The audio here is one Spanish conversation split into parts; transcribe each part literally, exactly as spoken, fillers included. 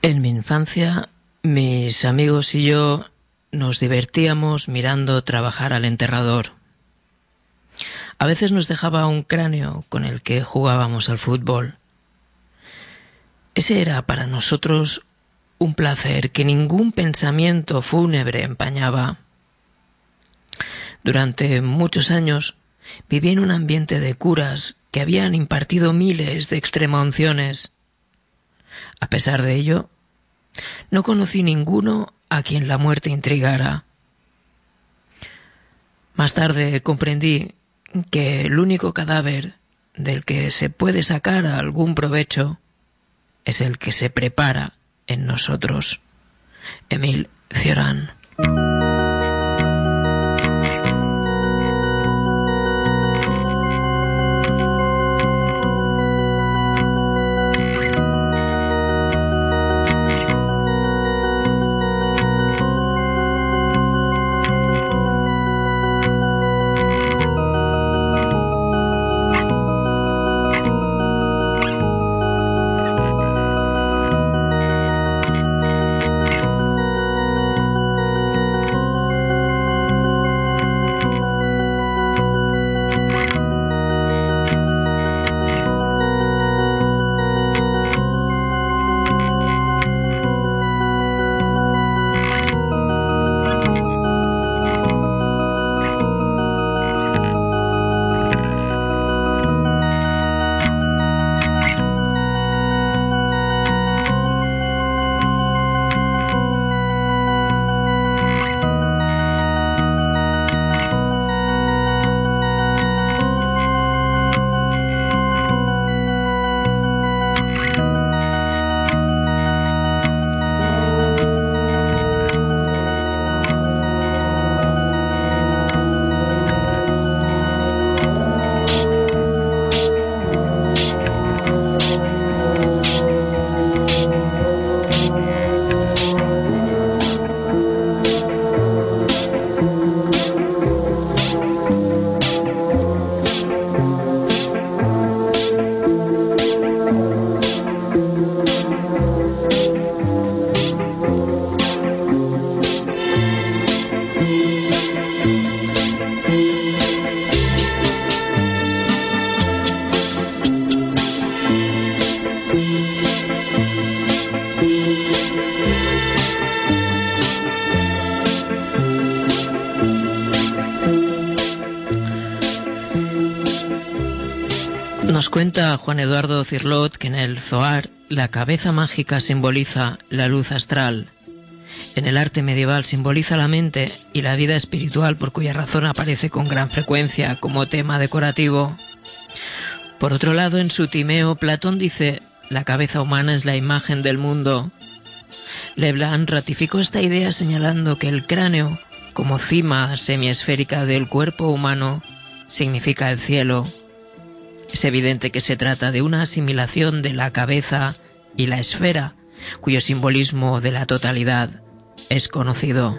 En mi infancia, mis amigos y yo nos divertíamos mirando trabajar al enterrador. A veces nos dejaba un cráneo con el que jugábamos al fútbol. Ese era para nosotros un placer que ningún pensamiento fúnebre empañaba. Durante muchos años viví en un ambiente de curas que habían impartido miles de extremunciones. A pesar de ello, no conocí ninguno a quien la muerte intrigara. Más tarde comprendí que el único cadáver del que se puede sacar algún provecho es el que se prepara en nosotros. Émile Cioran. Nos cuenta Juan Eduardo Cirlot que en el Zohar la cabeza mágica simboliza la luz astral. En el arte medieval simboliza la mente y la vida espiritual, por cuya razón aparece con gran frecuencia como tema decorativo. Por otro lado, en su Timeo, Platón dice: la cabeza humana es la imagen del mundo. Leblanc ratificó esta idea señalando que el cráneo, como cima semiesférica del cuerpo humano, significa el cielo. Es evidente que se trata de una asimilación de la cabeza y la esfera, cuyo simbolismo de la totalidad es conocido.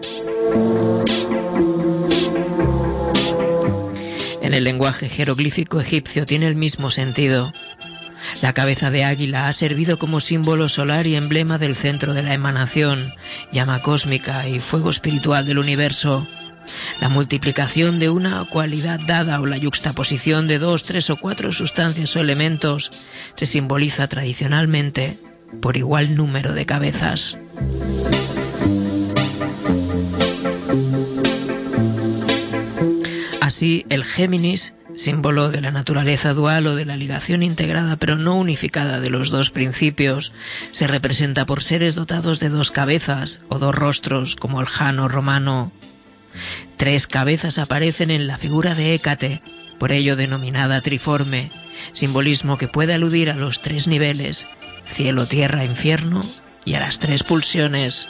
En el lenguaje jeroglífico egipcio tiene el mismo sentido. La cabeza de águila ha servido como símbolo solar y emblema del centro de la emanación, llama cósmica y fuego espiritual del universo. La multiplicación de una cualidad dada o la yuxtaposición de dos, tres o cuatro sustancias o elementos se simboliza tradicionalmente por igual número de cabezas. Así, el Géminis, símbolo de la naturaleza dual o de la ligación integrada pero no unificada de los dos principios, se representa por seres dotados de dos cabezas o dos rostros, como el Jano romano. Tres cabezas aparecen en la figura de Hécate, por ello denominada triforme, simbolismo que puede aludir a los tres niveles, cielo, tierra, infierno, y a las tres pulsiones.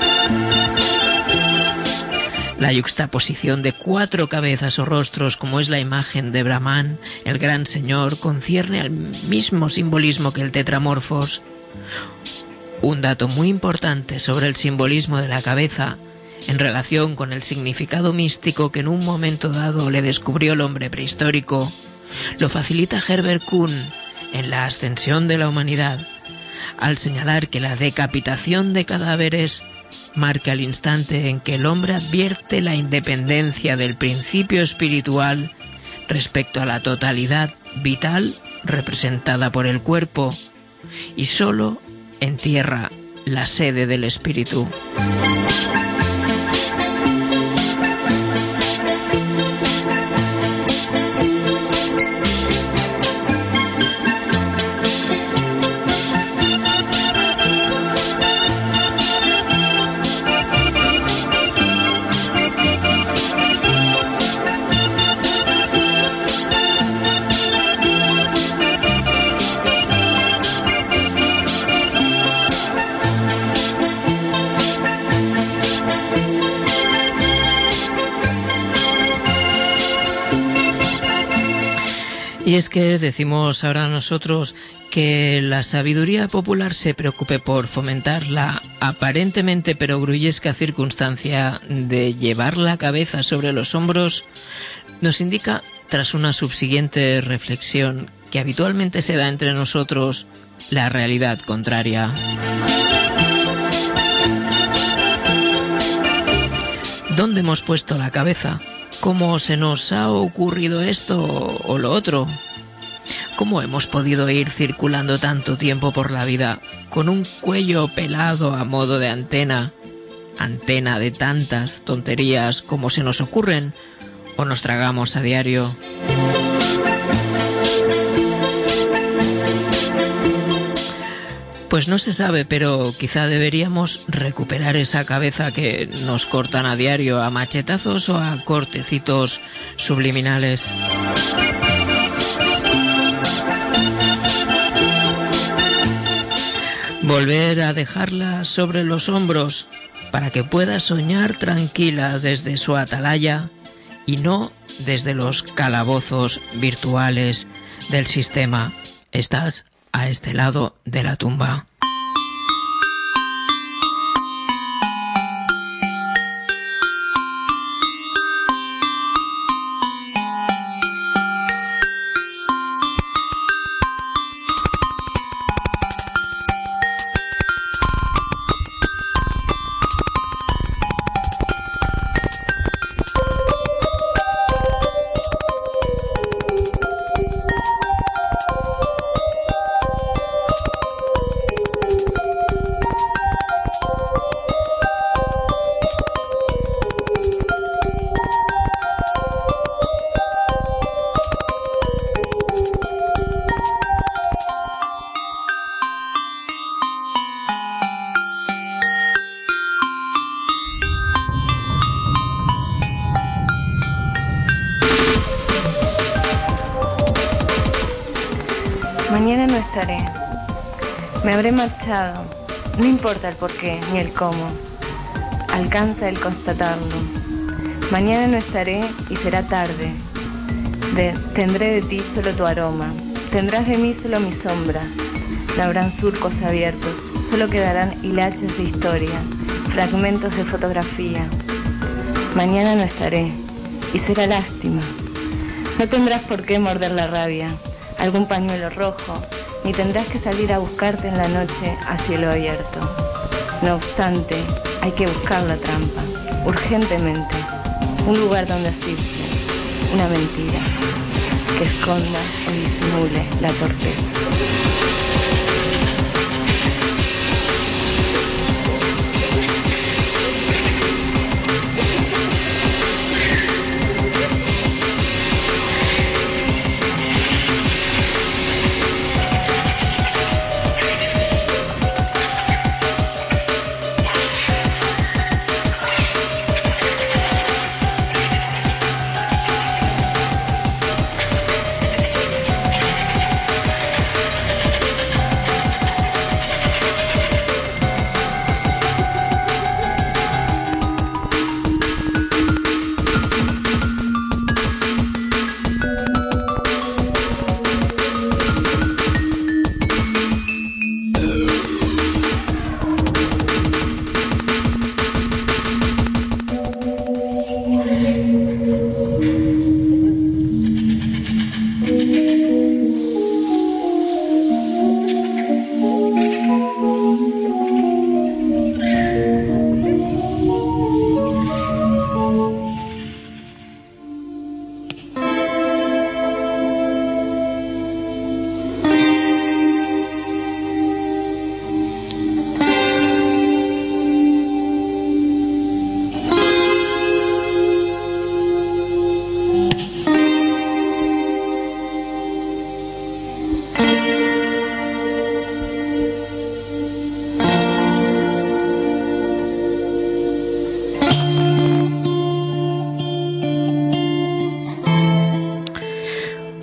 La yuxtaposición de cuatro cabezas o rostros, como es la imagen de Brahman, el gran señor, concierne al mismo simbolismo que el tetramorfos. Un dato muy importante sobre el simbolismo de la cabeza, en relación con el significado místico que en un momento dado le descubrió el hombre prehistórico, lo facilita Herbert Kuhn en La ascensión de la humanidad, al señalar que la decapitación de cadáveres marca el instante en que el hombre advierte la independencia del principio espiritual respecto a la totalidad vital representada por el cuerpo y solo entierra la sede del espíritu. Y es que decimos ahora nosotros que la sabiduría popular se preocupe por fomentar la aparentemente perogrullesca circunstancia de llevar la cabeza sobre los hombros, nos indica, tras una subsiguiente reflexión que habitualmente se da entre nosotros, la realidad contraria. ¿Dónde hemos puesto la cabeza? ¿Cómo se nos ha ocurrido esto o lo otro? ¿Cómo hemos podido ir circulando tanto tiempo por la vida con un cuello pelado a modo de antena, antena de tantas tonterías como se nos ocurren o nos tragamos a diario? Pues no se sabe, pero quizá deberíamos recuperar esa cabeza que nos cortan a diario a machetazos o a cortecitos subliminales. Volver a dejarla sobre los hombros para que pueda soñar tranquila desde su atalaya y no desde los calabozos virtuales del sistema. Estás a este lado de la tumba. Mañana no estaré. Me habré marchado. No importa el porqué ni el cómo. Alcanza el constatarlo. Mañana no estaré y será tarde. De, tendré de ti solo tu aroma. Tendrás de mí solo mi sombra. No habrán surcos abiertos. Solo quedarán hilachos de historia, fragmentos de fotografía. Mañana no estaré y será lástima. No tendrás por qué morder la rabia, algún pañuelo rojo, ni tendrás que salir a buscarte en la noche a cielo abierto. No obstante, hay que buscar la trampa, urgentemente, un lugar donde asirse, una mentira, que esconda o disimule la torpeza.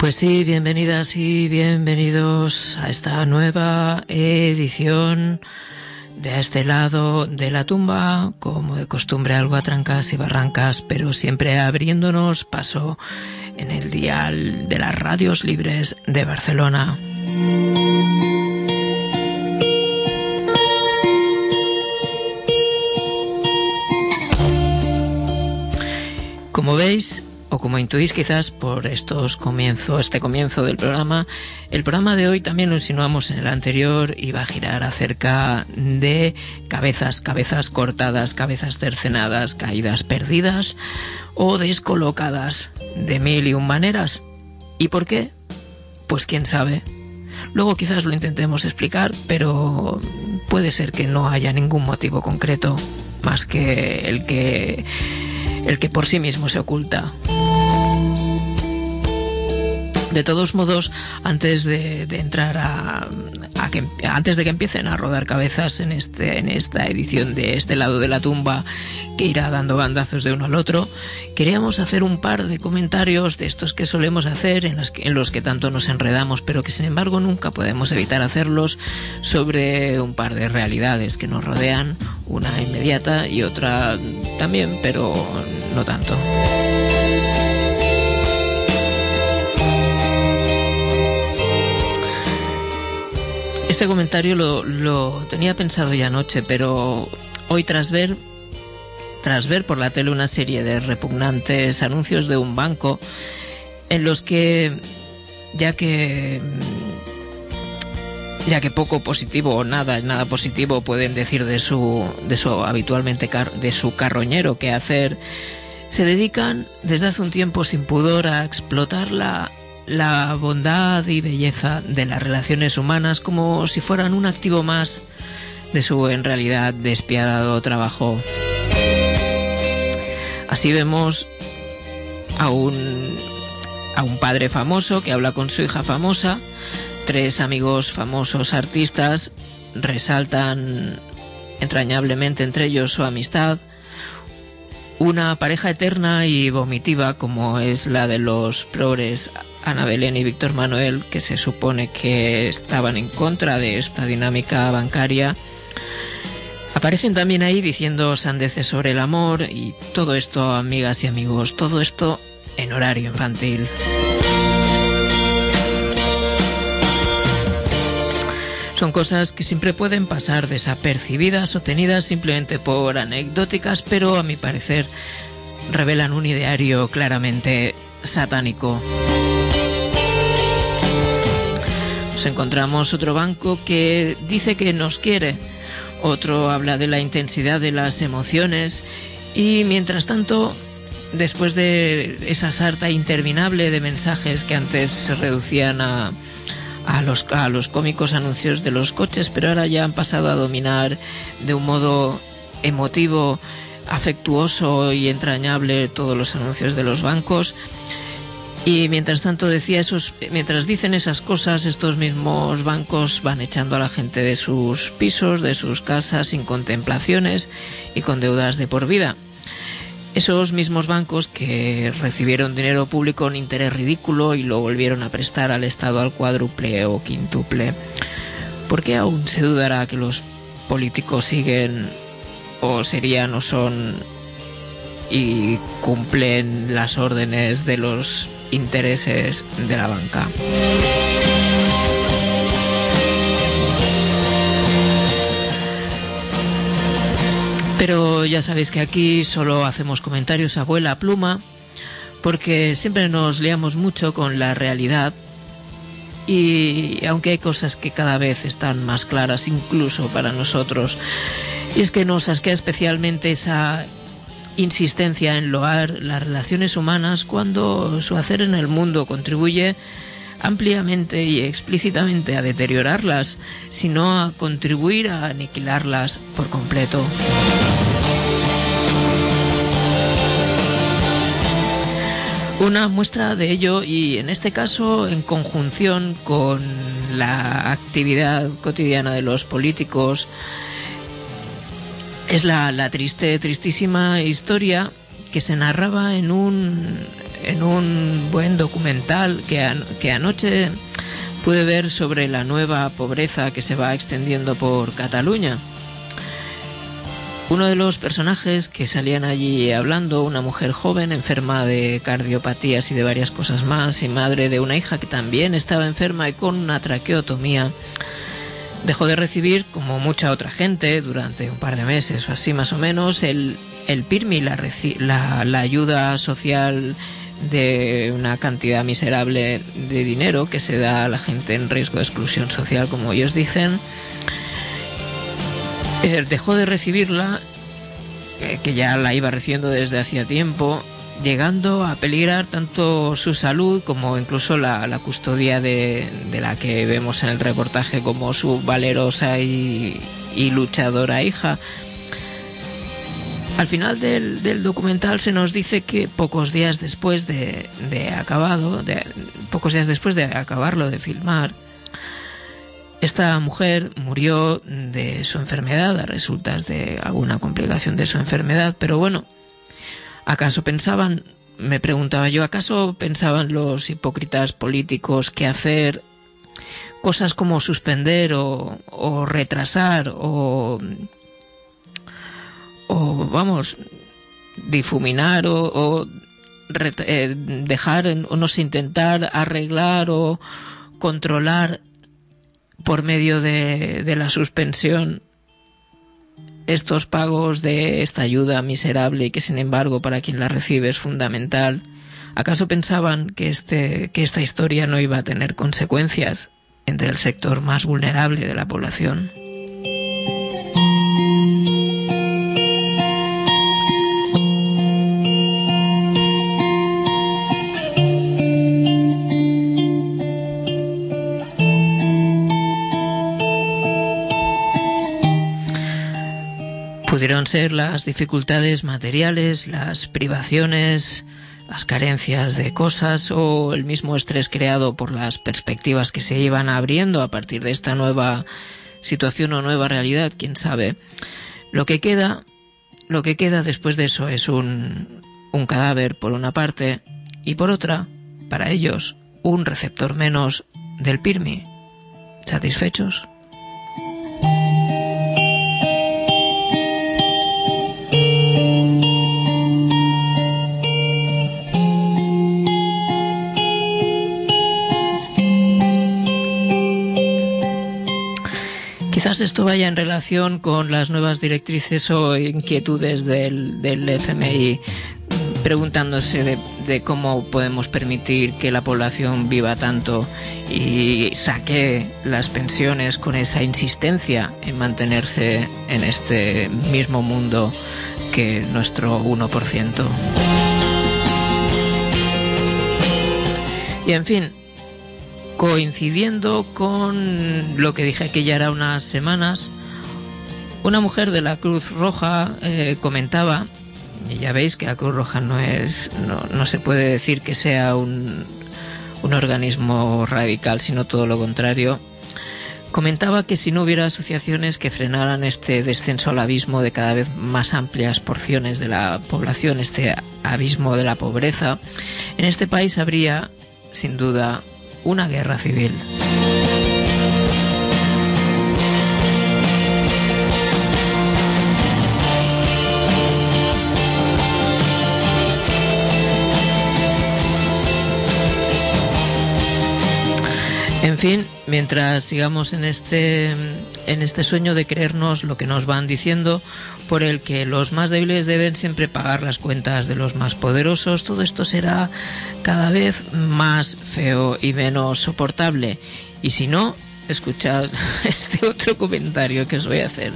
Pues sí, bienvenidas y bienvenidos a esta nueva edición de A este lado de la tumba, como de costumbre, algo a trancas y barrancas, pero siempre abriéndonos paso en el dial de las radios libres de Barcelona. Como veis, o como intuís quizás por estos comienzo, este comienzo del programa, el programa de hoy también lo insinuamos en el anterior y va a girar acerca de cabezas, cabezas cortadas, cabezas cercenadas, caídas perdidas o descolocadas de mil y un maneras. ¿Y por qué? Pues quién sabe. Luego quizás lo intentemos explicar, pero puede ser que no haya ningún motivo concreto más que el que, el que por sí mismo se oculta. De todos modos, antes de, de entrar a, a que antes de que empiecen a rodar cabezas en este en esta edición de Este lado de la tumba, que irá dando bandazos de uno al otro, queríamos hacer un par de comentarios de estos que solemos hacer, en los que, en los que tanto nos enredamos, pero que sin embargo nunca podemos evitar hacerlos, sobre un par de realidades que nos rodean, una inmediata y otra también, pero no tanto. Este comentario lo, lo tenía pensado ya anoche, pero hoy tras ver, tras ver por la tele una serie de repugnantes anuncios de un banco en los que, ya que ya que poco positivo o nada, nada positivo pueden decir de su, de su habitualmente car, de su carroñero que hacer, se dedican desde hace un tiempo sin pudor a explotar la la bondad y belleza de las relaciones humanas como si fueran un activo más de su en realidad despiadado trabajo. Así vemos a un, a un padre famoso que habla con su hija famosa, tres amigos famosos artistas resaltan entrañablemente entre ellos su amistad, una pareja eterna y vomitiva como es la de los progres Ana Belén y Víctor Manuel, que se supone que estaban en contra de esta dinámica bancaria, aparecen también ahí diciendo sandeces sobre el amor y todo esto, amigas y amigos, todo esto en horario infantil. Son cosas que siempre pueden pasar desapercibidas o tenidas simplemente por anecdóticas, pero a mi parecer revelan un ideario claramente satánico. Nos encontramos otro banco que dice que nos quiere, otro habla de la intensidad de las emociones y mientras tanto, después de esa sarta interminable de mensajes que antes se reducían a A los, a los cómicos anuncios de los coches, pero ahora ya han pasado a dominar de un modo emotivo, afectuoso y entrañable todos los anuncios de los bancos. Y mientras tanto decía esos, mientras dicen esas cosas, estos mismos bancos van echando a la gente de sus pisos, de sus casas, sin contemplaciones y con deudas de por vida. Esos mismos bancos que recibieron dinero público en interés ridículo y lo volvieron a prestar al Estado al cuádruple o quíntuple. ¿Por qué aún se dudará que los políticos siguen o serían o son y cumplen las órdenes de los intereses de la banca? Pero ya sabéis que aquí solo hacemos comentarios a vuela pluma, porque siempre nos liamos mucho con la realidad y aunque hay cosas que cada vez están más claras incluso para nosotros, y es que nos asquea especialmente esa insistencia en loar las relaciones humanas cuando su hacer en el mundo contribuye ampliamente y explícitamente a deteriorarlas, sino a contribuir a aniquilarlas por completo. Una muestra de ello, y en este caso en conjunción con la actividad cotidiana de los políticos, es la, la triste, tristísima historia que se narraba en un en un buen documental que, an- que anoche pude ver sobre la nueva pobreza que se va extendiendo por Cataluña. Uno de los personajes que salían allí hablando, una mujer joven enferma de cardiopatías y de varias cosas más, y madre de una hija que también estaba enferma y con una traqueotomía, dejó de recibir, como mucha otra gente, durante un par de meses o así más o menos, el, el PIRMI, la, la, la ayuda social de una cantidad miserable de dinero que se da a la gente en riesgo de exclusión social, como ellos dicen. Eh, dejó de recibirla, eh, que ya la iba recibiendo desde hacía tiempo, llegando a peligrar tanto su salud como incluso la, la custodia de, de la que vemos en el reportaje como su valerosa y, y luchadora hija. Al final del, del documental se nos dice que pocos días después de, de acabado, de, pocos días después de acabarlo de filmar, esta mujer murió de su enfermedad, a resultas de alguna complicación de su enfermedad. Pero bueno, ¿acaso pensaban, me preguntaba yo, ¿acaso pensaban los hipócritas políticos que hacer cosas como suspender o, o retrasar o, o, vamos, difuminar o, o ret, eh, dejar, o no sé, intentar arreglar o controlar por medio de, de la suspensión estos pagos de esta ayuda miserable y que sin embargo para quien la recibe es fundamental? ¿Acaso pensaban que, este, que esta historia no iba a tener consecuencias entre el sector más vulnerable de la población? Pudieron ser las dificultades materiales, las privaciones, las carencias de cosas o el mismo estrés creado por las perspectivas que se iban abriendo a partir de esta nueva situación o nueva realidad, quién sabe. Lo que queda, lo que queda después de eso es un, un cadáver por una parte y por otra, para ellos, un receptor menos del PIRMI. ¿Satisfechos? Quizás esto vaya en relación con las nuevas directrices o inquietudes del, del F M I, preguntándose de, de cómo podemos permitir que la población viva tanto y saque las pensiones con esa insistencia en mantenerse en este mismo mundo que nuestro uno por ciento. Y en fin, coincidiendo con lo que dije que ya era unas semanas, una mujer de la Cruz Roja eh, comentaba, y ya veis que la Cruz Roja no es, no, no se puede decir que sea un, un organismo radical, sino todo lo contrario. Comentaba que si no hubiera asociaciones que frenaran este descenso al abismo de cada vez más amplias porciones de la población, este abismo de la pobreza, en este país habría, sin duda, una guerra civil. En fin, mientras sigamos en este, en este sueño de creernos lo que nos van diciendo, por el que los más débiles deben siempre pagar las cuentas de los más poderosos, todo esto será cada vez más feo y menos soportable. Y si no, escuchad este otro comentario que os voy a hacer.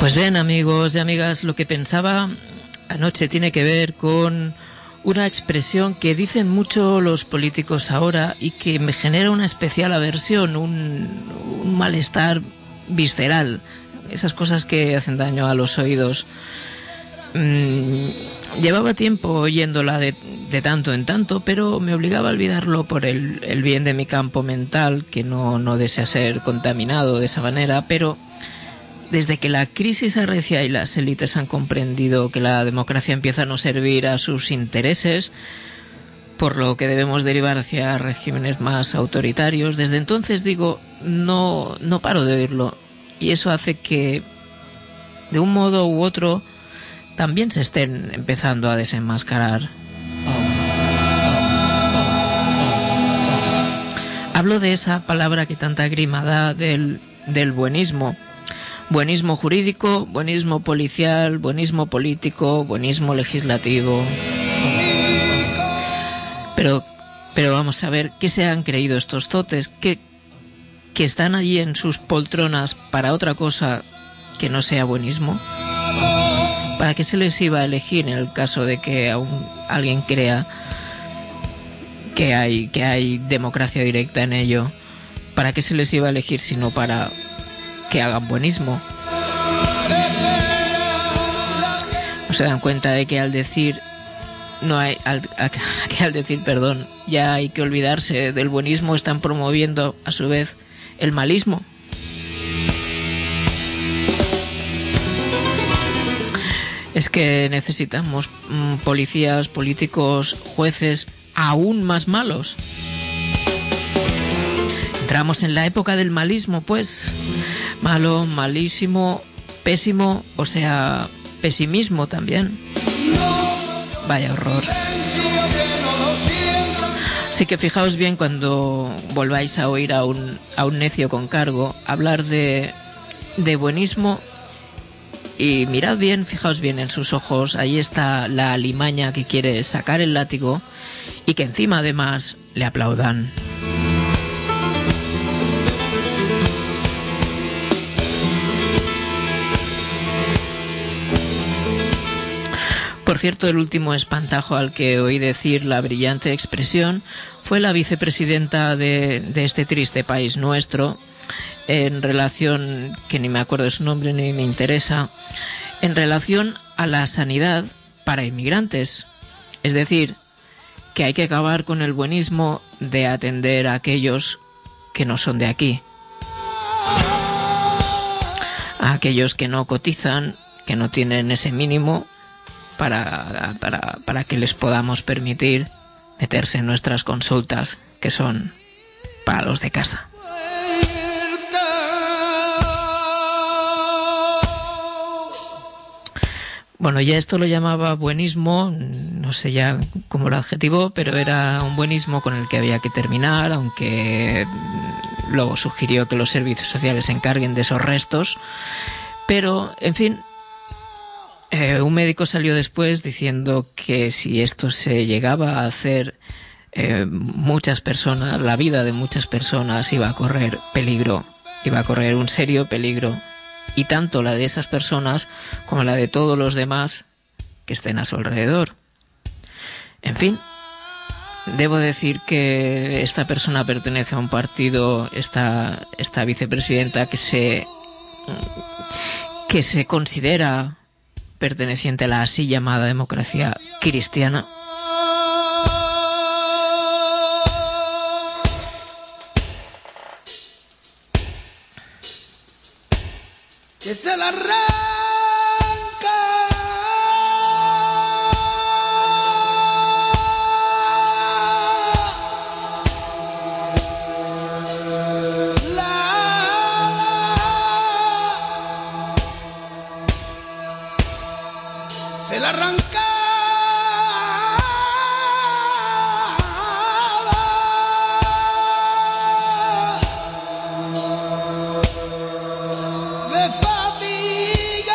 Pues bien, amigos y amigas, lo que pensaba anoche tiene que ver con una expresión que dicen mucho los políticos ahora y que me genera una especial aversión, un, un malestar visceral, esas cosas que hacen daño a los oídos. Mm, llevaba tiempo oyéndola de, de tanto en tanto, pero me obligaba a olvidarlo por el, el bien de mi campo mental, que no, no desea ser contaminado de esa manera, pero desde que la crisis arrecia y las élites han comprendido que la democracia empieza a no servir a sus intereses, por lo que debemos derivar hacia regímenes más autoritarios, desde entonces digo, no, no paro de oírlo. Y eso hace que, de un modo u otro, también se estén empezando a desenmascarar. Hablo de esa palabra que tanta grima da del, del buenismo. Buenismo jurídico, buenismo policial, buenismo político, buenismo legislativo. Pero, pero vamos a ver, ¿qué se han creído estos zotes? ¿Qué, que están allí en sus poltronas para otra cosa que no sea buenismo? ¿Para qué se les iba a elegir en el caso de que aún alguien crea que hay, que hay democracia directa en ello? ¿Para qué se les iba a elegir sino para que hagan buenismo? ¿No se dan cuenta de que al decir no hay al, a, que al decir perdón ya hay que olvidarse del buenismo, están promoviendo a su vez el malismo? Es que necesitamos mmm, policías, políticos, jueces aún más malos. Entramos en la época del malismo, pues. Malo, malísimo, pésimo, o sea, pesimismo también. Vaya horror. Así que fijaos bien cuando volváis a oír a un, a un necio con cargo hablar de, de buenismo. Y mirad bien, fijaos bien en sus ojos, ahí está la alimaña que quiere sacar el látigo y que encima además le aplaudan. Por cierto, el último espantajo al que oí decir la brillante expresión fue la vicepresidenta de, de este triste país nuestro, en relación, que ni me acuerdo de su nombre ni me interesa, en relación a la sanidad para inmigrantes. Es decir, que hay que acabar con el buenismo de atender a aquellos que no son de aquí, a aquellos que no cotizan, que no tienen ese mínimo para, para, para que les podamos permitir meterse en nuestras consultas, que son para los de casa. Bueno, ya esto lo llamaba buenismo, no sé ya cómo lo adjetivó, pero era un buenismo con el que había que terminar, aunque luego sugirió que los servicios sociales se encarguen de esos restos. Pero, en fin, eh, un médico salió después diciendo que si esto se llegaba a hacer, eh, muchas personas, la vida de muchas personas iba a correr peligro, iba a correr un serio peligro. Y tanto la de esas personas como la de todos los demás que estén a su alrededor. En fin, debo decir que esta persona pertenece a un partido, esta, esta vicepresidenta, que se, que se considera perteneciente a la así llamada democracia cristiana. Que se la arranca la se la arranca de fatiga.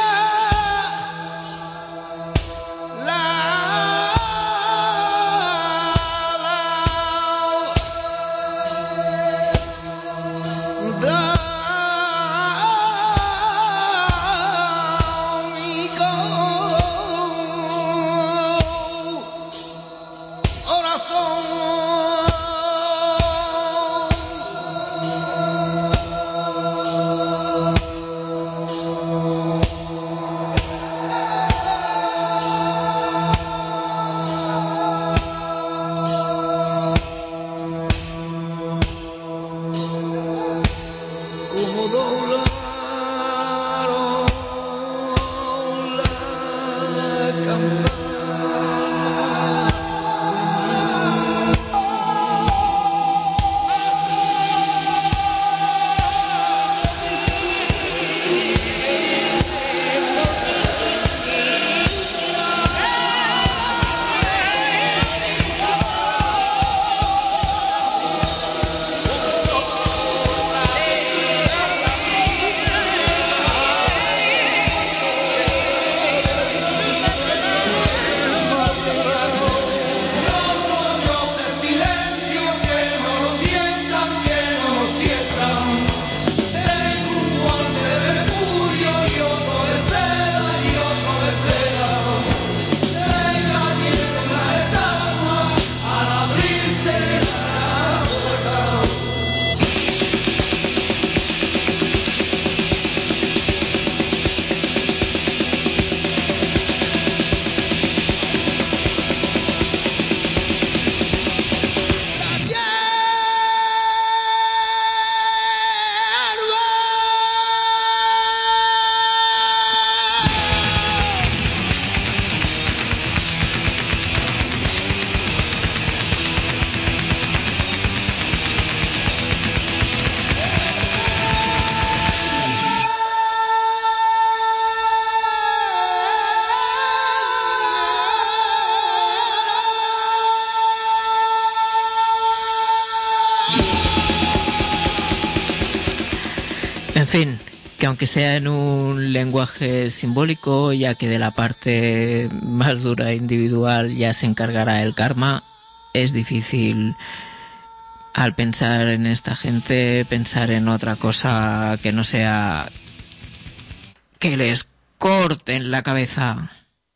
fin, que aunque sea en un lenguaje simbólico, ya que de la parte más dura individual ya se encargará el karma, es difícil al pensar en esta gente pensar en otra cosa que no sea que les corten la cabeza.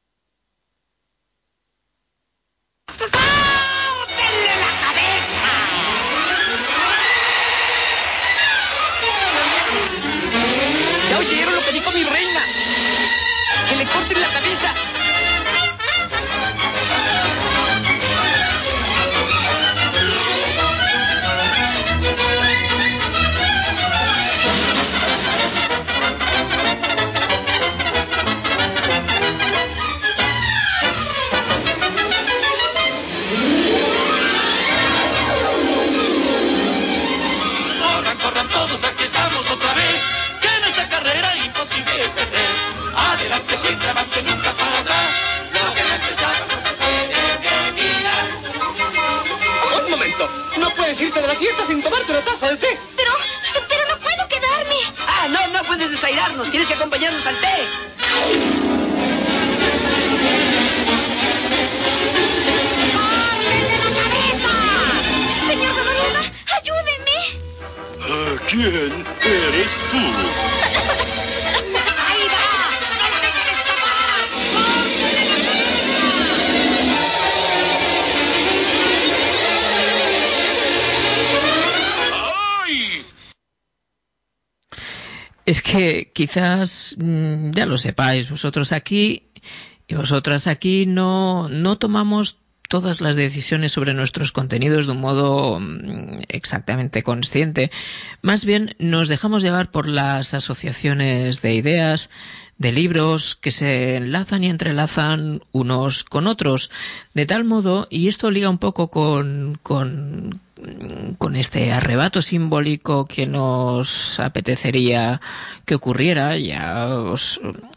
¡Córtenle la cabeza! ¿Ya oyeron lo que dijo mi reina? ¡Que le corten la cabeza! Siempre avante, nunca para atrás. Lo que no empezado no se puede terminar. Un momento, no puedes irte de la fiesta sin tomarte una taza de té. Pero, pero no puedo quedarme. Ah, no, no puedes desairarnos, tienes que acompañarnos al té. ¡Córtenle la cabeza! Señor Domaruga, ayúdeme. Uh, ¿Quién eres tú? Es que quizás ya lo sepáis, vosotros aquí y vosotras aquí no, no tomamos todas las decisiones sobre nuestros contenidos de un modo exactamente consciente. Más bien nos dejamos llevar por las asociaciones de ideas, de libros que se enlazan y entrelazan unos con otros, de tal modo, y esto liga un poco con, con, con este arrebato simbólico que nos apetecería que ocurriera. Ya os,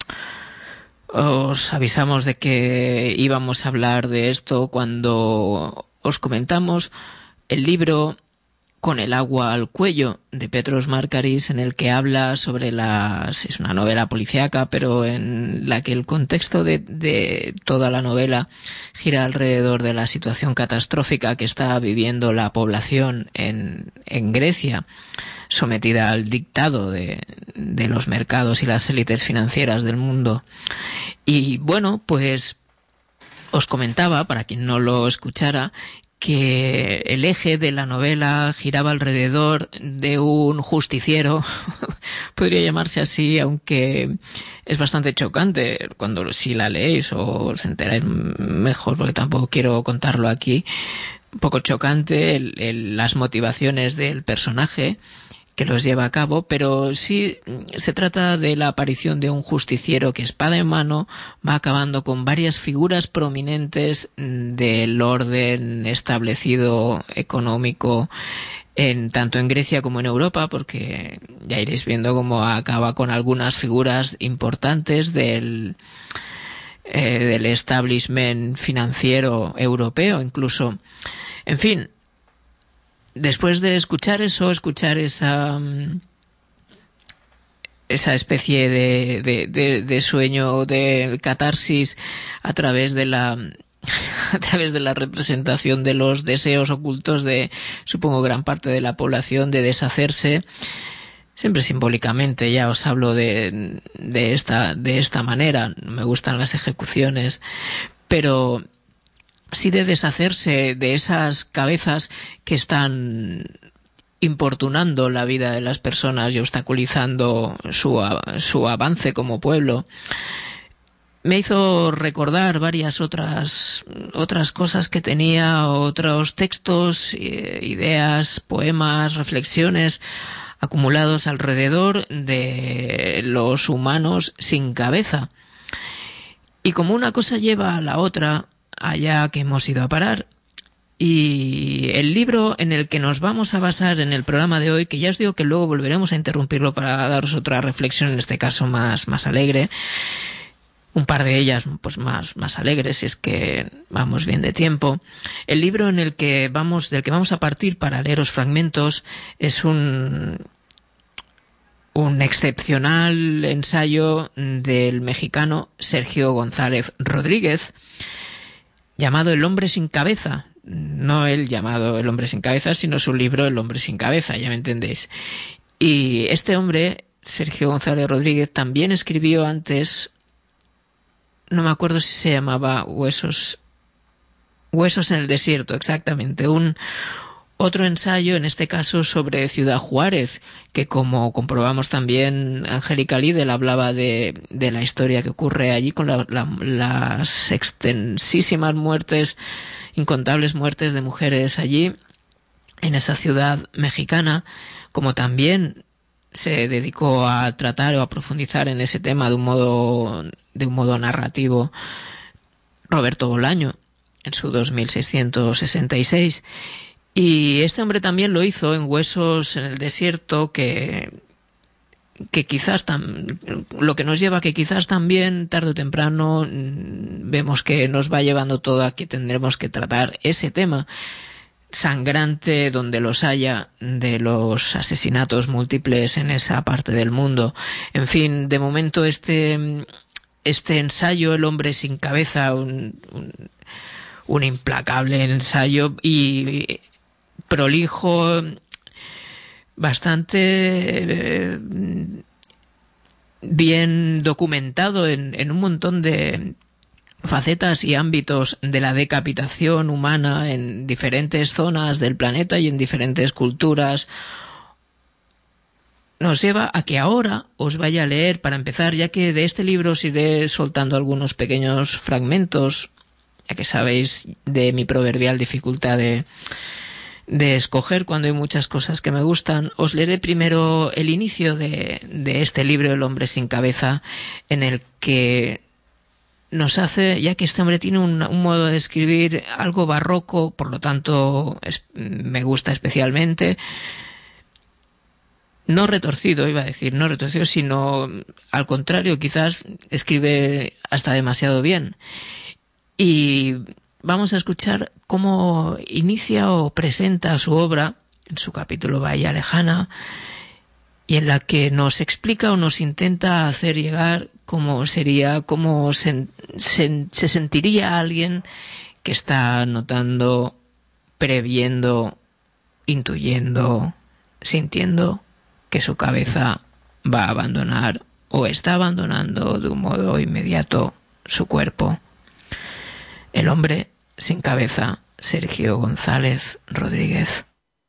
os avisamos de que íbamos a hablar de esto cuando os comentamos el libro Con el agua al cuello, de Petros Markaris, en el que habla sobre las... es una novela policíaca, pero en la que el contexto de, de toda la novela gira alrededor de la situación catastrófica que está viviendo la población en, en Grecia, sometida al dictado de, de los mercados y las élites financieras del mundo. Y bueno, pues os comentaba, para quien no lo escuchara, que el eje de la novela giraba alrededor de un justiciero, podría llamarse así, aunque es bastante chocante cuando si la leéis o os enteráis mejor, porque tampoco quiero contarlo aquí. Un poco chocante el, el, las motivaciones del personaje que los lleva a cabo, pero sí se trata de la aparición de un justiciero que, espada en mano, va acabando con varias figuras prominentes del orden establecido económico en tanto en Grecia como en Europa, porque ya iréis viendo cómo acaba con algunas figuras importantes del eh, del establishment financiero europeo, incluso. En fin, después de escuchar eso, escuchar esa esa especie de, de, de, de sueño, de catarsis a través de la a través de la representación de los deseos ocultos de, supongo, gran parte de la población de deshacerse, siempre simbólicamente. Ya os hablo de, de esta de esta manera. No me gustan las ejecuciones, pero sí de deshacerse de esas cabezas que están importunando la vida de las personas y obstaculizando su, su avance como pueblo. Me hizo recordar varias otras otras cosas que tenía, otros textos, ideas, poemas, reflexiones acumulados alrededor de los humanos sin cabeza. Y como una cosa lleva a la otra, allá que hemos ido a parar. Y el libro en el que nos vamos a basar en el programa de hoy, que ya os digo que luego volveremos a interrumpirlo para daros otra reflexión, en este caso más, más alegre, un par de ellas pues más, más alegres, si es que vamos bien de tiempo. El libro en el que vamos, del que vamos a partir para leeros fragmentos, es un un excepcional ensayo del mexicano Sergio González Rodríguez, llamado El hombre sin cabeza. No el llamado El hombre sin cabeza, sino su libro El hombre sin cabeza, ya me entendéis. Y este hombre, Sergio González Rodríguez, también escribió antes, no me acuerdo si se llamaba Huesos, Huesos en el desierto, exactamente, un otro ensayo, en este caso sobre Ciudad Juárez, que como comprobamos también, Angélica Lidl hablaba de, de la historia que ocurre allí con la, la, las extensísimas muertes, incontables muertes de mujeres allí, en esa ciudad mexicana, como también se dedicó a tratar o a profundizar en ese tema de un modo, de un modo narrativo Roberto Bolaño, en su dos mil seiscientos sesenta y seis. Y este hombre también lo hizo en Huesos en el desierto, que, que quizás tam, lo que nos lleva a que quizás también tarde o temprano vemos que nos va llevando todo a que tendremos que tratar ese tema sangrante, donde los haya, de los asesinatos múltiples en esa parte del mundo. En fin, de momento este, este ensayo, El hombre sin cabeza, un, un, un implacable ensayo y prolijo, bastante eh, bien documentado en, en un montón de facetas y ámbitos de la decapitación humana en diferentes zonas del planeta y en diferentes culturas, nos lleva a que ahora os vaya a leer, para empezar, ya que de este libro os iré soltando algunos pequeños fragmentos, ya que sabéis de mi proverbial dificultad de de escoger cuando hay muchas cosas que me gustan. Os leeré primero el inicio de, de este libro, El hombre sin cabeza, en el que nos hace, ya que este hombre tiene un, un modo de escribir algo barroco, por lo tanto es, me gusta especialmente, no retorcido, iba a decir, no retorcido, sino al contrario, quizás escribe hasta demasiado bien. Y vamos a escuchar cómo inicia o presenta su obra en su capítulo Bahía Lejana, y en la que nos explica o nos intenta hacer llegar cómo sería, cómo se, se, se sentiría alguien que está notando, previendo, intuyendo, sintiendo que su cabeza va a abandonar o está abandonando de un modo inmediato su cuerpo. El hombre sin cabeza, Sergio González Rodríguez.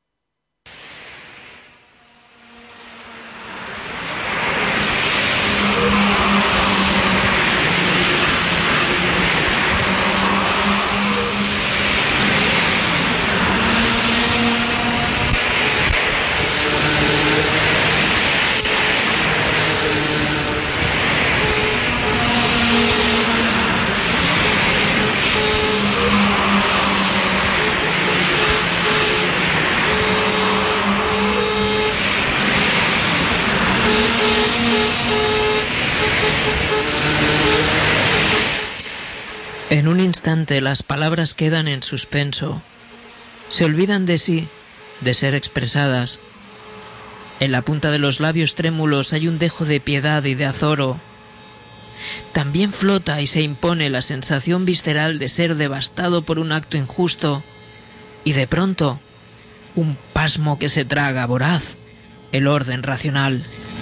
En un instante las palabras quedan en suspenso, se olvidan de sí, de ser expresadas. En la punta de los labios trémulos hay un dejo de piedad y de azoro. También flota y se impone la sensación visceral de ser devastado por un acto injusto, y de pronto un pasmo que se traga voraz el orden racional.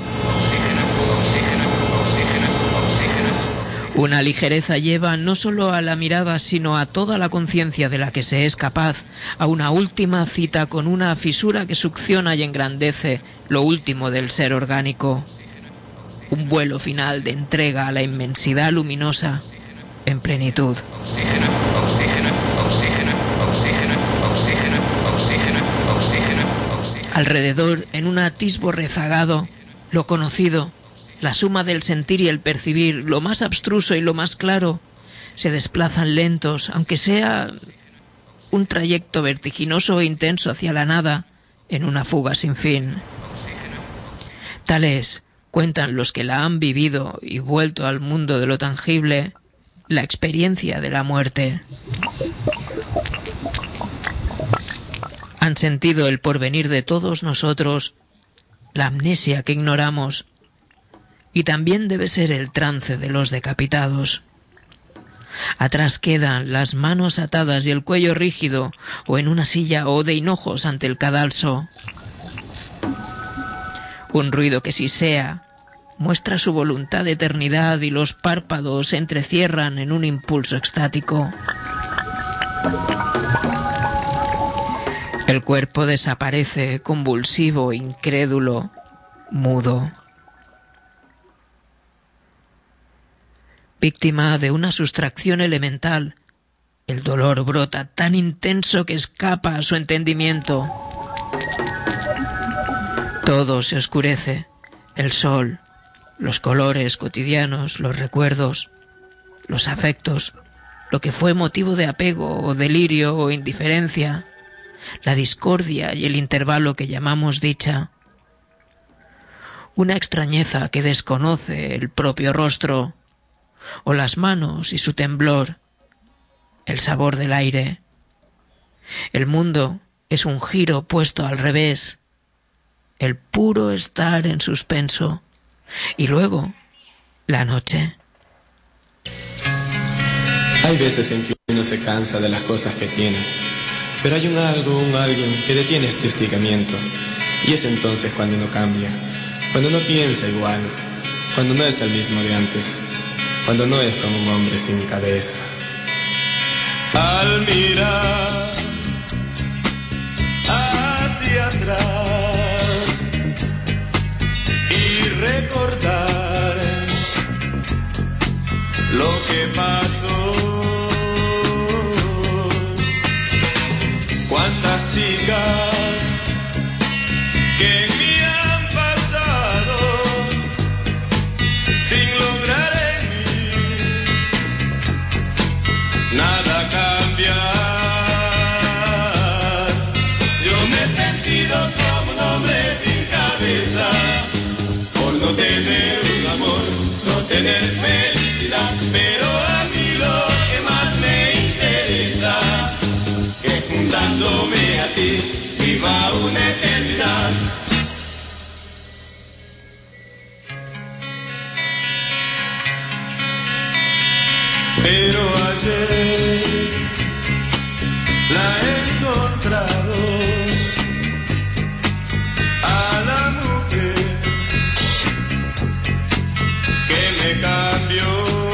Una ligereza lleva no solo a la mirada, sino a toda la conciencia de la que se es capaz, a una última cita con una fisura que succiona y engrandece lo último del ser orgánico. Un vuelo final de entrega a la inmensidad luminosa en plenitud. Alrededor, en un atisbo rezagado, lo conocido, la suma del sentir y el percibir, lo más abstruso y lo más claro, se desplazan lentos, aunque sea un trayecto vertiginoso e intenso hacia la nada, en una fuga sin fin. Tal es, cuentan los que la han vivido y vuelto al mundo de lo tangible, la experiencia de la muerte. Han sentido el porvenir de todos nosotros la amnesia que ignoramos, y también debe ser el trance de los decapitados. Atrás quedan las manos atadas y el cuello rígido, o en una silla o de hinojos ante el cadalso. Un ruido que sisea muestra su voluntad de eternidad y los párpados se entrecierran en un impulso extático. El cuerpo desaparece, convulsivo, incrédulo, mudo. Víctima de una sustracción elemental, el dolor brota tan intenso que escapa a su entendimiento. Todo se oscurece, el sol, los colores cotidianos, los recuerdos, los afectos, lo que fue motivo de apego o delirio o indiferencia, la discordia y el intervalo que llamamos dicha. Una extrañeza que desconoce el propio rostro, o las manos y su temblor, el sabor del aire. El mundo es un giro puesto al revés, el puro estar en suspenso, y luego la noche. Hay veces en que uno se cansa de las cosas que tiene, pero hay un algo, un alguien que detiene este hostigamiento, y es entonces cuando uno cambia, cuando no piensa igual, cuando no es el mismo de antes, cuando no es como un hombre sin cabeza. Al mirar hacia atrás y recordar lo que pasó, cuántas chicas que me han pasado sin lograr nada cambiar. Yo me he sentido como un hombre sin cabeza, por no tener un amor, no tener felicidad. Pero a mí lo que más me interesa, que juntándome a ti viva una eternidad. Pero ayer la he encontrado a la mujer que me cambió.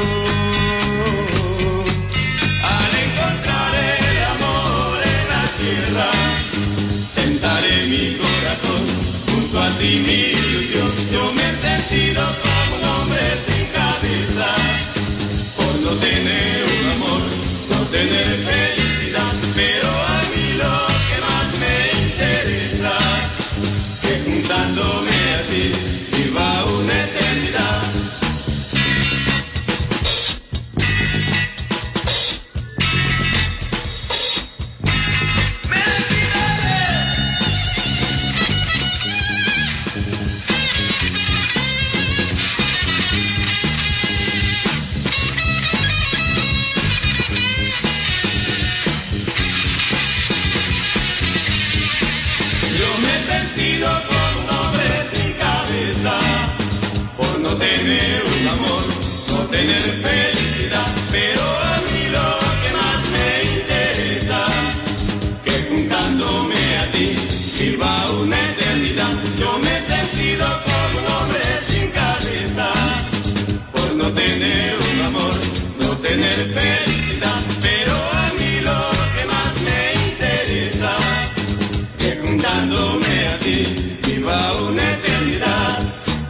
Al encontrar el amor en la tierra, sentaré mi corazón junto a ti, mi ilusión. Yo me he sentido como un hombre sin cabeza, no tener un amor, no tener felicidad. Pero a mí lo que más me interesa, que juntándome a ti viva una eternidad. No tener un amor, no tener felicidad. Pero a mí lo que más me interesa, que juntándome a ti viva una eternidad. Yo me he sentido como un hombre sin cabeza, por no tener un amor, no tener felicidad. Pero a mí lo que más me interesa, que juntándome a ti viva una eternidad.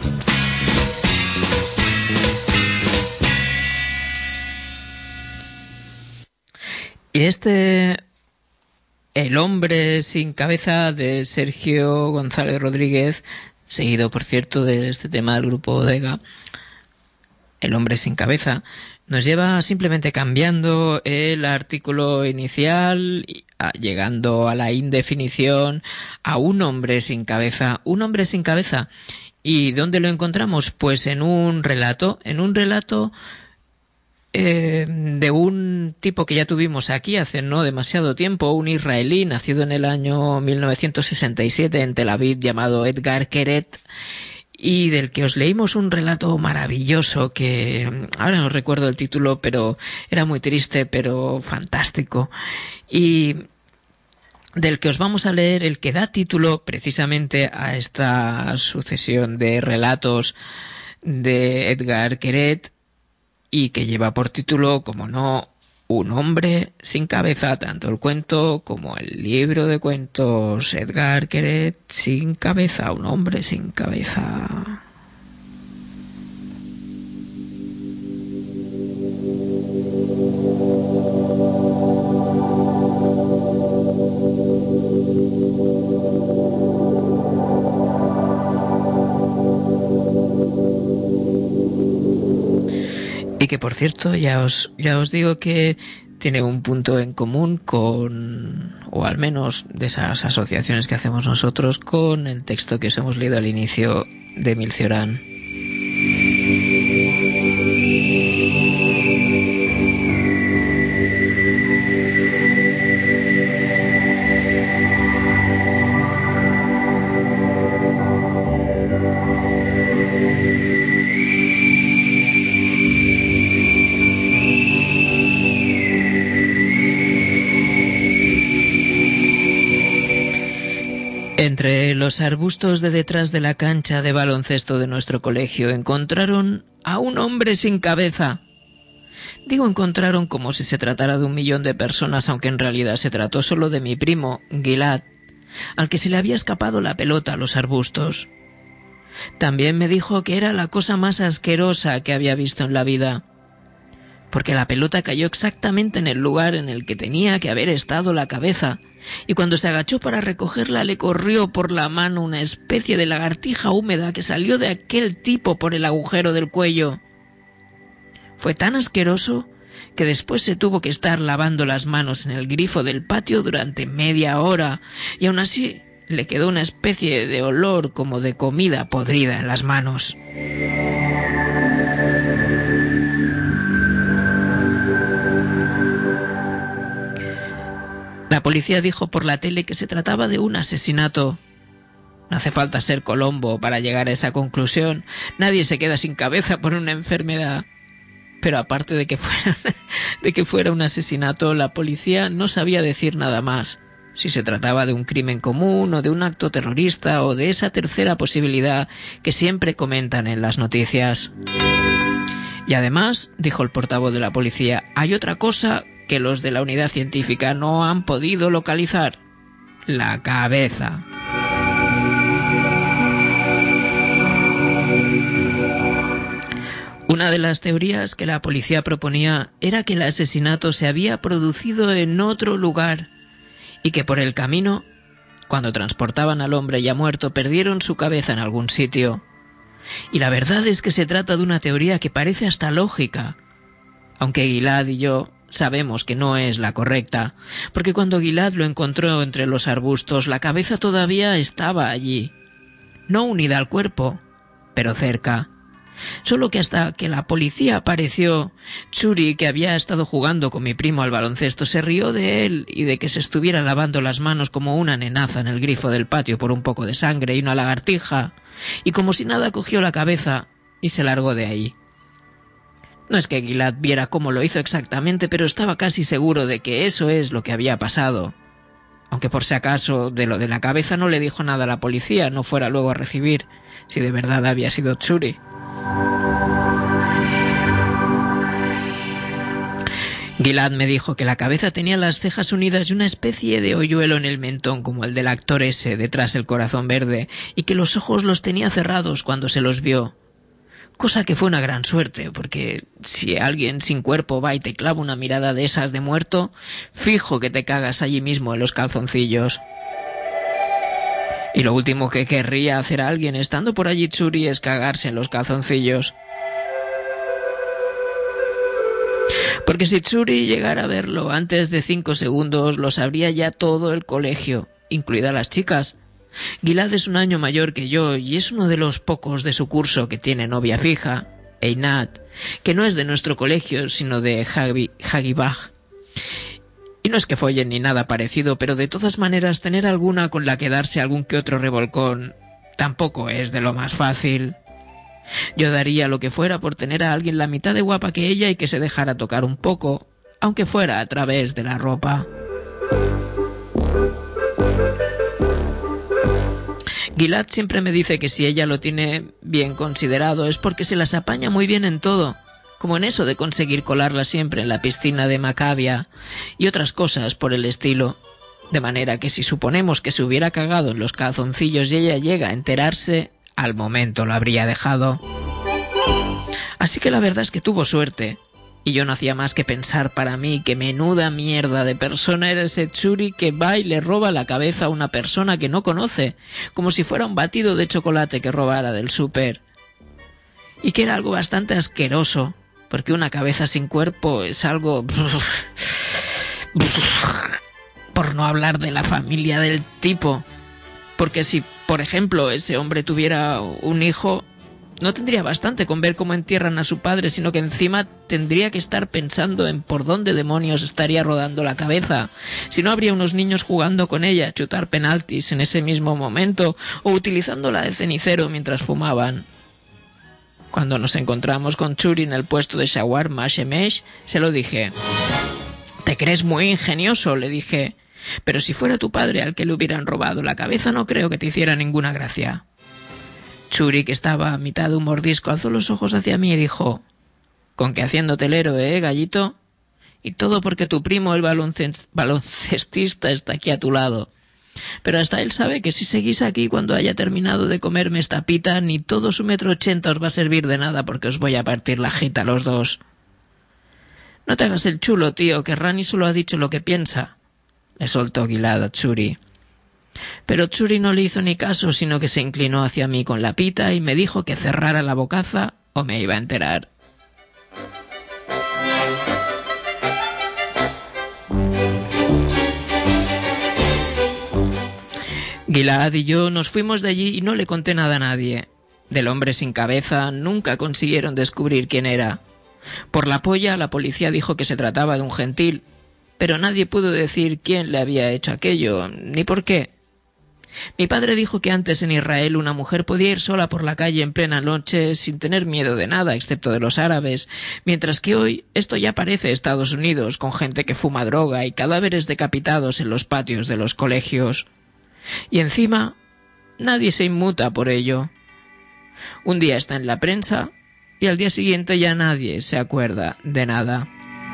Y este El hombre sin cabeza de Sergio González Rodríguez, seguido por cierto de este tema del grupo Bodega, El hombre sin cabeza, nos lleva simplemente cambiando el artículo inicial, llegando a la indefinición, a un hombre sin cabeza, un hombre sin cabeza. ¿Y dónde lo encontramos? Pues en un relato, en un relato eh, de un tipo que ya tuvimos aquí hace no demasiado tiempo, un israelí nacido en el año mil novecientos sesenta y siete en Tel Aviv, llamado Edgar Keret, y del que os leímos un relato maravilloso que ahora no recuerdo el título, pero era muy triste, pero fantástico, y del que os vamos a leer el que da título precisamente a esta sucesión de relatos de Edgar Keret, y que lleva por título, como no, Un hombre sin cabeza, tanto el cuento como el libro de cuentos. Edgar Keret sin cabeza, un hombre sin cabeza. Y que, por cierto, ya os, ya os digo que tiene un punto en común con, o al menos de esas asociaciones que hacemos nosotros, con el texto que os hemos leído al inicio de Emil Cioran. Entre los arbustos de detrás de la cancha de baloncesto de nuestro colegio encontraron a un hombre sin cabeza. Digo encontraron como si se tratara de un millón de personas, aunque en realidad se trató solo de mi primo, Gilad, al que se le había escapado la pelota a los arbustos. También me dijo que era la cosa más asquerosa que había visto en la vida, porque la pelota cayó exactamente en el lugar en el que tenía que haber estado la cabeza, y cuando se agachó para recogerla le corrió por la mano una especie de lagartija húmeda que salió de aquel tipo por el agujero del cuello. Fue tan asqueroso que después se tuvo que estar lavando las manos en el grifo del patio durante media hora, y aún así le quedó una especie de olor como de comida podrida en las manos. La policía dijo por la tele que se trataba de un asesinato. No hace falta ser Colombo para llegar a esa conclusión. Nadie se queda sin cabeza por una enfermedad. Pero aparte de que fuera, de que fuera un asesinato, la policía no sabía decir nada más. Si se trataba de un crimen común o de un acto terrorista o de esa tercera posibilidad que siempre comentan en las noticias. Y además, dijo el portavoz de la policía, hay otra cosa que los de la unidad científica no han podido localizar: la cabeza. Una de las teorías que la policía proponía era que el asesinato se había producido en otro lugar y que por el camino, cuando transportaban al hombre ya muerto, perdieron su cabeza en algún sitio. Y la verdad es que se trata de una teoría que parece hasta lógica, aunque Gilad y yo sabemos que no es la correcta, porque cuando Gilad lo encontró entre los arbustos, la cabeza todavía estaba allí, no unida al cuerpo, pero cerca. Solo que hasta que la policía apareció, Churi, que había estado jugando con mi primo al baloncesto, se rió de él y de que se estuviera lavando las manos como una nenaza en el grifo del patio por un poco de sangre y una lagartija, y como si nada cogió la cabeza y se largó de ahí. No es que Gilad viera cómo lo hizo exactamente, pero estaba casi seguro de que eso es lo que había pasado. Aunque por si acaso de lo de la cabeza no le dijo nada a la policía, no fuera luego a recibir si de verdad había sido Churi. Gilad me dijo que la cabeza tenía las cejas unidas y una especie de hoyuelo en el mentón como el del actor ese detrás del corazón verde, y que los ojos los tenía cerrados cuando se los vio. Cosa que fue una gran suerte, porque si alguien sin cuerpo va y te clava una mirada de esas de muerto, fijo que te cagas allí mismo en los calzoncillos. Y lo último que querría hacer a alguien estando por allí Churi es cagarse en los calzoncillos. Porque si Churi llegara a verlo antes de cinco segundos, lo sabría ya todo el colegio, incluidas las chicas. Gilad es un año mayor que yo y es uno de los pocos de su curso que tiene novia fija. Einat, que no es de nuestro colegio, sino de Hagibach. Y no es que follen ni nada parecido, pero de todas maneras tener alguna con la que darse algún que otro revolcón tampoco es de lo más fácil. Yo daría lo que fuera por tener a alguien la mitad de guapa que ella y que se dejara tocar un poco, aunque fuera a través de la ropa. Gilad siempre me dice que si ella lo tiene bien considerado es porque se las apaña muy bien en todo, como en eso de conseguir colarla siempre en la piscina de Macabia y otras cosas por el estilo. De manera que si suponemos que se hubiera cagado en los calzoncillos y ella llega a enterarse, al momento lo habría dejado. Así que la verdad es que tuvo suerte. Y yo no hacía más que pensar para mí que menuda mierda de persona era ese Txuri que va y le roba la cabeza a una persona que no conoce, como si fuera un batido de chocolate que robara del súper. Y que era algo bastante asqueroso, porque una cabeza sin cuerpo es algo... por no hablar de la familia del tipo. Porque si, por ejemplo, ese hombre tuviera un hijo... no tendría bastante con ver cómo entierran a su padre, sino que encima tendría que estar pensando en por dónde demonios estaría rodando la cabeza. Si no habría unos niños jugando con ella, chutar penaltis en ese mismo momento, o utilizándola de cenicero mientras fumaban. Cuando nos encontramos con Txuri en el puesto de shawarma Shemesh, se lo dije. «Te crees muy ingenioso», le dije, «pero si fuera tu padre al que le hubieran robado la cabeza no creo que te hiciera ninguna gracia». Txuri, que estaba a mitad de un mordisco, alzó los ojos hacia mí y dijo: «Con que haciéndote el héroe, ¿eh, gallito? Y todo porque tu primo, el baloncest- baloncestista, está aquí a tu lado. Pero hasta él sabe que si seguís aquí cuando haya terminado de comerme esta pita, ni todo su metro ochenta os va a servir de nada porque os voy a partir la jeta a los dos». «No te hagas el chulo, tío, que Rani solo ha dicho lo que piensa», le soltó Gilad a Txuri. Pero Txuri no le hizo ni caso, sino que se inclinó hacia mí con la pita y me dijo que cerrara la bocaza o me iba a enterar. Gilad y yo nos fuimos de allí y no le conté nada a nadie. Del hombre sin cabeza nunca consiguieron descubrir quién era. Por la polla la policía dijo que se trataba de un gentil, pero nadie pudo decir quién le había hecho aquello, ni por qué. Mi padre dijo que antes en Israel una mujer podía ir sola por la calle en plena noche sin tener miedo de nada, excepto de los árabes, mientras que hoy esto ya parece Estados Unidos, con gente que fuma droga y cadáveres decapitados en los patios de los colegios. Y encima, nadie se inmuta por ello. Un día está en la prensa y al día siguiente ya nadie se acuerda de nada.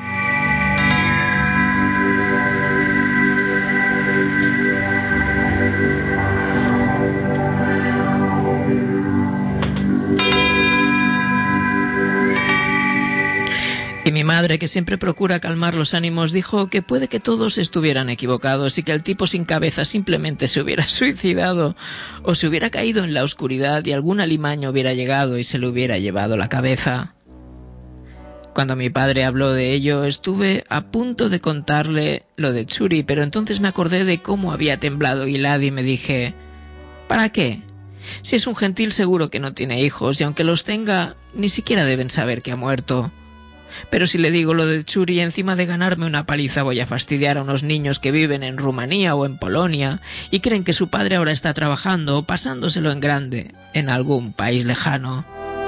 Y mi madre, que siempre procura calmar los ánimos, dijo que puede que todos estuvieran equivocados y que el tipo sin cabeza simplemente se hubiera suicidado o se hubiera caído en la oscuridad y algún alimaño hubiera llegado y se le hubiera llevado la cabeza. Cuando mi padre habló de ello, estuve a punto de contarle lo de Txuri, pero entonces me acordé de cómo había temblado Gilad y me dije: ¿para qué? Si es un gentil seguro que no tiene hijos y aunque los tenga, ni siquiera deben saber que ha muerto. Pero si le digo lo de Txuri, encima de ganarme una paliza voy a fastidiar a unos niños que viven en Rumanía o en Polonia y creen que su padre ahora está trabajando o pasándoselo en grande en algún país lejano.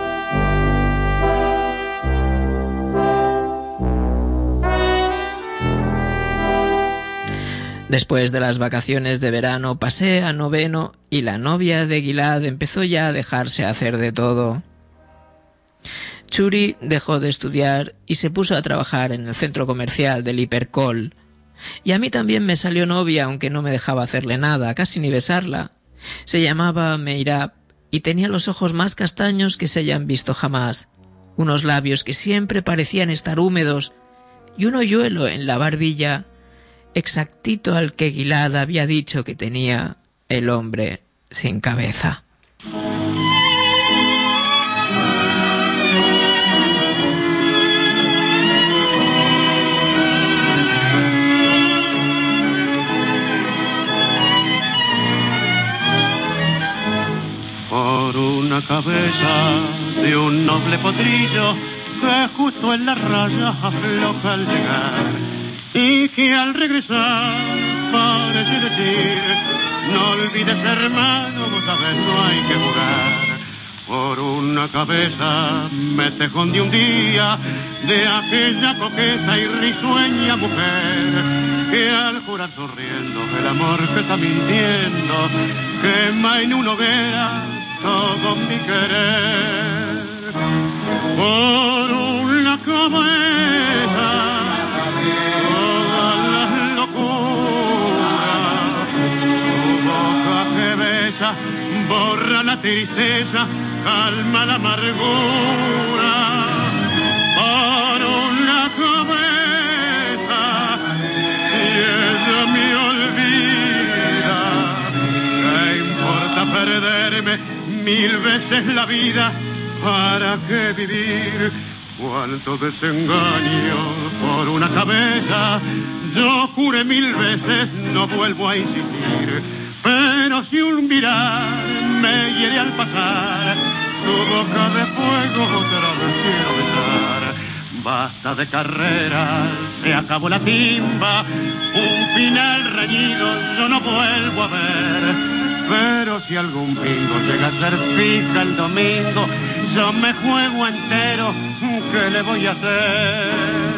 Después de las vacaciones de verano pasé a noveno y la novia de Gilad empezó ya a dejarse hacer de todo. Txuri dejó de estudiar y se puso a trabajar en el centro comercial del Hipercol. Y a mí también me salió novia, aunque no me dejaba hacerle nada, casi ni besarla. Se llamaba Meirab y tenía los ojos más castaños que se hayan visto jamás, unos labios que siempre parecían estar húmedos y un hoyuelo en la barbilla, exactito al que Gilad había dicho que tenía el hombre sin cabeza. por una cabeza de un noble potrillo que justo en la raya afloja al llegar y que al regresar parece decir: no olvides, hermano, vos sabés, no hay que jugar. Por una cabeza me tejón de un día de aquella coqueta y risueña mujer que al jurar sonriendo el amor que está mintiendo quema en una hoguera todo mi querer. Por una cabeza todas las locuras, tu boca que besa borra la tristeza, calma la amargura. Por una cabeza y ella me olvida, ¿qué importa perderme mil veces la vida? ¿Para qué vivir? Cuánto desengaño por una cabeza. Yo juré mil veces, no vuelvo a insistir. Pero si un mirar me hiere al pasar, tu boca de fuego otra vez quiero besar. Basta de carreras, se acabó la timba, un final reñido yo no vuelvo a ver. Pero si algún bingo llega a ser fija el domingo, yo me juego entero, ¿qué le voy a hacer?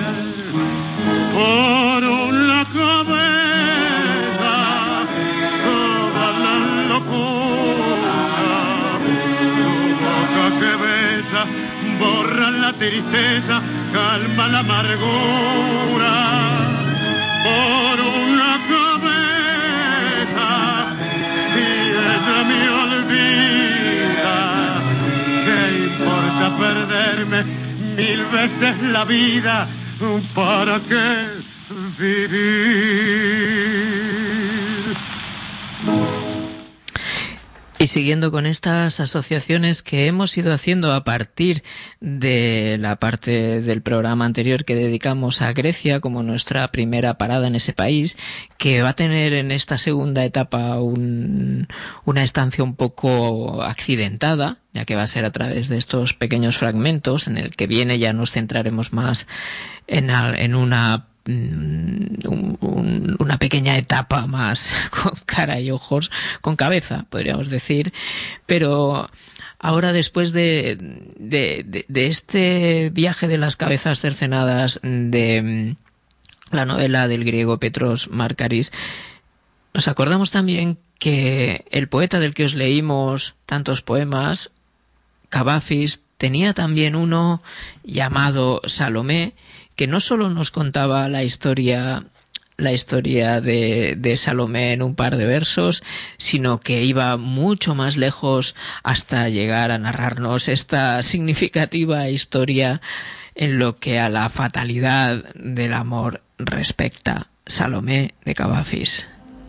Por una cabeza toda la locura, tu boca que besa borra la tristeza, calma la amargura. Por una cabeza y ella me olvida, ¿qué importa perderme mil veces la vida? ¿Para qué vivir? Y siguiendo con estas asociaciones que hemos ido haciendo a partir de la parte del programa anterior que dedicamos a Grecia como nuestra primera parada en ese país, que va a tener en esta segunda etapa un, una estancia un poco accidentada, ya que va a ser a través de estos pequeños fragmentos. En el que viene ya nos centraremos más en, en una Un, un, una pequeña etapa más con cara y ojos, con cabeza, podríamos decir. Pero ahora, después de, de, de, de este viaje de las cabezas cercenadas de la novela del griego Petros Markaris, nos acordamos también que el poeta del que os leímos tantos poemas, Kavafis, tenía también uno llamado Salomé, que no solo nos contaba la historia la historia de, de Salomé en un par de versos, sino que iba mucho más lejos hasta llegar a narrarnos esta significativa historia en lo que a la fatalidad del amor respecta. Salomé de Kavafis.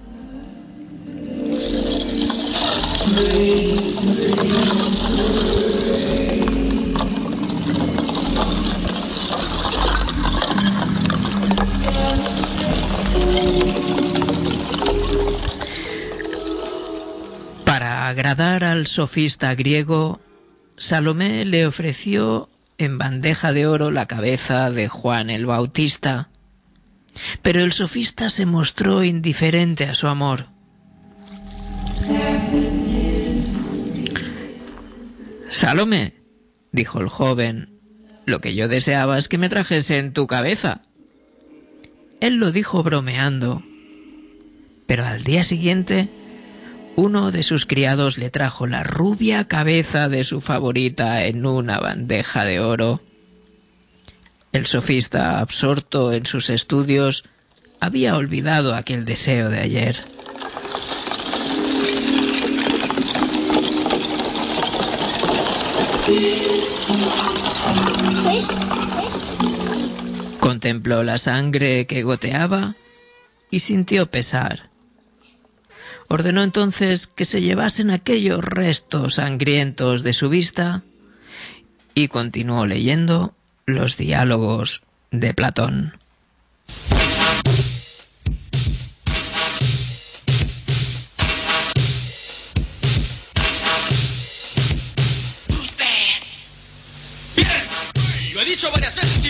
Para agradar al sofista griego, Salomé le ofreció en bandeja de oro la cabeza de Juan el Bautista, pero el sofista se mostró indiferente a su amor. Salomé, dijo el joven, lo que yo deseaba es que me trajesen tu cabeza. Él lo dijo bromeando, pero al día siguiente uno de sus criados le trajo la rubia cabeza de su favorita en una bandeja de oro. El sofista, absorto en sus estudios, había olvidado aquel deseo de ayer. Contempló la sangre que goteaba y sintió pesar. Ordenó entonces que se llevasen aquellos restos sangrientos de su vista y continuó leyendo los diálogos de Platón.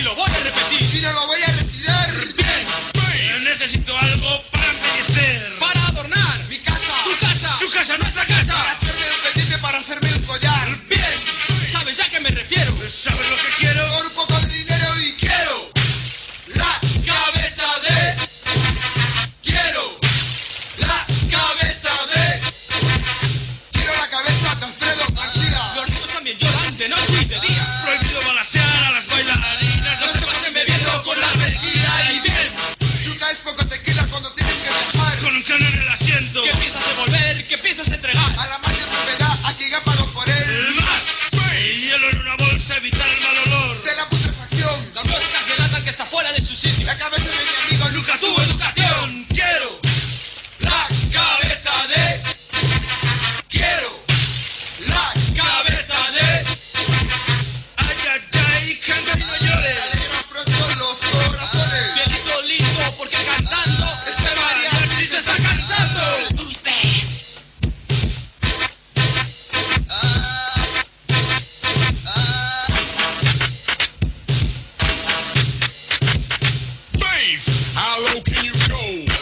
lo voy a repetir. Y no lo voy a retirar. Bien, pues. Necesito algo para embellecer. Para adornar. Mi casa. Tu casa. Su casa, nuestra casa. Para hacerme un pendiente, para hacerme un collar. Bien. ¿Sabes ya a qué me refiero? ¿Sabes lo que quiero? Por un poco de dinero y quiero la cabeza de... Quiero la cabeza de... Quiero la cabeza de Alfredo García. Los ricos también lloran de noche y de día. Prohibido balasear a las bailarinas. No se pasen bebiendo con la tequila. Y bien. Tú caes poco tequila cuando tienes que viajar. Con un cano en el asiento. ¿Qué piensas devolver? ¿Qué piensas entregar? A la mayor novedad, aquí ya pago por él. El más. Y hielo en una bolsa, evitar el mal olor. De la putrefacción. Las moscas delatan que está fuera de su sitio. La cabeza de mi amigo Nunca tuvo educación. Quiero la cabeza de... Quiero la cabeza de... Ay, ay, ay, canta y no llores. Alegra pronto los corazones. Pielito lindo porque cantando Este mariachi se está cansando. Usted. Bass, how low can you go?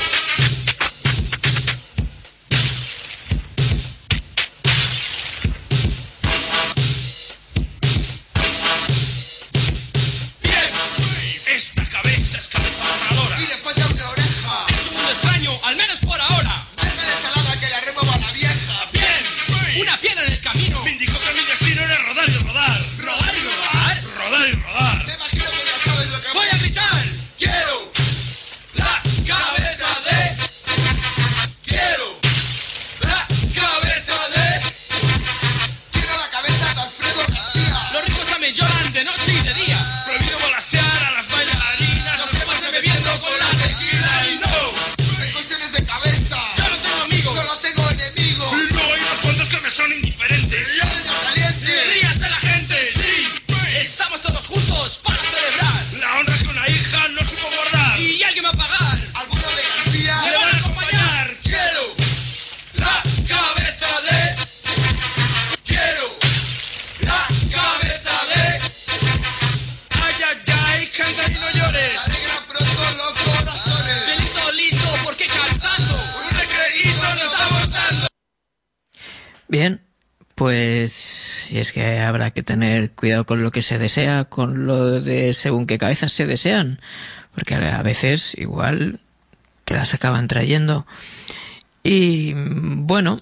Bien. Esta cabeza es cabeza voladora. Y le falta una oreja. Es un mundo extraño, al menos por ahora. Deja la ensalada que la remueva la vieja. Bien. Una piedra en el camino. Me indicó que mi destino era rodar y rodar. Rodar y rodar. Rodar y rodar. Te imagino que ya sabes lo que Voy a gritar. Quiero la cabeza de... Quiero la cabeza de... Quiero la cabeza de Alfredo García. Los ricos también lloran de noche y de día. Prohibido volasear a las bailarinas. No se pase bebiendo con la tequila y no. Discusiones de cabeza. Yo no tengo amigos. Solo tengo enemigos. No hay unos cuantos que me son indiferentes. Yo de caliente. ¡Ríase la gente! ¡Sí! Estamos todos juntos para celebrar. La honra que una hija no supo guardar. Y alguien va a pagar. Alguno de García. Le van a acompañar. Quiero la cabeza de... Quiero la cabeza de... Ay, ay, ay, canta y no llores. Alegra pronto los corazones. Delito lindo porque cantando. Un recreíto nos estamos dando. Bien, pues si es que habrá que tener cuidado con lo que se desea, con lo de según qué cabezas se desean, porque a veces igual te las acaban trayendo. Y bueno,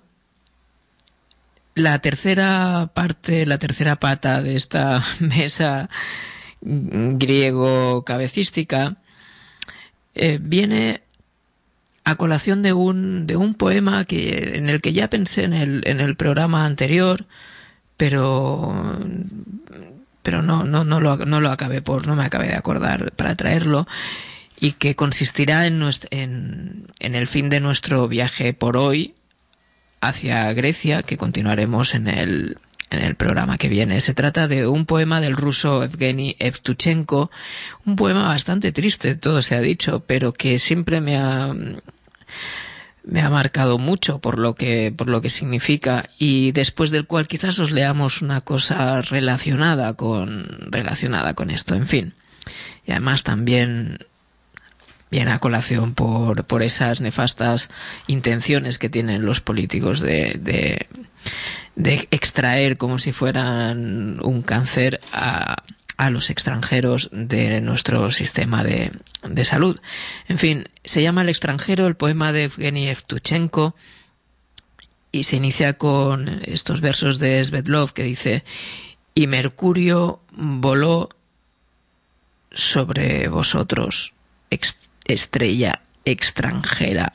la tercera parte, la tercera pata de esta mesa griego cabecística eh, viene a colación de un de un poema que en el que ya pensé en el en el programa anterior, pero pero no no no lo no lo acabé por no me acabé de acordar para traerlo, y que consistirá en nuestro, en en el fin de nuestro viaje por hoy hacia Grecia, que continuaremos en el en el programa que viene. Se trata de un poema del ruso Evgeny Evtuchenko, un poema bastante triste, todo se ha dicho, pero que siempre me ha me ha marcado mucho por lo que por lo que significa, y después del cual quizás os leamos una cosa relacionada con relacionada con esto, en fin. Y además también viene a colación por por esas nefastas intenciones que tienen los políticos de de de extraer como si fueran un cáncer a, a los extranjeros de nuestro sistema de, de salud. En fin, se llama El extranjero, el poema de Evgeny Evtuchenko, y se inicia con estos versos de Svetlov que dice: y Mercurio voló sobre vosotros, ex- estrella extranjera.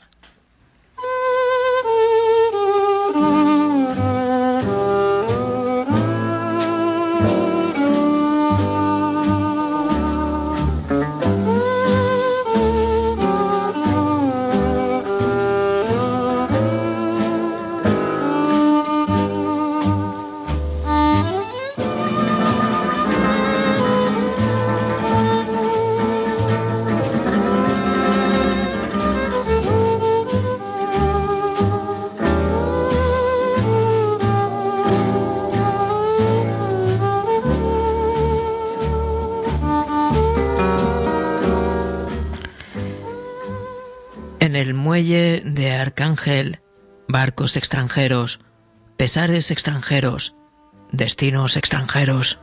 muelle de Arcángel, barcos extranjeros, pesares extranjeros, destinos extranjeros.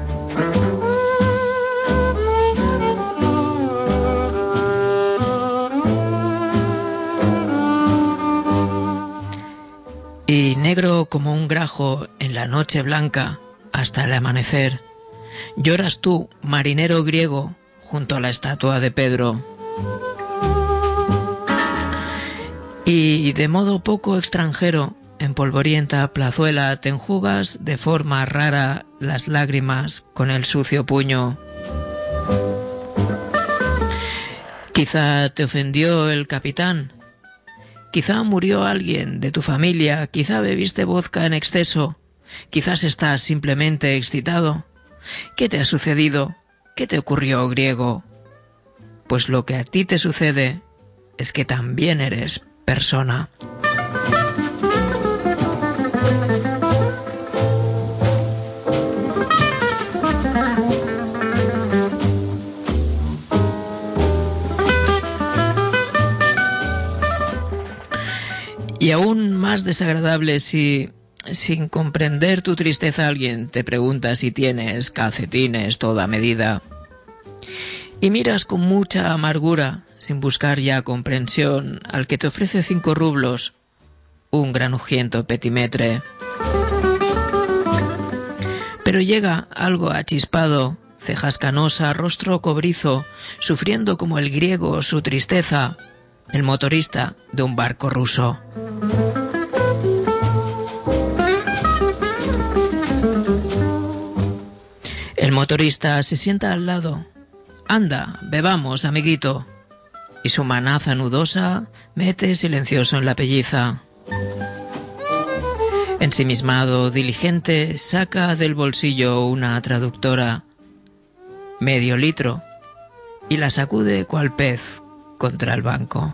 Y negro como un grajo en la noche blanca hasta el amanecer, lloras tú, marinero griego, junto a la estatua de Pedro. Y de modo poco extranjero, en polvorienta plazuela te enjugas de forma rara las lágrimas con el sucio puño. Quizá te ofendió el capitán, quizá murió alguien de tu familia, quizá bebiste vodka en exceso, quizás estás simplemente excitado. ¿Qué te ha sucedido? ¿Qué te ocurrió, griego? Pues lo que a ti te sucede es que también eres persona. Y aún más desagradable si, sin comprender tu tristeza, alguien te pregunta si tienes calcetines toda medida. Y miras con mucha amargura, sin buscar ya comprensión, al que te ofrece cinco rublos, un granujiento petimetre. Pero llega algo achispado, cejas canosa, rostro cobrizo, sufriendo como el griego su tristeza, el motorista de un barco ruso. El motorista se sienta al lado. Anda, bebamos, amiguito. Y su manaza nudosa mete silencioso en la pelliza. Ensimismado, diligente, saca del bolsillo una traductora, medio litro, y la sacude cual pez contra el banco.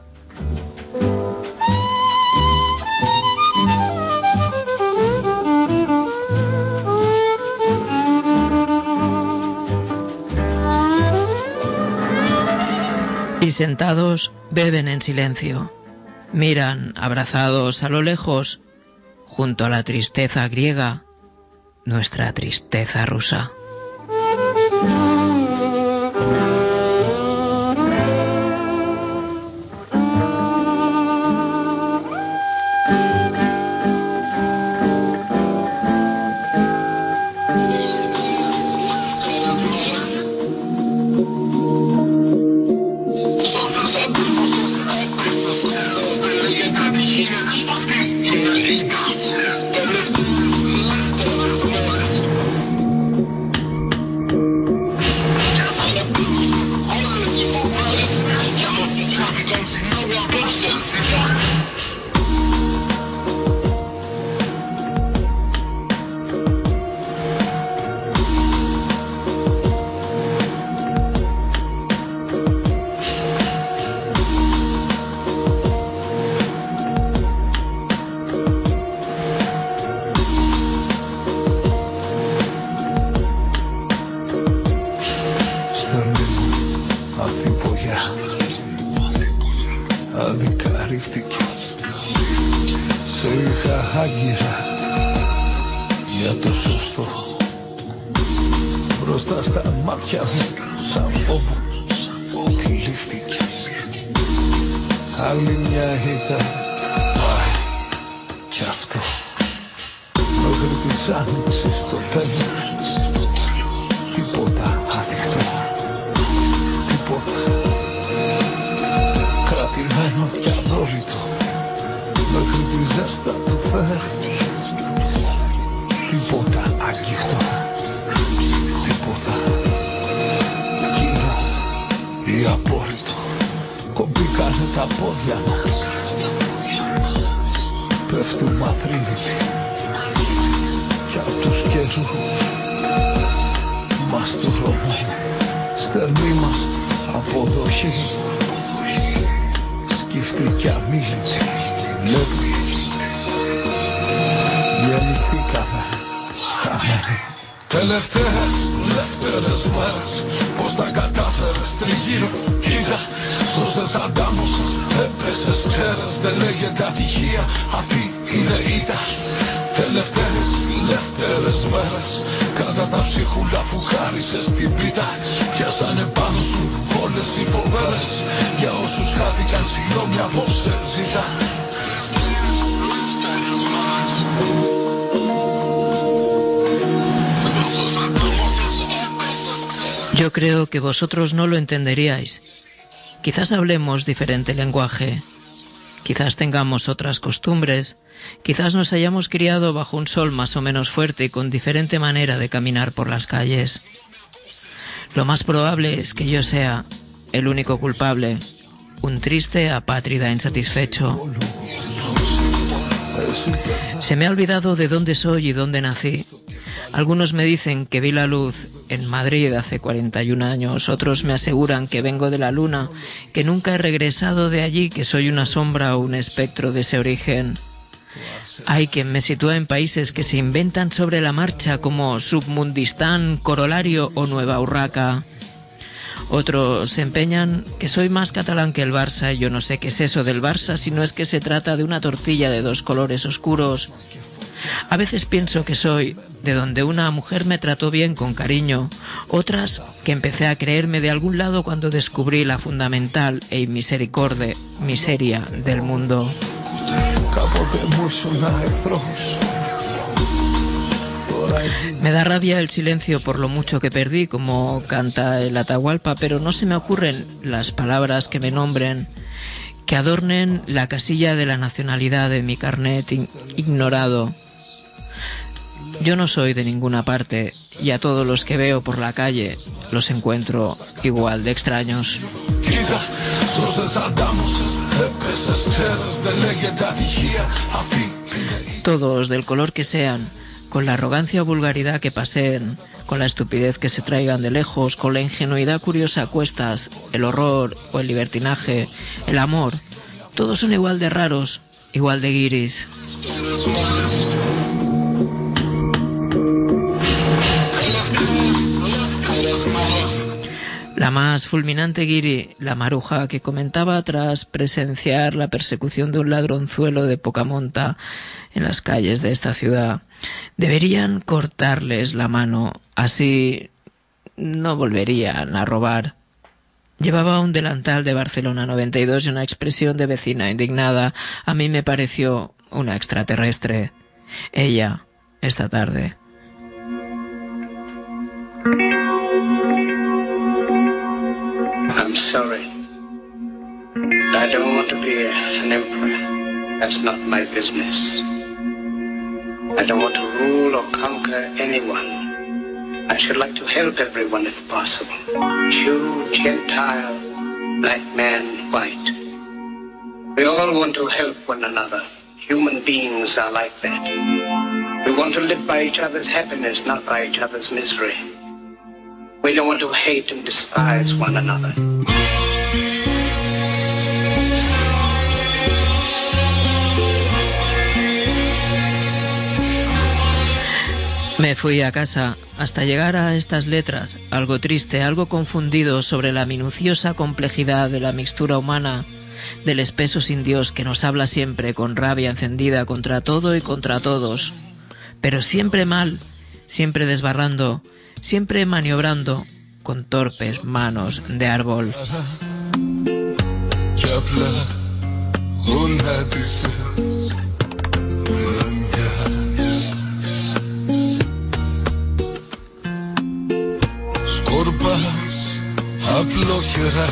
Y sentados beben en silencio, miran abrazados a lo lejos, junto a la tristeza griega, nuestra tristeza rusa. Τελευταίες, δεύτερες μέρες, πως τα κατάφερες τριγύρω. Κοίτα, σώσες αντάμωσες, έπεσες, ξέρες, δεν λέγεται ατυχία, αυτή είναι ήττα. Τελευταίες, δεύτερες μέρες, κατά τα ψίχουλα αφού χάρισες την πίτα. Πιάσανε πάνω σου όλες οι φοβέρες, για όσους χάθηκαν συγγνώμη απόψε ζήτα. Yo creo que vosotros no lo entenderíais. Quizás hablemos diferente lenguaje, quizás tengamos otras costumbres, quizás nos hayamos criado bajo un sol más o menos fuerte y con diferente manera de caminar por las calles. Lo más probable es que yo sea el único culpable, un triste apátrida insatisfecho. Se me ha olvidado de dónde soy y dónde nací. Algunos me dicen que vi la luz en Madrid hace cuarenta y un años, otros me aseguran que vengo de la luna, que nunca he regresado de allí, que soy una sombra o un espectro de ese origen. Hay quien me sitúa en países que se inventan sobre la marcha como Submundistán, Corolario o Nueva Urraca. Otros se empeñan que soy más catalán que el Barça y yo no sé qué es eso del Barça si no es que se trata de una tortilla de dos colores oscuros. A veces pienso que soy de donde una mujer me trató bien con cariño, otras que empecé a creerme de algún lado cuando descubrí la fundamental e inmisericorde miseria del mundo. Me da rabia el silencio por lo mucho que perdí, como canta el Atahualpa, pero no se me ocurren las palabras que me nombren, que adornen la casilla de la nacionalidad de mi carnet ignorado. Yo no soy de ninguna parte y a todos los que veo por la calle los encuentro igual de extraños. Todos del color que sean, con la arrogancia o vulgaridad que paseen, con la estupidez que se traigan de lejos, con la ingenuidad curiosa a cuestas, el horror o el libertinaje, el amor, todos son igual de raros, igual de guiris. La más fulminante guiri, la maruja que comentaba tras presenciar la persecución de un ladronzuelo de poca monta en las calles de esta ciudad. Deberían cortarles la mano, así no volverían a robar. Llevaba un delantal de Barcelona noventa y dos y una expresión de vecina indignada. A mí me pareció una extraterrestre. Ella, esta tarde. I'm sorry. I don't want to be an emperor. That's not my business. I don't want to rule or conquer anyone. I should like to help everyone if possible. Jew, Gentile, black man, white. We all want to help one another. Human beings are like that. We want to live by each other's happiness, not by each other's misery. We don't want to hate and despise one another. Me fui a casa hasta llegar a estas letras, algo triste, algo confundido sobre la minuciosa complejidad de la mixtura humana, del espeso sin Dios que nos habla siempre con rabia encendida contra todo y contra todos, pero siempre mal, siempre desbarrando, siempre maniobrando con torpes manos de árbol. Σκορπάς απλόχερα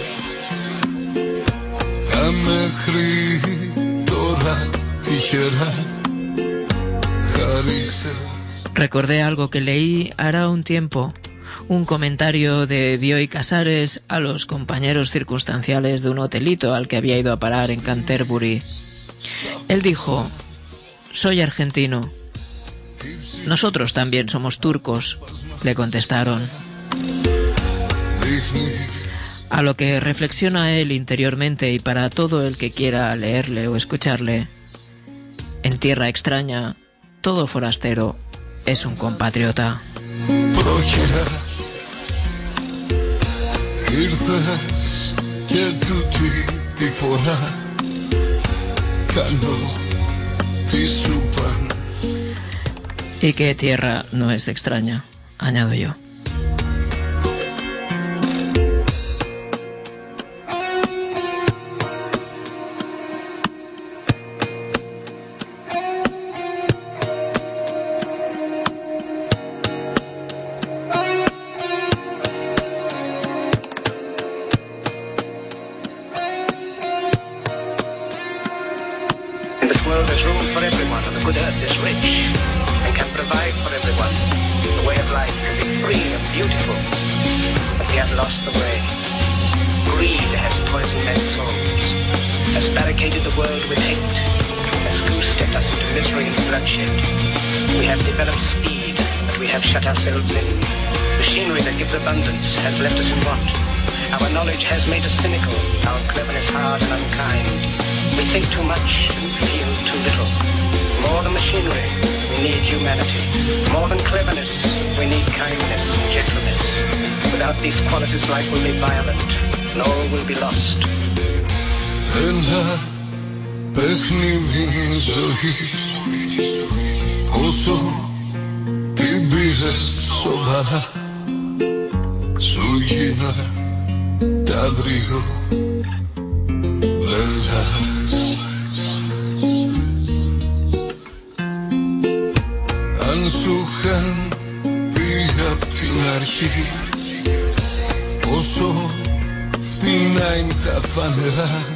τα μέχρι τώρα τυχερά χαρίσες. Recordé algo que leí hará un tiempo, un comentario de Bioy Casares a los compañeros circunstanciales de un hotelito al que había ido a parar en Canterbury. Él dijo: soy argentino. Nosotros también somos turcos, le contestaron. A lo que reflexiona él interiormente, y para todo el que quiera leerle o escucharle: en tierra extraña, todo forastero es un compatriota. πρόχειρα. Ήρθες και τούτη τη φορά κάνω τι σου παν. Y que tierra no es extraña, añado yo. Ένα παιχνίδι ζωής, όσο την πήρες σοβαρά, σου γίνα τα δυο βελάς. Αν σου είχαν πει απ' την αρχή πόσο φτηνά είναι τα φανερά.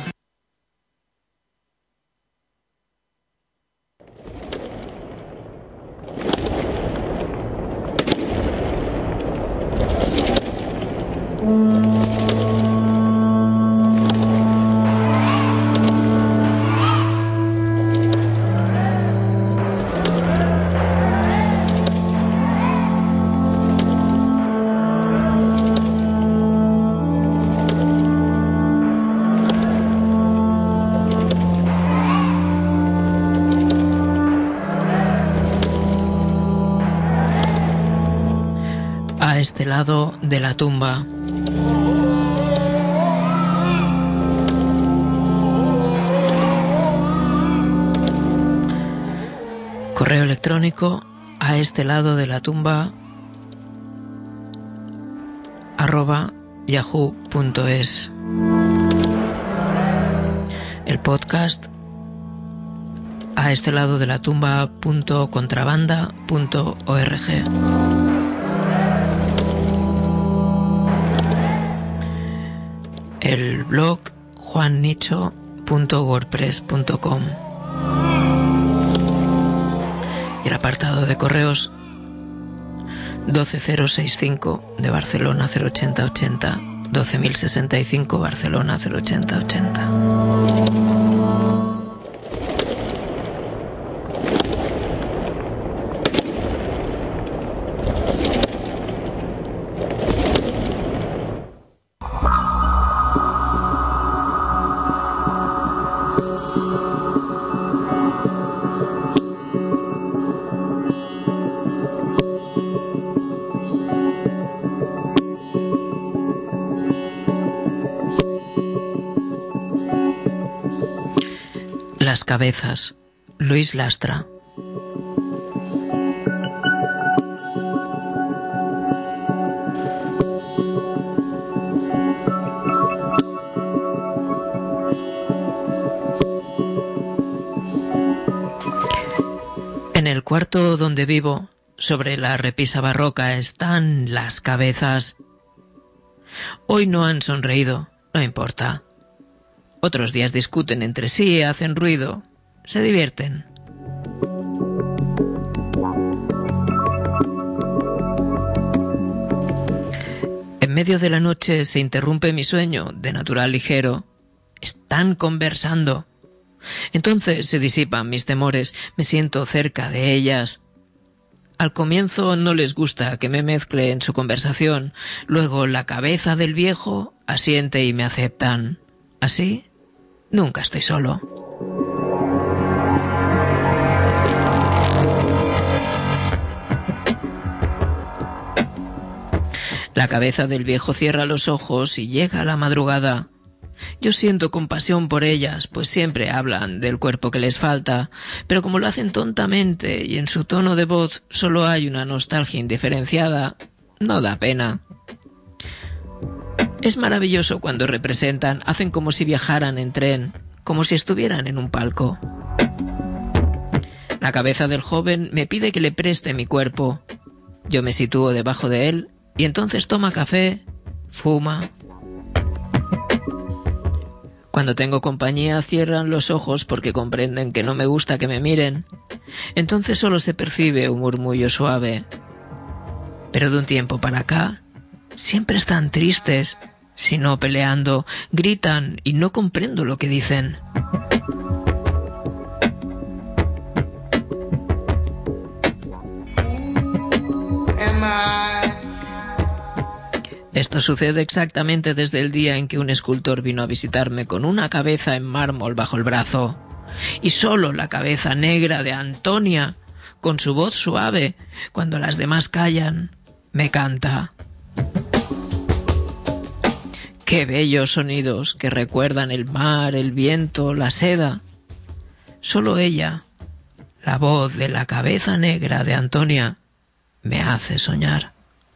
A este lado de la tumba. Correo electrónico a este lado de la tumba arroba yahoo punto es. El podcast a este lado de la tumba punto contrabanda punto org. El blog juan nicho punto wordpress punto com y el apartado de correos doce mil sesenta y cinco de Barcelona cero ochenta ochenta, doce mil sesenta y cinco Barcelona cero ochenta ochenta. Las cabezas, Luis Lastra. En el cuarto donde vivo, sobre la repisa barroca, están las cabezas. Hoy no han sonreído, no importa. Otros días discuten entre sí, hacen ruido, se divierten. En medio de la noche se interrumpe mi sueño, de natural ligero. Están conversando. Entonces se disipan mis temores, me siento cerca de ellas. Al comienzo no les gusta que me mezcle en su conversación, luego la cabeza del viejo asiente y me aceptan. Así, nunca estoy solo. La cabeza del viejo cierra los ojos y llega a la madrugada. Yo siento compasión por ellas, pues siempre hablan del cuerpo que les falta, pero como lo hacen tontamente y en su tono de voz solo hay una nostalgia indiferenciada, no da pena. Es maravilloso cuando representan, hacen como si viajaran en tren, como si estuvieran en un palco. La cabeza del joven me pide que le preste mi cuerpo. Yo me sitúo debajo de él y entonces toma café, fuma. Cuando tengo compañía cierran los ojos porque comprenden que no me gusta que me miren. Entonces solo se percibe un murmullo suave. Pero de un tiempo para acá, siempre están tristes, si no peleando, gritan y no comprendo lo que dicen. Esto sucede exactamente desde el día en que un escultor vino a visitarme con una cabeza en mármol bajo el brazo. Y solo la cabeza negra de Antonia, con su voz suave, cuando las demás callan, me canta. Qué bellos sonidos que recuerdan el mar, el viento, la seda. Solo ella, la voz de la cabeza negra de Antonia, me hace soñar.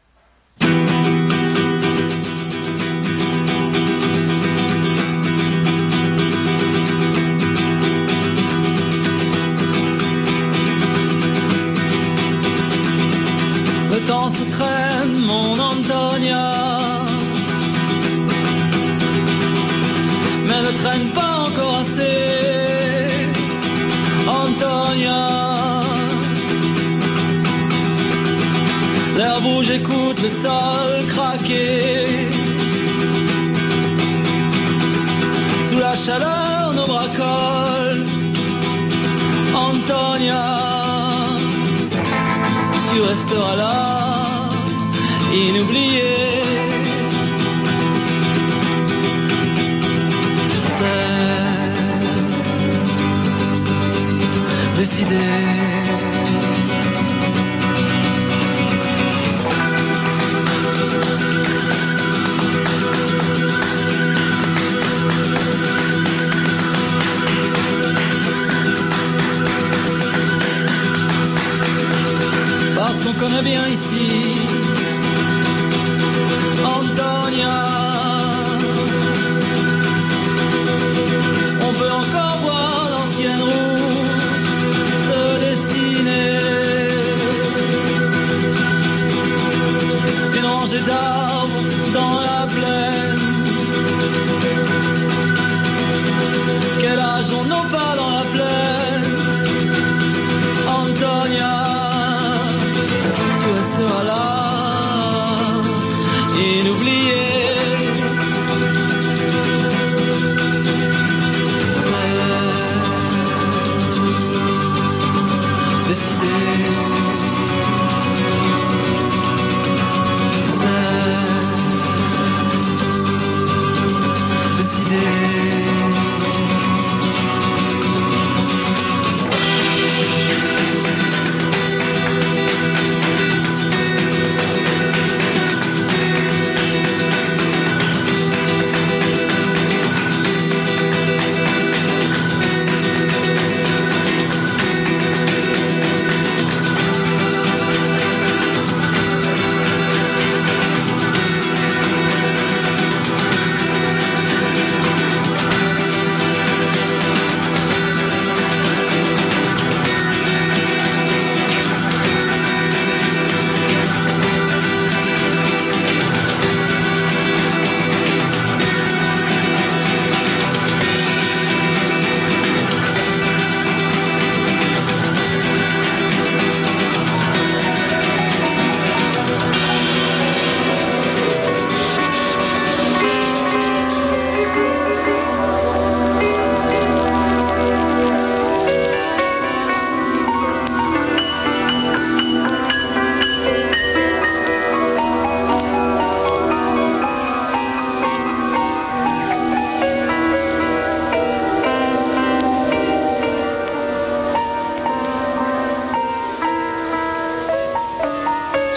Le temps se traîne, mon Antonia, mais ne traîne pas encore assez, Antonia. L'air bouge, écoute le sol craquer, sous la chaleur nos bras collent, Antonia. Tu resteras là, inoublié. C'est décidé. Parce qu'on connaît bien ici Antonia. On peut encore voir l'ancienne route se dessiner. Une rangée d'arbres dans la plaine. Quel âge on n'a pas dans la plaine, Antonia. Tu resteras là, inoublié. C'est décidé. C'est décidé.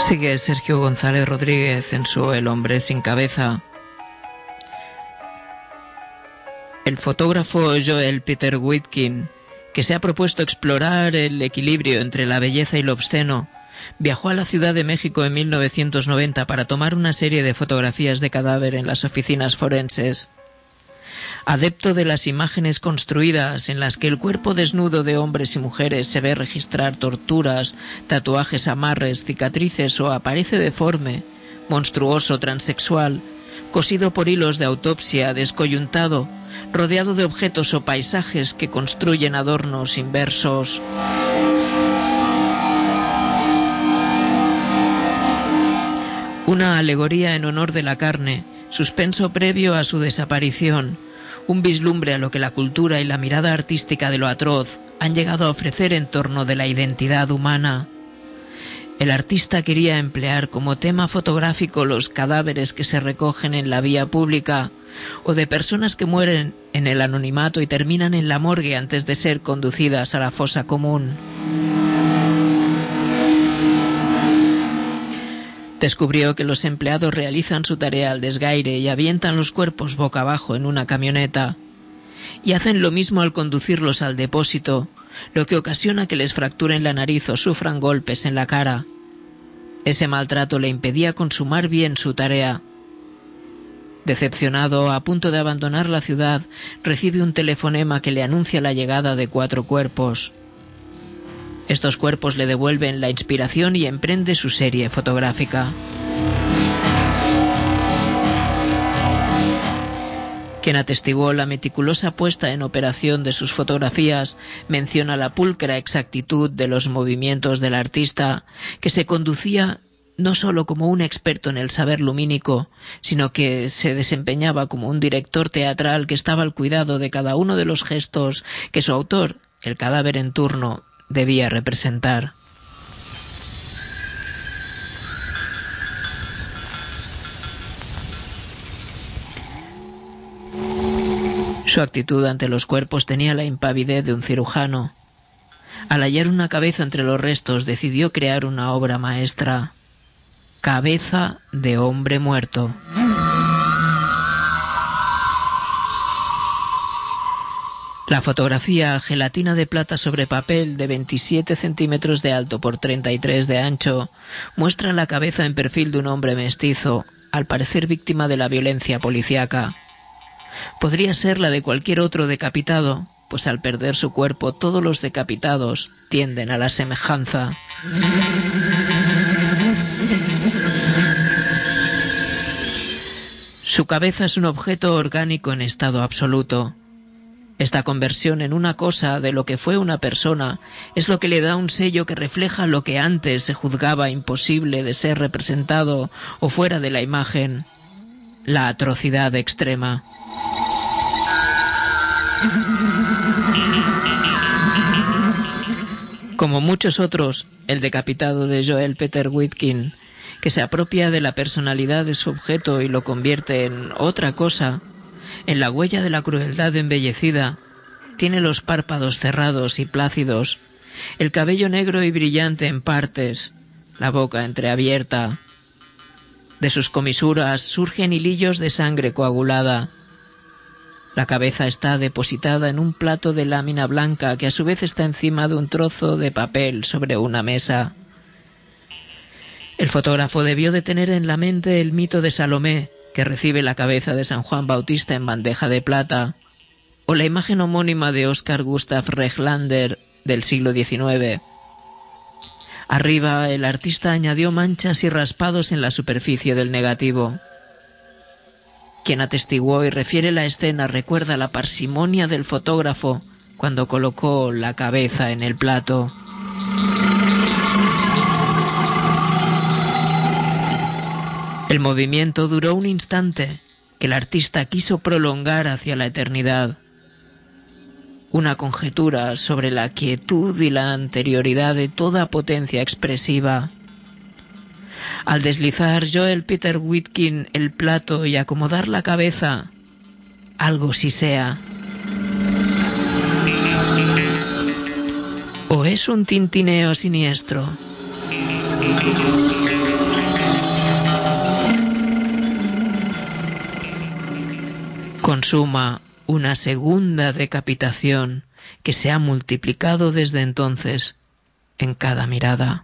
Sigue Sergio González Rodríguez en su El hombre sin cabeza. El fotógrafo Joel Peter Witkin, que se ha propuesto explorar el equilibrio entre la belleza y lo obsceno, viajó a la Ciudad de México en mil novecientos noventa para tomar una serie de fotografías de cadáver en las oficinas forenses. Adepto de las imágenes construidas en las que el cuerpo desnudo de hombres y mujeres se ve registrar torturas, tatuajes, amarres, cicatrices o aparece deforme, monstruoso, transexual, cosido por hilos de autopsia, descoyuntado, rodeado de objetos o paisajes que construyen adornos inversos. Una alegoría en honor de la carne, suspenso previo a su desaparición, un vislumbre a lo que la cultura y la mirada artística de lo atroz han llegado a ofrecer en torno de la identidad humana. El artista quería emplear como tema fotográfico los cadáveres que se recogen en la vía pública o de personas que mueren en el anonimato y terminan en la morgue antes de ser conducidas a la fosa común. Descubrió que los empleados realizan su tarea al desgaire y avientan los cuerpos boca abajo en una camioneta. Y hacen lo mismo al conducirlos al depósito, lo que ocasiona que les fracturen la nariz o sufran golpes en la cara. Ese maltrato le impedía consumar bien su tarea. Decepcionado, a punto de abandonar la ciudad, recibe un telefonema que le anuncia la llegada de cuatro cuerpos. Estos cuerpos le devuelven la inspiración y emprende su serie fotográfica. Quien atestiguó la meticulosa puesta en operación de sus fotografías menciona la pulcra exactitud de los movimientos del artista, que se conducía no solo como un experto en el saber lumínico, sino que se desempeñaba como un director teatral que estaba al cuidado de cada uno de los gestos que su autor, el cadáver en turno, debía representar. Su actitud ante los cuerpos tenía la impavidez de un cirujano. Al hallar una cabeza entre los restos, decidió crear una obra maestra: Cabeza de hombre muerto. La fotografía, gelatina de plata sobre papel de veintisiete centímetros de alto por treinta y tres de ancho, muestra la cabeza en perfil de un hombre mestizo, al parecer víctima de la violencia policíaca. Podría ser la de cualquier otro decapitado, pues al perder su cuerpo todos los decapitados tienden a la semejanza. Su cabeza es un objeto orgánico en estado absoluto. Esta conversión en una cosa de lo que fue una persona es lo que le da un sello que refleja lo que antes se juzgaba imposible de ser representado o fuera de la imagen: la atrocidad extrema. Como muchos otros, el decapitado de Joel Peter Witkin, que se apropia de la personalidad de su objeto y lo convierte en otra cosa, en la huella de la crueldad embellecida, tiene los párpados cerrados y plácidos, el cabello negro y brillante en partes, la boca entreabierta. De sus comisuras surgen hilillos de sangre coagulada. La cabeza está depositada en un plato de lámina blanca que a su vez está encima de un trozo de papel sobre una mesa. El fotógrafo debió de tener en la mente el mito de Salomé, que recibe la cabeza de San Juan Bautista en bandeja de plata, o la imagen homónima de Oscar Gustav Reglander del siglo diecinueve. Arriba, el artista añadió manchas y raspados en la superficie del negativo. Quien atestiguó y refiere la escena recuerda la parsimonia del fotógrafo cuando colocó la cabeza en el plato. El movimiento duró un instante que el artista quiso prolongar hacia la eternidad. Una conjetura sobre la quietud y la anterioridad de toda potencia expresiva. Al deslizar Joel Peter Witkin el plato y acomodar la cabeza, algo sisea. ¿O es un tintineo siniestro? consuma una segunda decapitación que se ha multiplicado desde entonces en cada mirada.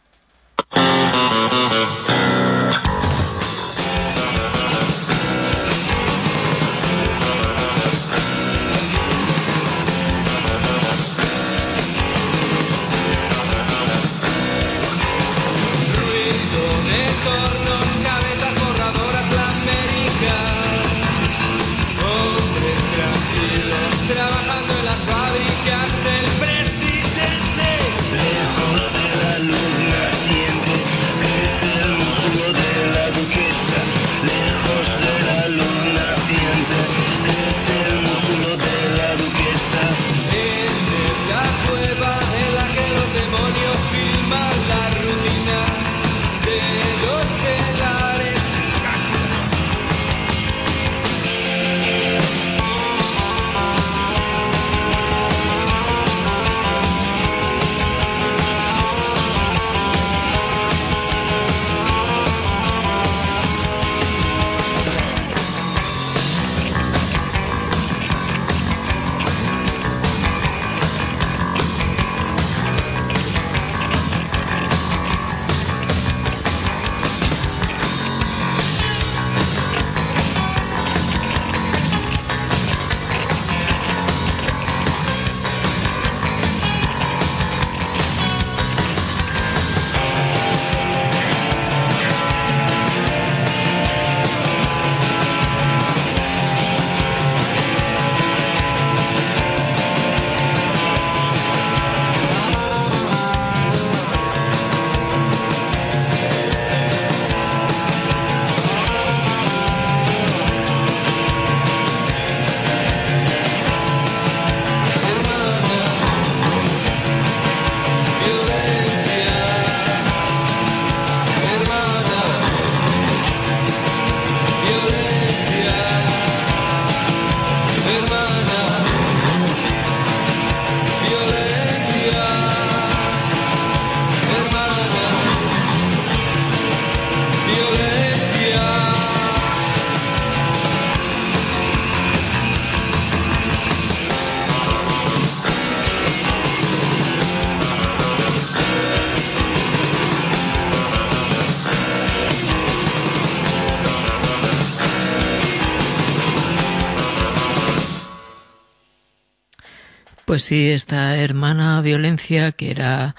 Pues sí, esta hermana violencia, que era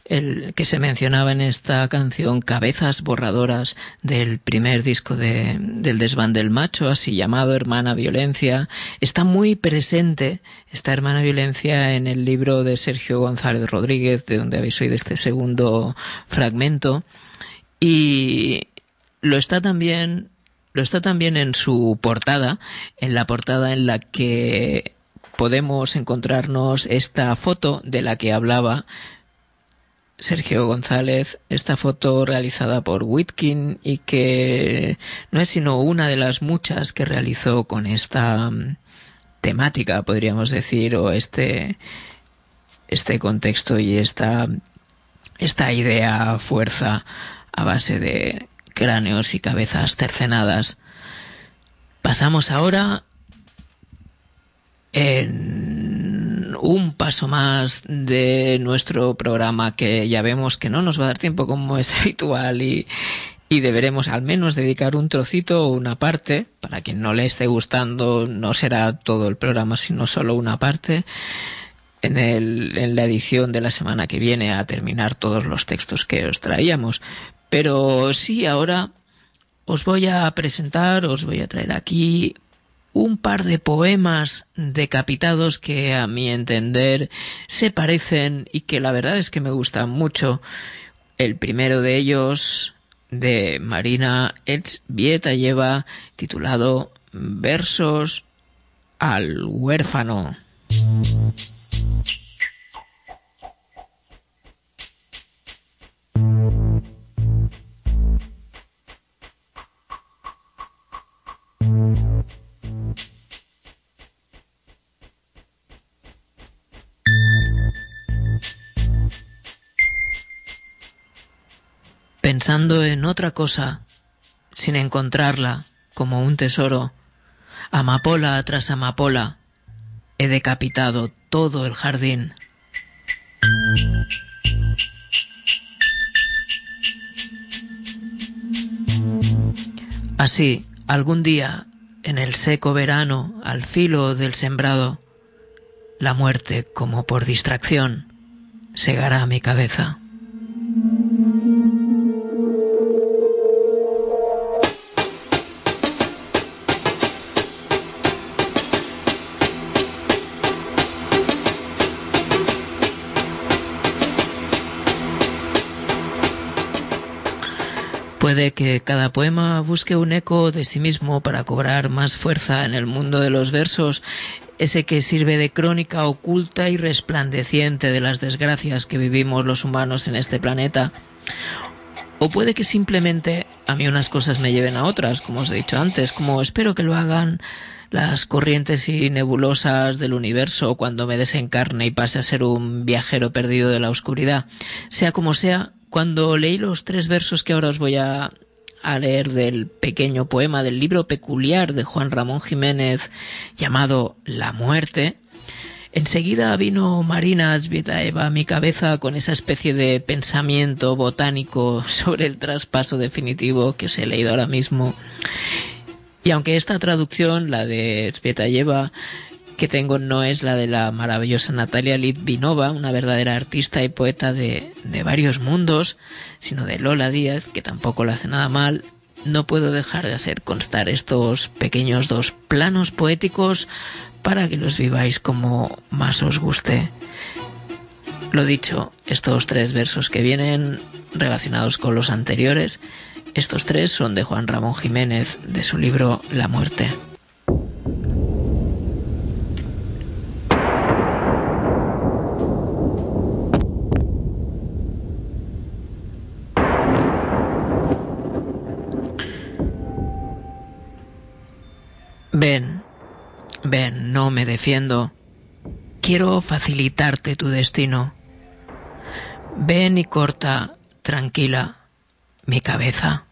el que se mencionaba en esta canción, Cabezas Borradoras, del primer disco de, del Desván del Macho, así llamado Hermana Violencia, está muy presente esta hermana violencia en el libro de Sergio González Rodríguez, de donde habéis oído este segundo fragmento, y lo está también, lo está también en su portada, en la portada en la que podemos encontrarnos esta foto de la que hablaba Sergio González, esta foto realizada por Witkin y que no es sino una de las muchas que realizó con esta temática, podríamos decir, o este, este contexto y esta, esta idea fuerza a base de cráneos y cabezas cercenadas. Pasamos ahora en un paso más de nuestro programa, que ya vemos que no nos va a dar tiempo como es habitual y, y deberemos al menos dedicar un trocito o una parte. Para quien no le esté gustando, no será todo el programa sino solo una parte en, el, en la edición de la semana que viene, a terminar todos los textos que os traíamos. Pero sí, ahora os voy a presentar, os voy a traer aquí un par de poemas decapitados que a mi entender se parecen y que la verdad es que me gustan mucho. El primero de ellos, de Marina Elzbieta-Lleva, titulado Versos al huérfano. Pensando en otra cosa, sin encontrarla como un tesoro, Amapola tras amapola, he decapitado todo el jardín. Así, algún día, en el seco verano, al filo del sembrado, la muerte, como por distracción, segará mi cabeza. Puede que cada poema busque un eco de sí mismo para cobrar más fuerza en el mundo de los versos, ese que sirve de crónica oculta y resplandeciente de las desgracias que vivimos los humanos en este planeta. O puede que simplemente a mí unas cosas me lleven a otras, como os he dicho antes, como espero que lo hagan las corrientes y nebulosas del universo cuando me desencarne y pase a ser un viajero perdido de la oscuridad. Sea como sea, cuando leí los tres versos que ahora os voy a, a leer del pequeño poema del libro peculiar de Juan Ramón Jiménez llamado La muerte, enseguida vino Marina Tsvetaeva a mi cabeza con esa especie de pensamiento botánico sobre el traspaso definitivo que os he leído ahora mismo. Y aunque esta traducción, la de Tsvetaeva, que tengo no es la de la maravillosa Natalia Litvinova, una verdadera artista y poeta de, de varios mundos, sino de Lola Díaz, que tampoco lo hace nada mal, no puedo dejar de hacer constar estos pequeños dos planos poéticos para que los viváis como más os guste. Lo dicho, estos tres versos que vienen relacionados con los anteriores, estos tres son de Juan Ramón Jiménez, de su libro La muerte. Ven, ven, no me defiendo. Quiero facilitarte tu destino. Ven y corta, tranquila, mi cabeza.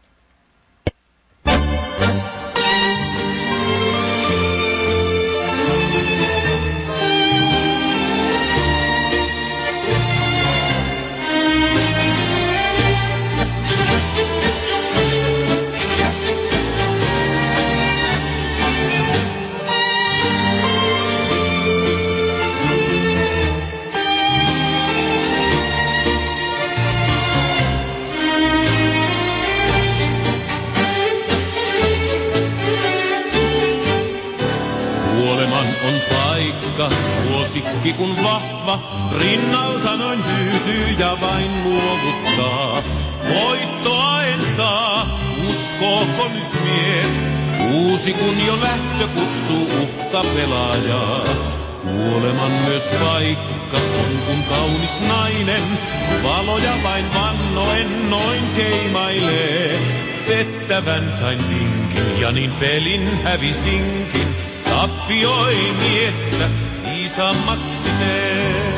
Suosikki kun vahva, rinnalta noin hyytyy ja vain luovuttaa. Voittoa en saa, uskooko nyt mies? Uusi kun jo lähtö kutsuu uhka pelaajaa. Kuoleman myös paikka on kun kaunis nainen, valoja vain vannoen noin keimailee. Pettävän sain vinkin ja niin pelin hävisinkin, tappioi miestä. Isammaksi tee.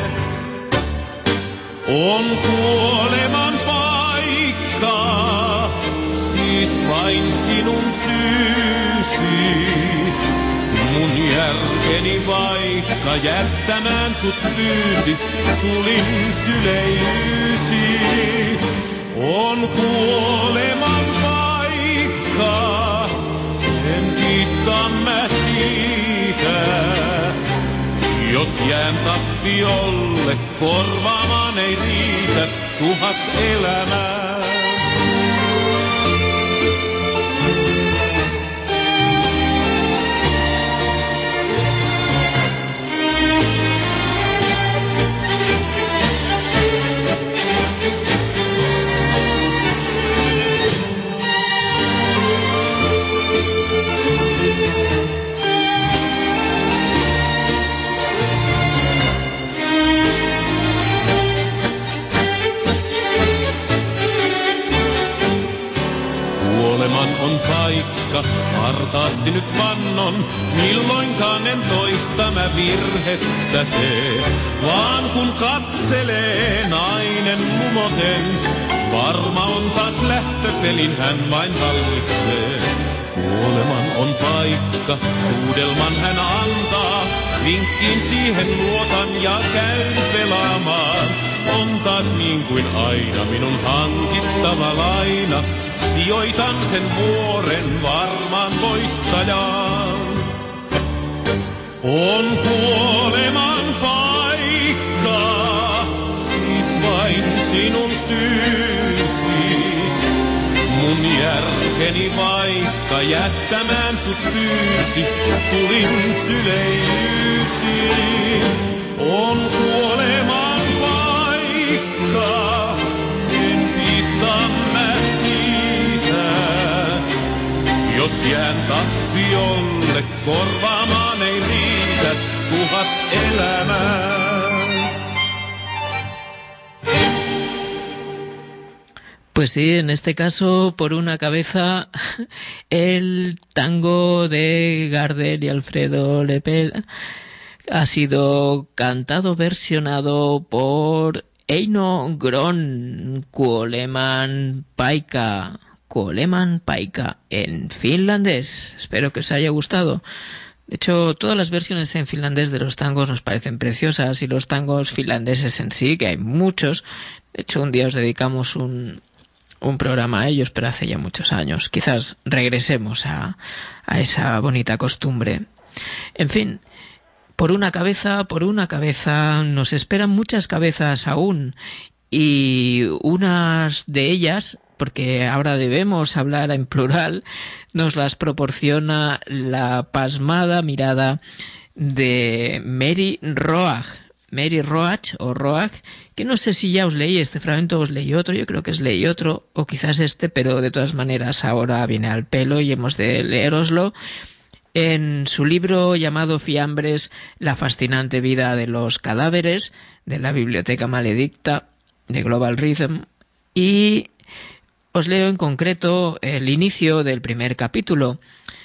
On kuoleman paikka, siis vain sinun syysi. Mun järkeni vaikka jättämään sut pyysi, tulin syleilyysi. On kuoleman paikka, en kiittää mä siitä. Jos jään tappiolle, korvaamaan ei riitä tuhat elämää. On paikka, hartaasti nyt vannon, milloinkaan en toista mä virhettä tee. Vaan kun katselee nainen mumoten, varma on taas lähtöpelin hän vain hallitsee. Kuoleman on paikka, suudelman hän antaa. Vinkkiin siihen luotan ja käyn pelaamaan. On taas niin kuin aina minun hankittava laina. Sijoitan sen vuoren varmaan voittajaan. On kuoleman paikka, siis vain sinun syysi. Mun järkeni vaikka jättämään sut pyysi, tulin syleilyysiin. On kuoleman paikka, en piittaa mä siitä. Jos jään tappiolle, korvaamaan ei riitä tuhat elämää. Pues sí, en este caso, por una cabeza, el tango de Gardel y Alfredo Lepel ha sido cantado, versionado por Eino Gron, Kuoleman Paikka, Kuoleman Paikka, en finlandés. Espero que os haya gustado. De hecho, todas las versiones en finlandés de los tangos nos parecen preciosas, y los tangos finlandeses en sí, que hay muchos. De hecho, un día os dedicamos un... un programa a ellos, pero hace ya muchos años. Quizás regresemos a, a esa bonita costumbre. En fin, por una cabeza, por una cabeza, nos esperan muchas cabezas aún, y unas de ellas, porque ahora debemos hablar en plural, nos las proporciona la pasmada mirada de Mary Roach. Mary Roach o Roach, que no sé si ya os leí este fragmento o os leí otro, yo creo que os leí otro, o quizás este, pero de todas maneras ahora viene al pelo y hemos de leéroslo. En su libro llamado Fiambres, la fascinante vida de los cadáveres, de la Biblioteca Maledicta, de Global Rhythm, y os leo en concreto el inicio del primer capítulo,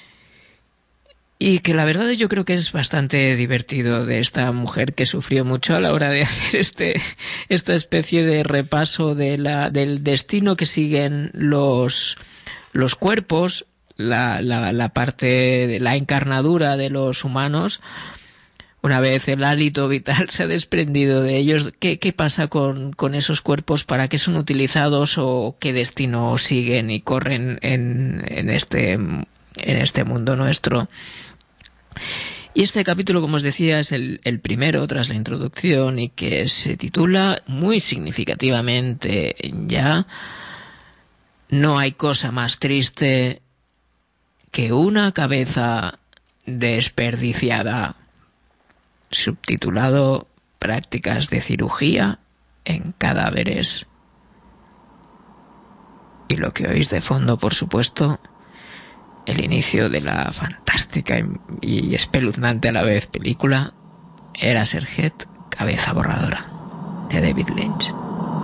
y que la verdad yo creo que es bastante divertido, de esta mujer que sufrió mucho a la hora de hacer este esta especie de repaso de la del destino que siguen los los cuerpos, la la la parte de la encarnadura de los humanos. Una vez el hálito vital se ha desprendido de ellos, ¿qué, qué pasa con, con esos cuerpos? ¿Para qué son utilizados o qué destino siguen y corren en, en este en este mundo nuestro? Y este capítulo, como os decía, es el, el primero tras la introducción, y que se titula muy significativamente ya No hay cosa más triste que una cabeza desperdiciada, subtitulado Prácticas de cirugía en cadáveres. Y lo que oís de fondo, por supuesto, el inicio de la fantástica y espeluznante a la vez película Eraserhead, Cabeza borradora, de David Lynch.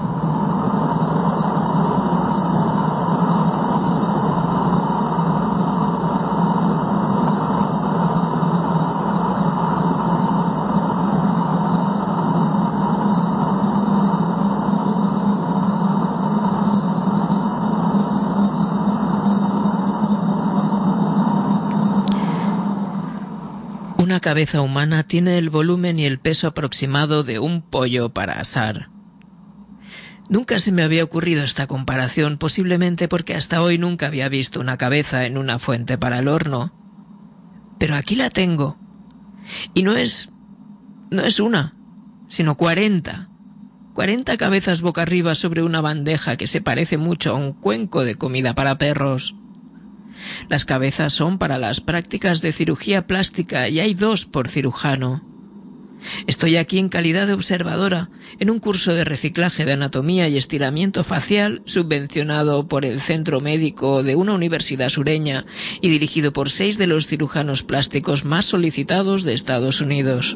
Una cabeza humana tiene el volumen y el peso aproximado de un pollo para asar. Nunca se me había ocurrido esta comparación, posiblemente porque hasta hoy nunca había visto una cabeza en una fuente para el horno. Pero aquí la tengo. Y no es... no es una, sino cuarenta. Cuarenta cabezas boca arriba sobre una bandeja que se parece mucho a un cuenco de comida para perros. Las cabezas son para las prácticas de cirugía plástica y hay dos por cirujano. Estoy aquí en calidad de observadora, en un curso de reciclaje de anatomía y estiramiento facial subvencionado por el Centro Médico de una universidad sureña y dirigido por seis de los cirujanos plásticos más solicitados de Estados Unidos.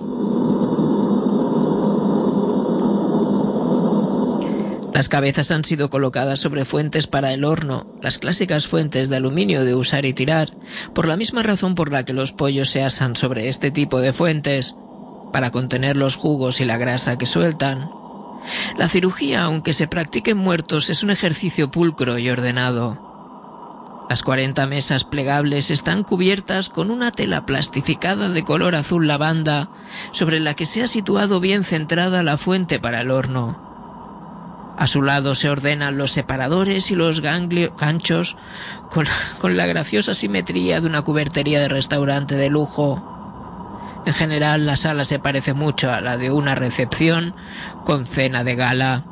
Las cabezas han sido colocadas sobre fuentes para el horno, las clásicas fuentes de aluminio de usar y tirar, por la misma razón por la que los pollos se asan sobre este tipo de fuentes, para contener los jugos y la grasa que sueltan. La cirugía, aunque se practique en muertos, es un ejercicio pulcro y ordenado. Las cuarenta mesas plegables están cubiertas con una tela plastificada de color azul lavanda, sobre la que se ha situado bien centrada la fuente para el horno. A su lado se ordenan los separadores y los ganglio, ganchos con, con la graciosa simetría de una cubertería de restaurante de lujo. En general, la sala se parece mucho a la de una recepción con cena de gala.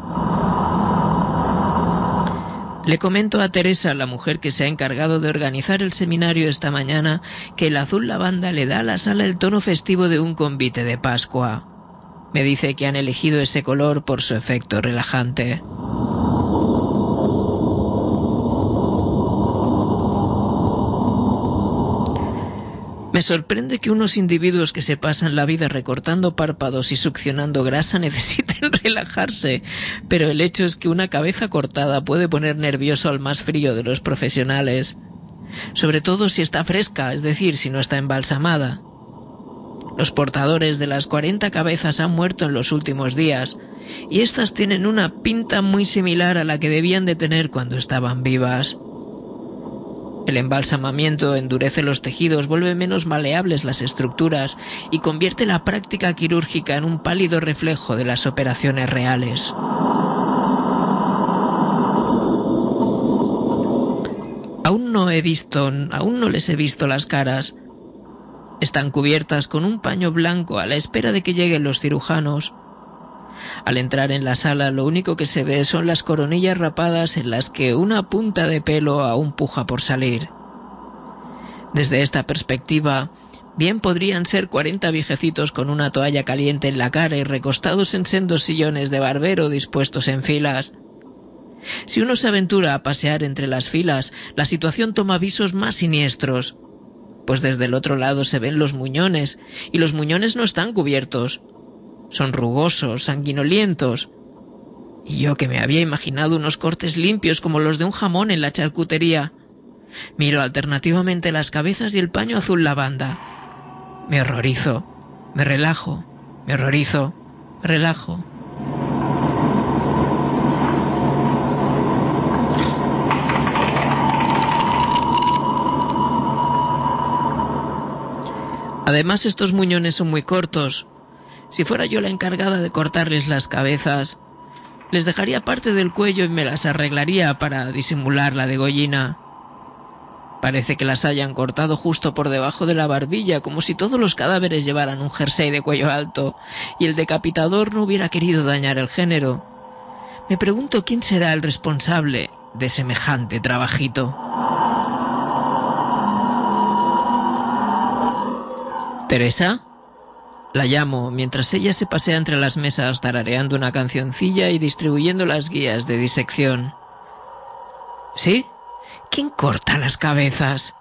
Le comento a Teresa, la mujer que se ha encargado de organizar el seminario esta mañana, que el azul lavanda le da a la sala el tono festivo de un convite de Pascua. Me dice que han elegido ese color por su efecto relajante. Me sorprende que unos individuos que se pasan la vida recortando párpados y succionando grasa necesiten relajarse, pero el hecho es que una cabeza cortada puede poner nervioso al más frío de los profesionales, sobre todo si está fresca, es decir, si no está embalsamada. Los portadores de las cuarenta cabezas han muerto en los últimos días, y estas tienen una pinta muy similar a la que debían de tener cuando estaban vivas. El embalsamamiento endurece los tejidos, vuelve menos maleables las estructuras y convierte la práctica quirúrgica en un pálido reflejo de las operaciones reales. Aún no he visto, aún no les he visto las caras. Están cubiertas con un paño blanco a la espera de que lleguen los cirujanos. Al entrar en la sala, lo único que se ve son las coronillas rapadas en las que una punta de pelo aún puja por salir. Desde esta perspectiva, bien podrían ser cuarenta viejecitos con una toalla caliente en la cara y recostados en sendos sillones de barbero dispuestos en filas. Si uno se aventura a pasear entre las filas, la situación toma visos más siniestros, pues desde el otro lado se ven los muñones, y los muñones no están cubiertos. Son rugosos, sanguinolientos. Y yo, que me había imaginado unos cortes limpios como los de un jamón en la charcutería, miro alternativamente las cabezas y el paño azul lavanda. Me horrorizo, me relajo, me horrorizo, me relajo. Además, estos muñones son muy cortos. Si fuera yo la encargada de cortarles las cabezas, les dejaría parte del cuello y me las arreglaría para disimular la degollina. Parece que las hayan cortado justo por debajo de la barbilla, como si todos los cadáveres llevaran un jersey de cuello alto y el decapitador no hubiera querido dañar el género. Me pregunto quién será el responsable de semejante trabajito. ¿Teresa? La llamo mientras ella se pasea entre las mesas tarareando una cancioncilla y distribuyendo las guías de disección. ¿Sí? ¿Quién corta las cabezas?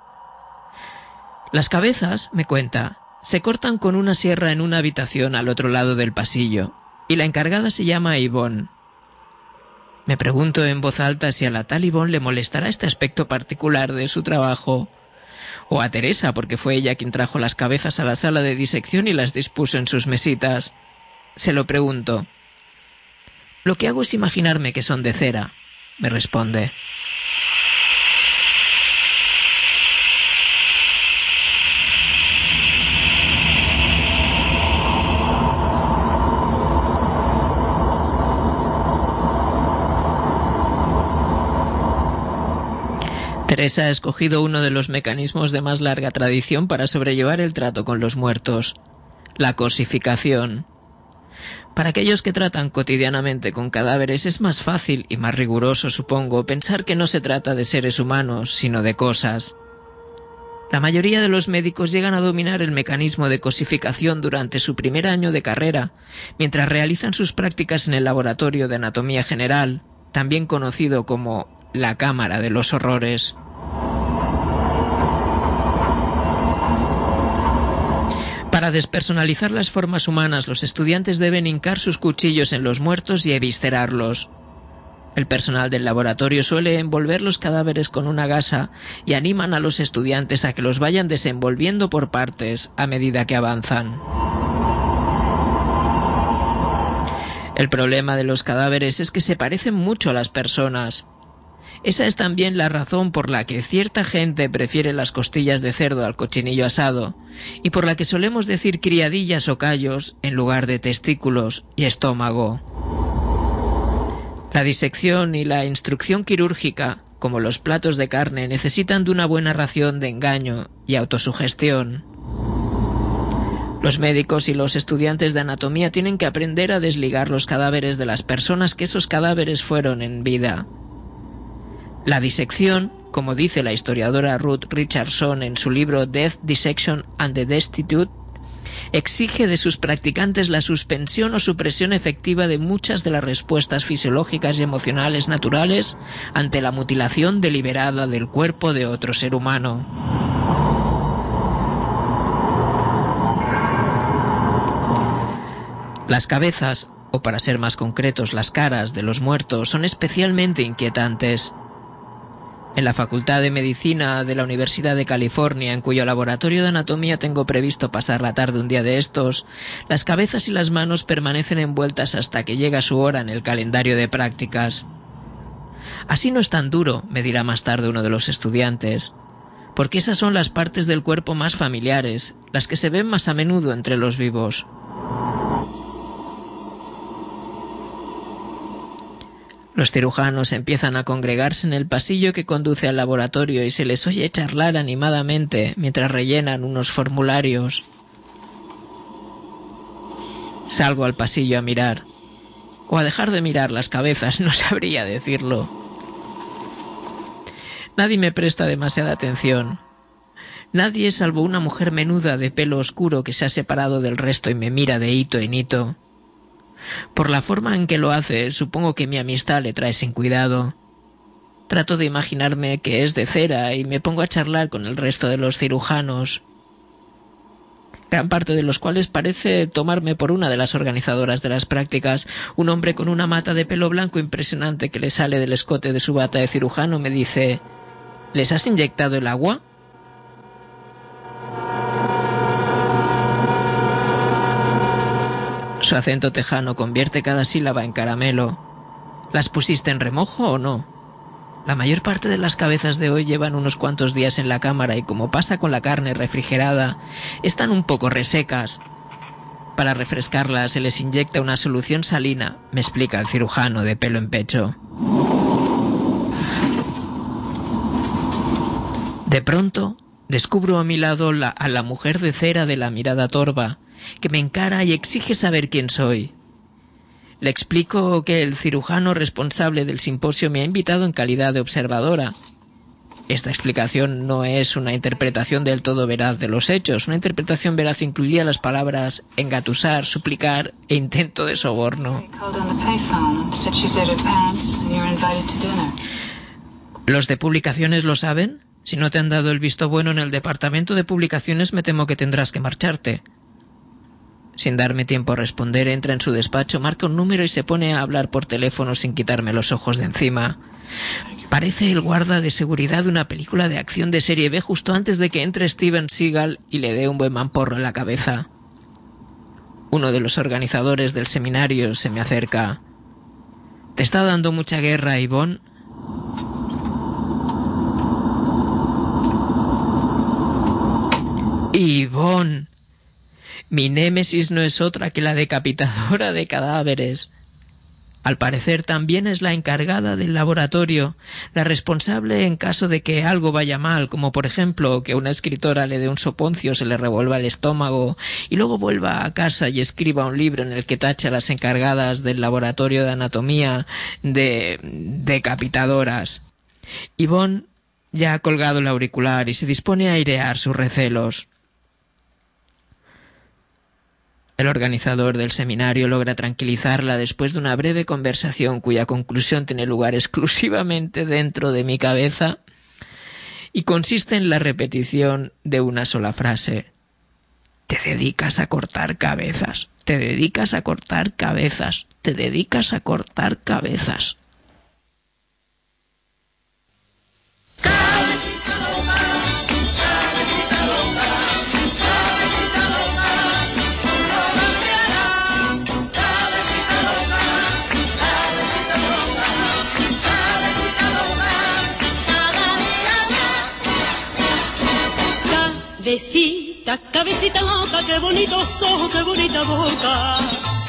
Las cabezas, me cuenta, se cortan con una sierra en una habitación al otro lado del pasillo, y la encargada se llama Yvonne. Me pregunto en voz alta si a la tal Yvonne le molestará este aspecto particular de su trabajo, o a Teresa, porque fue ella quien trajo las cabezas a la sala de disección y las dispuso en sus mesitas. Se lo pregunto. Lo que hago es imaginarme que son de cera, me responde. Teresa ha escogido uno de los mecanismos de más larga tradición para sobrellevar el trato con los muertos, la cosificación. Para aquellos que tratan cotidianamente con cadáveres es más fácil y más riguroso, supongo, pensar que no se trata de seres humanos, sino de cosas. La mayoría de los médicos llegan a dominar el mecanismo de cosificación durante su primer año de carrera, mientras realizan sus prácticas en el laboratorio de anatomía general, también conocido como la Cámara de los Horrores. Para despersonalizar las formas humanas, los estudiantes deben hincar sus cuchillos en los muertos y eviscerarlos. El personal del laboratorio suele envolver los cadáveres con una gasa y animan a los estudiantes a que los vayan desenvolviendo por partes a medida que avanzan. El problema de los cadáveres es que se parecen mucho a las personas. Esa es también la razón por la que cierta gente prefiere las costillas de cerdo al cochinillo asado, y por la que solemos decir criadillas o callos en lugar de testículos y estómago. La disección y la instrucción quirúrgica, como los platos de carne, necesitan de una buena ración de engaño y autosugestión. Los médicos y los estudiantes de anatomía tienen que aprender a desligar los cadáveres de las personas que esos cadáveres fueron en vida. La disección, como dice la historiadora Ruth Richardson en su libro Death, Dissection and the Destitute, exige de sus practicantes la suspensión o supresión efectiva de muchas de las respuestas fisiológicas y emocionales naturales ante la mutilación deliberada del cuerpo de otro ser humano. Las cabezas, o para ser más concretos, las caras de los muertos, son especialmente inquietantes. En la Facultad de Medicina de la Universidad de California, en cuyo laboratorio de anatomía tengo previsto pasar la tarde un día de estos, las cabezas y las manos permanecen envueltas hasta que llega su hora en el calendario de prácticas. Así no es tan duro, me dirá más tarde uno de los estudiantes, porque esas son las partes del cuerpo más familiares, las que se ven más a menudo entre los vivos. Los cirujanos empiezan a congregarse en el pasillo que conduce al laboratorio y se les oye charlar animadamente mientras rellenan unos formularios. Salgo al pasillo a mirar, o a dejar de mirar las cabezas, no sabría decirlo. Nadie me presta demasiada atención. Nadie salvo una mujer menuda de pelo oscuro que se ha separado del resto y me mira de hito en hito. Por la forma en que lo hace, supongo que mi amistad le trae sin cuidado. Trato de imaginarme que es de cera y me pongo a charlar con el resto de los cirujanos, gran parte de los cuales parece tomarme por una de las organizadoras de las prácticas. Un hombre con una mata de pelo blanco impresionante que le sale del escote de su bata de cirujano me dice: ¿les has inyectado el agua? Su acento tejano convierte cada sílaba en caramelo. ¿Las pusiste en remojo o no? La mayor parte de las cabezas de hoy llevan unos cuantos días en la cámara y, como pasa con la carne refrigerada, están un poco resecas. Para refrescarlas se les inyecta una solución salina, me explica el cirujano de pelo en pecho. De pronto, descubro a mi lado la, a la mujer de cera de la mirada torva, que me encara y exige saber quién soy. Le explico que el cirujano responsable del simposio me ha invitado en calidad de observadora. Esta explicación no es una interpretación del todo veraz de los hechos. Una interpretación veraz incluiría las palabras engatusar, suplicar e intento de soborno. ¿Los de publicaciones lo saben? Si no te han dado el visto bueno en el departamento de publicaciones, me temo que tendrás que marcharte. Sin darme tiempo a responder, entra en su despacho, marca un número y se pone a hablar por teléfono sin quitarme los ojos de encima. Parece el guarda de seguridad de una película de acción de serie B justo antes de que entre Steven Seagal y le dé un buen mamporro en la cabeza. Uno de los organizadores del seminario se me acerca. ¿Te está dando mucha guerra, Yvonne? Yvonne. Mi némesis no es otra que la decapitadora de cadáveres. Al parecer también es la encargada del laboratorio, la responsable en caso de que algo vaya mal, como por ejemplo que una escritora le dé un soponcio, se le revuelva el estómago y luego vuelva a casa y escriba un libro en el que tacha a las encargadas del laboratorio de anatomía de decapitadoras. Yvonne ya ha colgado el auricular y se dispone a airear sus recelos. El organizador del seminario logra tranquilizarla después de una breve conversación cuya conclusión tiene lugar exclusivamente dentro de mi cabeza y consiste en la repetición de una sola frase. Te dedicas a cortar cabezas, te dedicas a cortar cabezas, te dedicas a cortar cabezas. Cabecita, cabecita loca, qué bonitos ojos, qué bonita boca.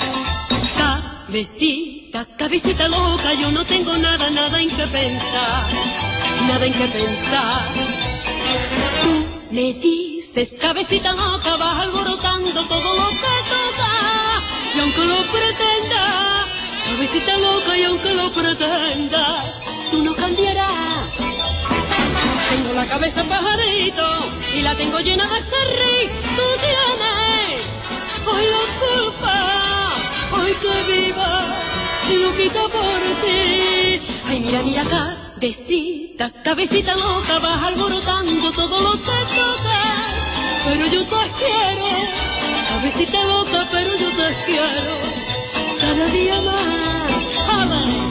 Cabecita, cabecita loca, yo no tengo nada, nada en que pensar, nada en que pensar. Tú me dices, cabecita loca, vas alborotando todo lo que toca. Y aunque lo pretendas, cabecita loca, y aunque lo pretendas, tú no cambiarás. Tengo la cabeza pajarito y la tengo llena de cerri. Tú tienes hoy la culpa, hoy que viva y lo quita por ti. Ay, mira, mira, cabecita, cabecita loca, vas alborotando todo lo que tocas. Pero yo te quiero, cabecita loca, pero yo te quiero cada día más. ¡Ale!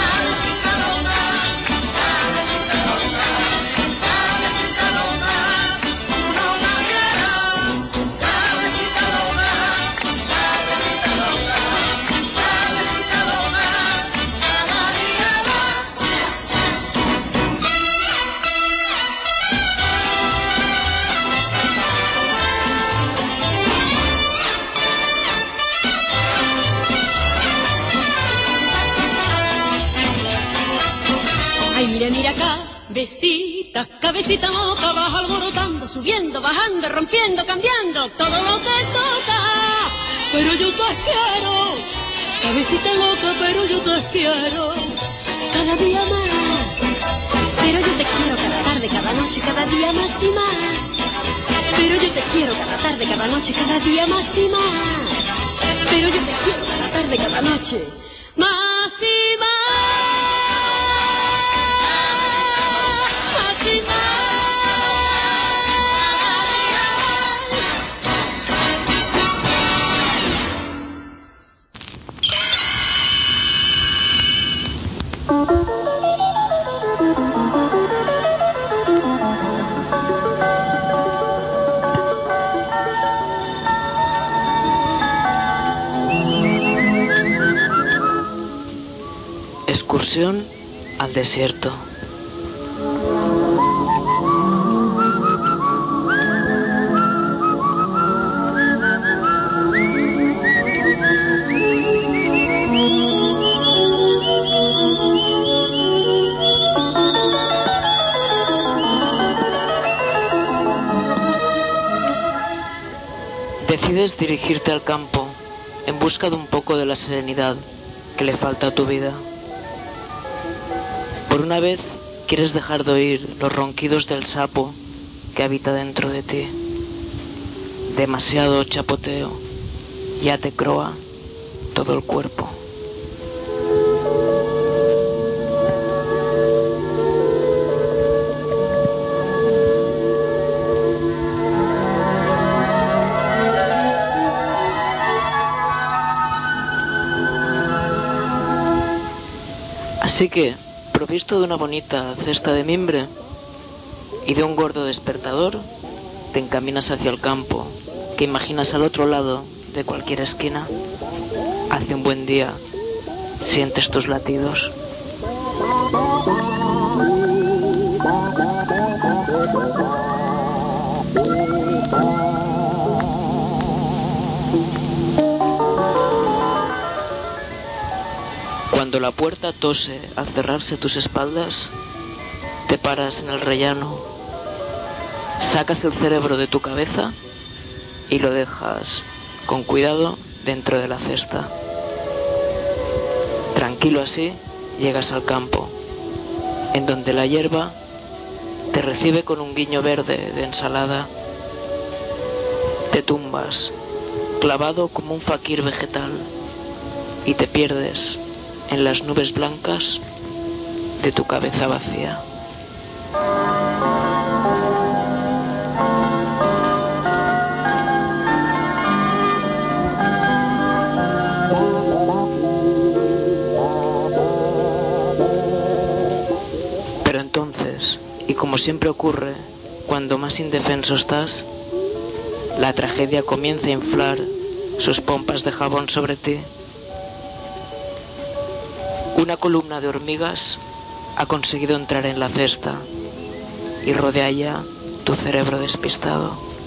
Mira, mira, cabecita, cabecita loca, vas alborotando, subiendo, bajando, rompiendo, cambiando, todo lo que toca. Pero yo te quiero, cabecita loca, pero yo te quiero cada día más. Pero yo te quiero cada tarde, cada noche, cada día más y más. Pero yo te quiero cada tarde, cada noche, cada día más y más. Pero yo te quiero cada tarde, cada noche, más y más. Excursión al desierto. Decides dirigirte al campo en busca de un poco de la serenidad que le falta a tu vida. Por una vez quieres dejar de oír los ronquidos del sapo que habita dentro de ti. Demasiado chapoteo ya te croa todo el cuerpo. Así que, provisto de una bonita cesta de mimbre y de un gordo despertador, te encaminas hacia el campo, que imaginas al otro lado de cualquier esquina. Hace un buen día, sientes tus latidos. Cuando la puerta tose al cerrarse a tus espaldas, te paras en el rellano, sacas el cerebro de tu cabeza y lo dejas con cuidado dentro de la cesta. Tranquilo así, llegas al campo, en donde la hierba te recibe con un guiño verde de ensalada. Te tumbas, clavado como un faquir vegetal, y te pierdes en las nubes blancas de tu cabeza vacía. Pero entonces, y como siempre ocurre cuando más indefenso estás, la tragedia comienza a inflar sus pompas de jabón sobre ti. Una columna de hormigas ha conseguido entrar en la cesta y rodea ya tu cerebro despistado.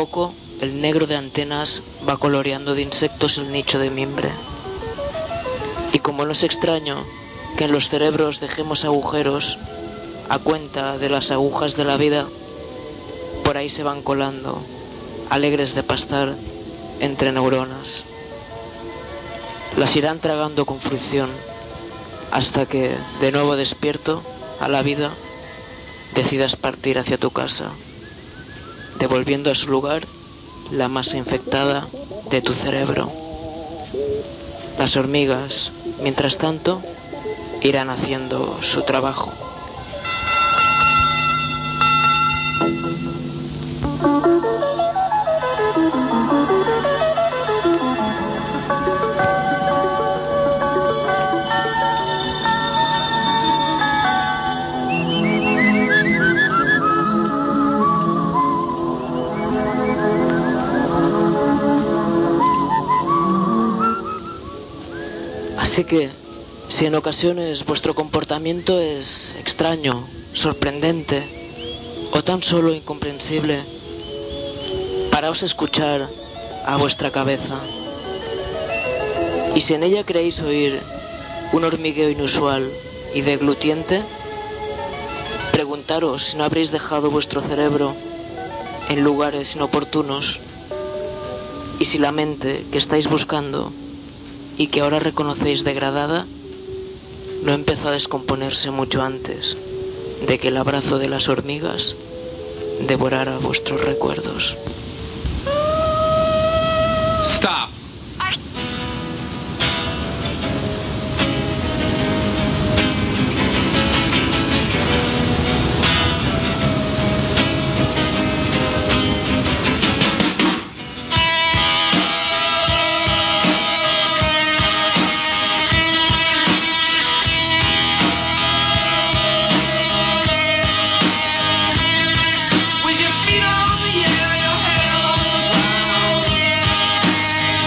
poco el negro de antenas va coloreando de insectos el nicho de mimbre. Y como no es extraño que en los cerebros dejemos agujeros a cuenta de las agujas de la vida, por ahí se van colando, alegres de pastar entre neuronas. Las irán tragando con fruición hasta que, de nuevo despierto a la vida, decidas partir hacia tu casa, devolviendo a su lugar la masa infectada de tu cerebro. Las hormigas, mientras tanto, irán haciendo su trabajo. Así que, si en ocasiones vuestro comportamiento es extraño, sorprendente o tan solo incomprensible, paraos a escuchar a vuestra cabeza. Y si en ella creéis oír un hormigueo inusual y deglutiente, preguntaros si no habréis dejado vuestro cerebro en lugares inoportunos y si la mente que estáis buscando y que ahora reconocéis degradada, no empezó a descomponerse mucho antes de que el abrazo de las hormigas devorara vuestros recuerdos. Stop. With your feet on the air, your hair on the ground.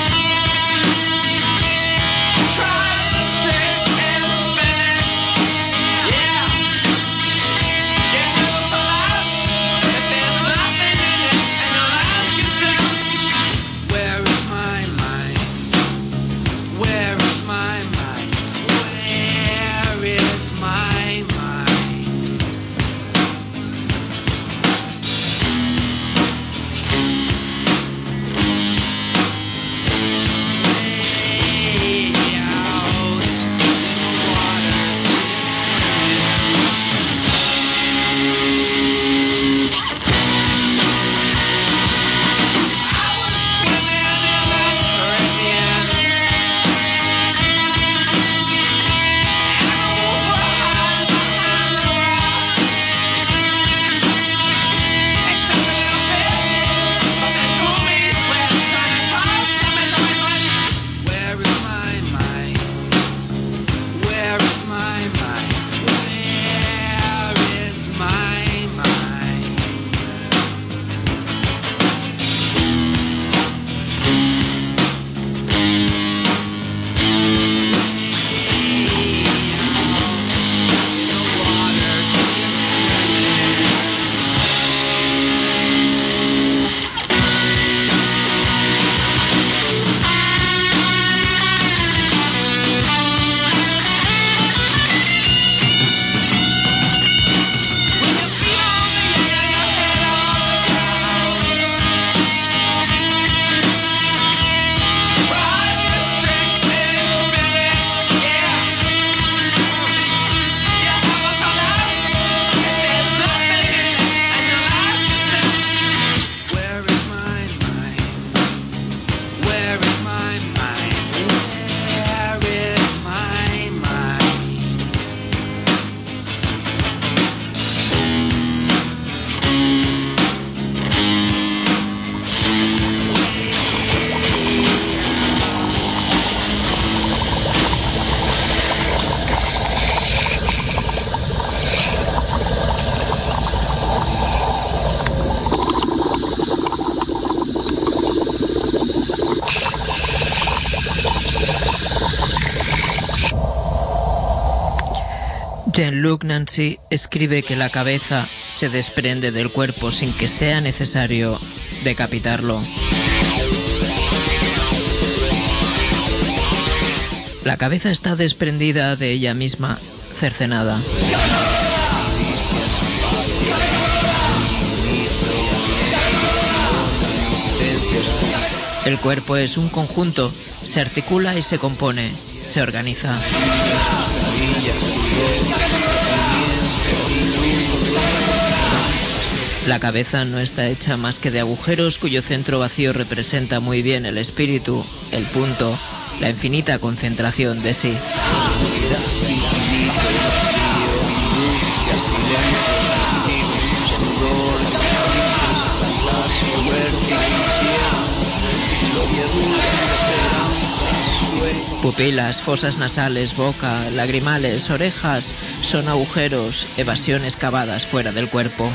Jean-Luc Nancy escribe que la cabeza se desprende del cuerpo sin que sea necesario decapitarlo. La cabeza está desprendida de ella misma, cercenada. El cuerpo es un conjunto, se articula y se compone, se organiza. La cabeza no está hecha más que de agujeros cuyo centro vacío representa muy bien el espíritu, el punto, la infinita concentración de sí. Pupilas, fosas nasales, boca, lagrimales, orejas son agujeros, evasiones cavadas fuera del cuerpo.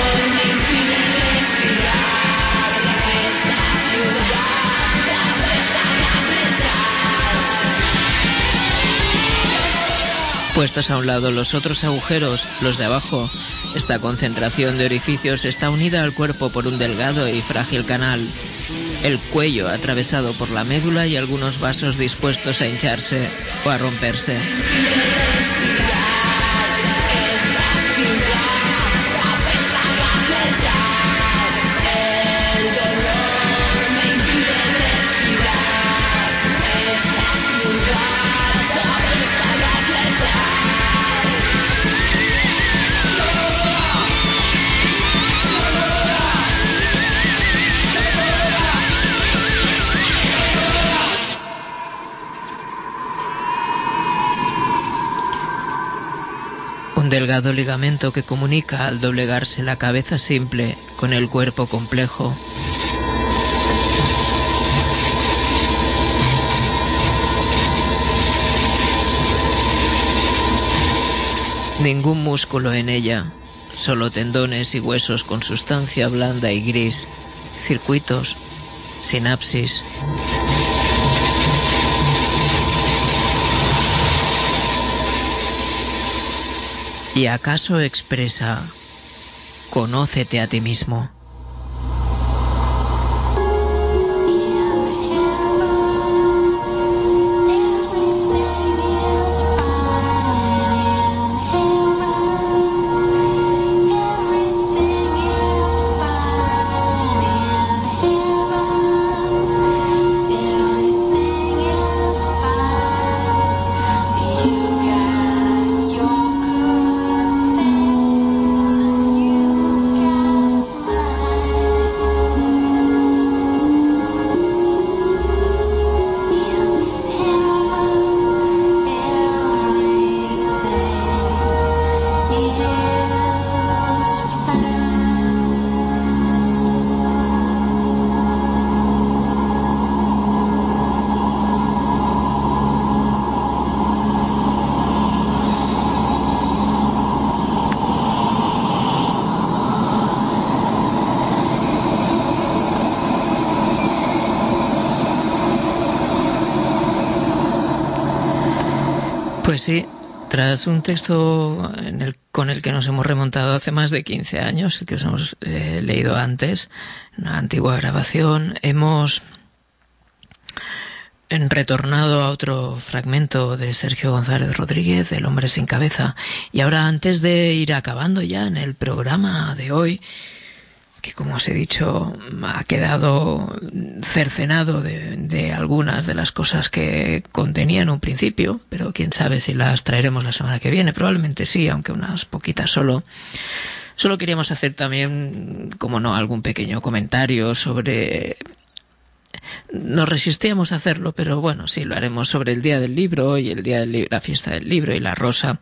Puestos a un lado los otros agujeros, los de abajo, esta concentración de orificios está unida al cuerpo por un delgado y frágil canal. El cuello atravesado por la médula y algunos vasos dispuestos a hincharse o a romperse. Un delgado ligamento que comunica al doblegarse la cabeza simple con el cuerpo complejo. Ningún músculo en ella, solo tendones y huesos con sustancia blanda y gris, circuitos, sinapsis. ¿Y acaso expresa, conócete a ti mismo? Pues sí, tras un texto en el, con el que nos hemos remontado hace más de quince años, el que os hemos eh, leído antes, una antigua grabación, hemos en retornado a otro fragmento de Sergio González Rodríguez, El hombre sin cabeza. Y ahora, antes de ir acabando ya en el programa de hoy, que como os he dicho ha quedado cercenado de, de algunas de las cosas que contenía en un principio, pero quién sabe si las traeremos la semana que viene, probablemente sí, aunque unas poquitas solo. Solo queríamos hacer también, como no, algún pequeño comentario sobre... Nos resistíamos a hacerlo, pero bueno, sí, lo haremos sobre el Día del Libro y el día del li- la fiesta del libro y la rosa.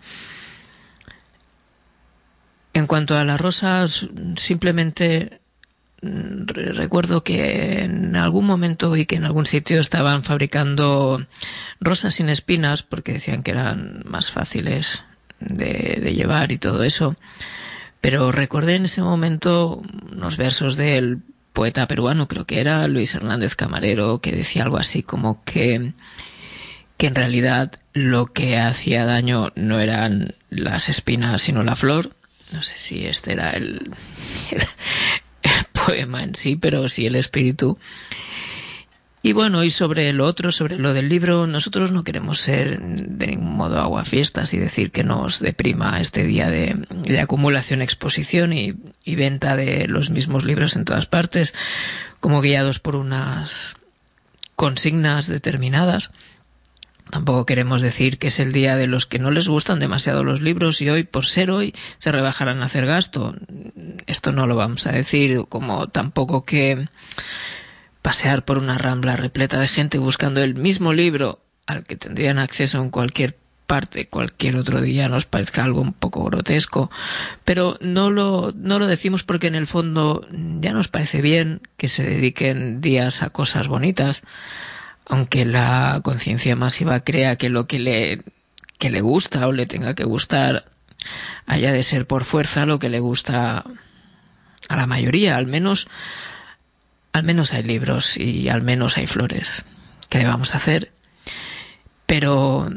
En cuanto a la rosa, simplemente recuerdo que en algún momento y que en algún sitio estaban fabricando rosas sin espinas porque decían que eran más fáciles de, de llevar y todo eso. Pero recordé en ese momento unos versos del poeta peruano, creo que era Luis Hernández Camarero, que decía algo así como que, que en realidad lo que hacía daño no eran las espinas sino la flor. No sé si este era el, el, el poema en sí, pero sí el espíritu. Y bueno, y sobre lo otro, sobre lo del libro, nosotros no queremos ser de ningún modo aguafiestas y decir que nos deprima este día de, de acumulación, exposición y, y venta de los mismos libros en todas partes, como guiados por unas consignas determinadas. Tampoco queremos decir que es el día de los que no les gustan demasiado los libros y hoy, por ser hoy, se rebajarán a hacer gasto. Esto no lo vamos a decir, como tampoco que pasear por una rambla repleta de gente buscando el mismo libro al que tendrían acceso en cualquier parte, cualquier otro día, nos parezca algo un poco grotesco. Pero no lo, no lo decimos porque en el fondo ya nos parece bien que se dediquen días a cosas bonitas, aunque la conciencia masiva crea que lo que le, que le gusta o le tenga que gustar haya de ser por fuerza lo que le gusta a la mayoría. Al menos Al menos hay libros y al menos hay flores. ¿Qué le vamos a hacer? Pero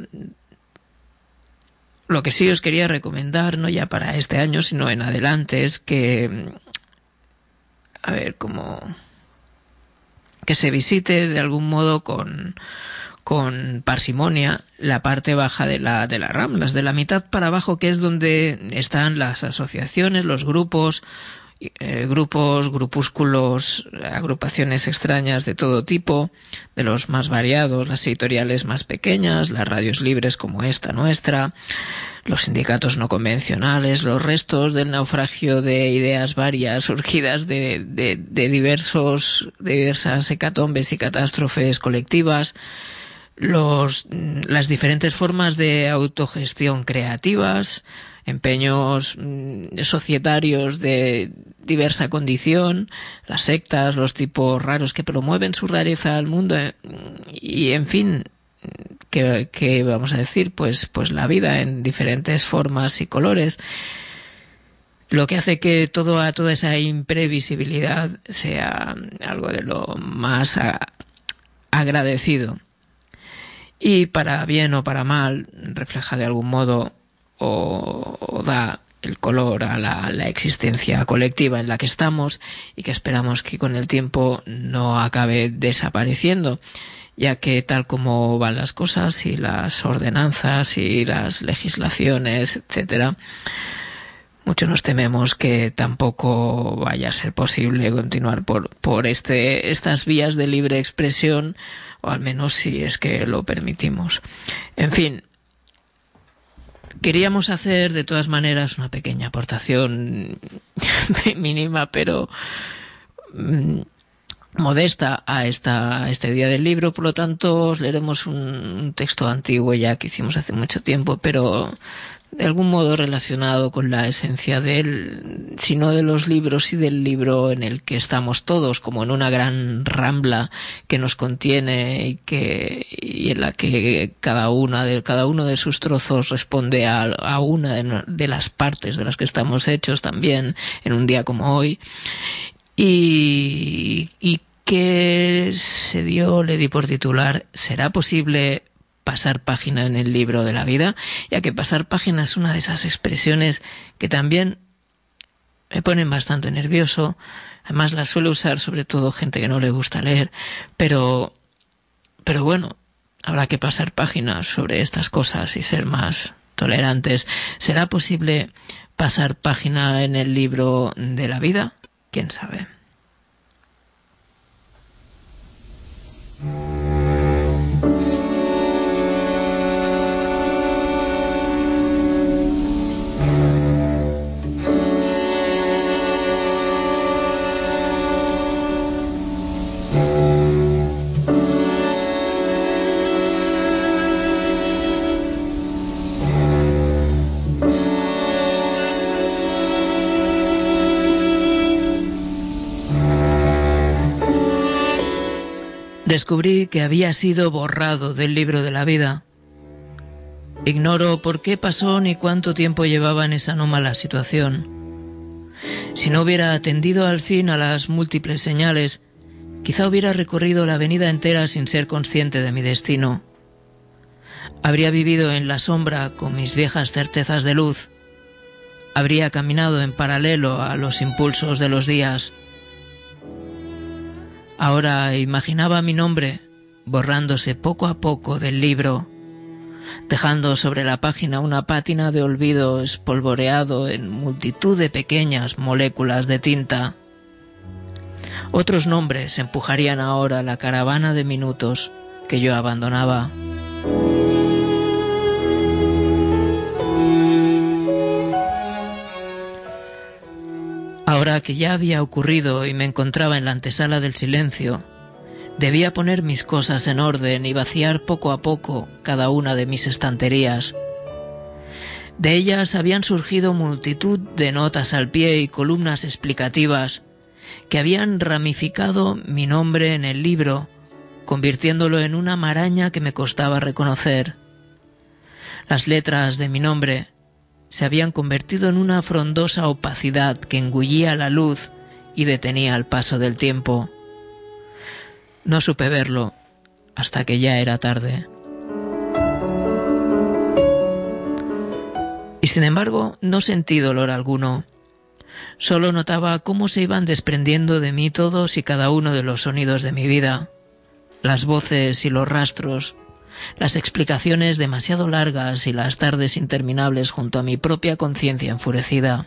lo que sí os quería recomendar, no ya para este año, sino en adelante, es que, a ver, como que se visite de algún modo con, con parsimonia la parte baja de la de las Ramblas, de la mitad para abajo, que es donde están las asociaciones, los grupos, Eh, grupos, grupúsculos, agrupaciones extrañas de todo tipo, de los más variados, las editoriales más pequeñas, las radios libres como esta nuestra, los sindicatos no convencionales, los restos del naufragio de ideas varias surgidas de, de, de diversos, de diversas hecatombes y catástrofes colectivas, los, las diferentes formas de autogestión creativas, empeños societarios de diversa condición, las sectas, los tipos raros que promueven su rareza al mundo y, en fin, que, que vamos a decir, pues, pues la vida en diferentes formas y colores, lo que hace que todo, toda esa imprevisibilidad sea algo de lo más a, agradecido. Y para bien o para mal, refleja de algún modo o, o da el color a la, la existencia colectiva en la que estamos y que esperamos que con el tiempo no acabe desapareciendo, ya que tal como van las cosas y las ordenanzas y las legislaciones, etcétera, mucho nos tememos que tampoco vaya a ser posible continuar por, por este, estas vías de libre expresión, o al menos si es que lo permitimos. En fin, queríamos hacer de todas maneras una pequeña aportación mínima, pero mmm, modesta a, esta, a este día del libro. Por lo tanto, os leeremos un, un texto antiguo ya que hicimos hace mucho tiempo, pero de algún modo relacionado con la esencia del, sino de los libros y del libro en el que estamos todos, como en una gran rambla que nos contiene y que y en la que cada una de cada uno de sus trozos responde a, a una de, de las partes de las que estamos hechos también en un día como hoy, y, y que se dio, le di por titular ¿Será posible pasar página en el libro de la vida? Ya que pasar página es una de esas expresiones que también me ponen bastante nervioso. Además las suele usar sobre todo gente que no le gusta leer, pero pero bueno, habrá que pasar página sobre estas cosas y ser más tolerantes. ¿Será posible pasar página en el libro de la vida? ¿Quién sabe? Descubrí que había sido borrado del libro de la vida. Ignoro por qué pasó ni cuánto tiempo llevaba en esa anómala situación. Si no hubiera atendido al fin a las múltiples señales, quizá hubiera recorrido la avenida entera sin ser consciente de mi destino. Habría vivido en la sombra con mis viejas certezas de luz. Habría caminado en paralelo a los impulsos de los días. Ahora imaginaba mi nombre borrándose poco a poco del libro, dejando sobre la página una pátina de olvido espolvoreado en multitud de pequeñas moléculas de tinta. Otros nombres empujarían ahora la caravana de minutos que yo abandonaba. Ahora que ya había ocurrido y me encontraba en la antesala del silencio, debía poner mis cosas en orden y vaciar poco a poco cada una de mis estanterías. De ellas habían surgido multitud de notas al pie y columnas explicativas que habían ramificado mi nombre en el libro, convirtiéndolo en una maraña que me costaba reconocer. Las letras de mi nombre se habían convertido en una frondosa opacidad que engullía la luz y detenía el paso del tiempo. No supe verlo hasta que ya era tarde. Y sin embargo, no sentí dolor alguno. Solo notaba cómo se iban desprendiendo de mí todos y cada uno de los sonidos de mi vida, las voces y los rastros, las explicaciones demasiado largas y las tardes interminables junto a mi propia conciencia enfurecida.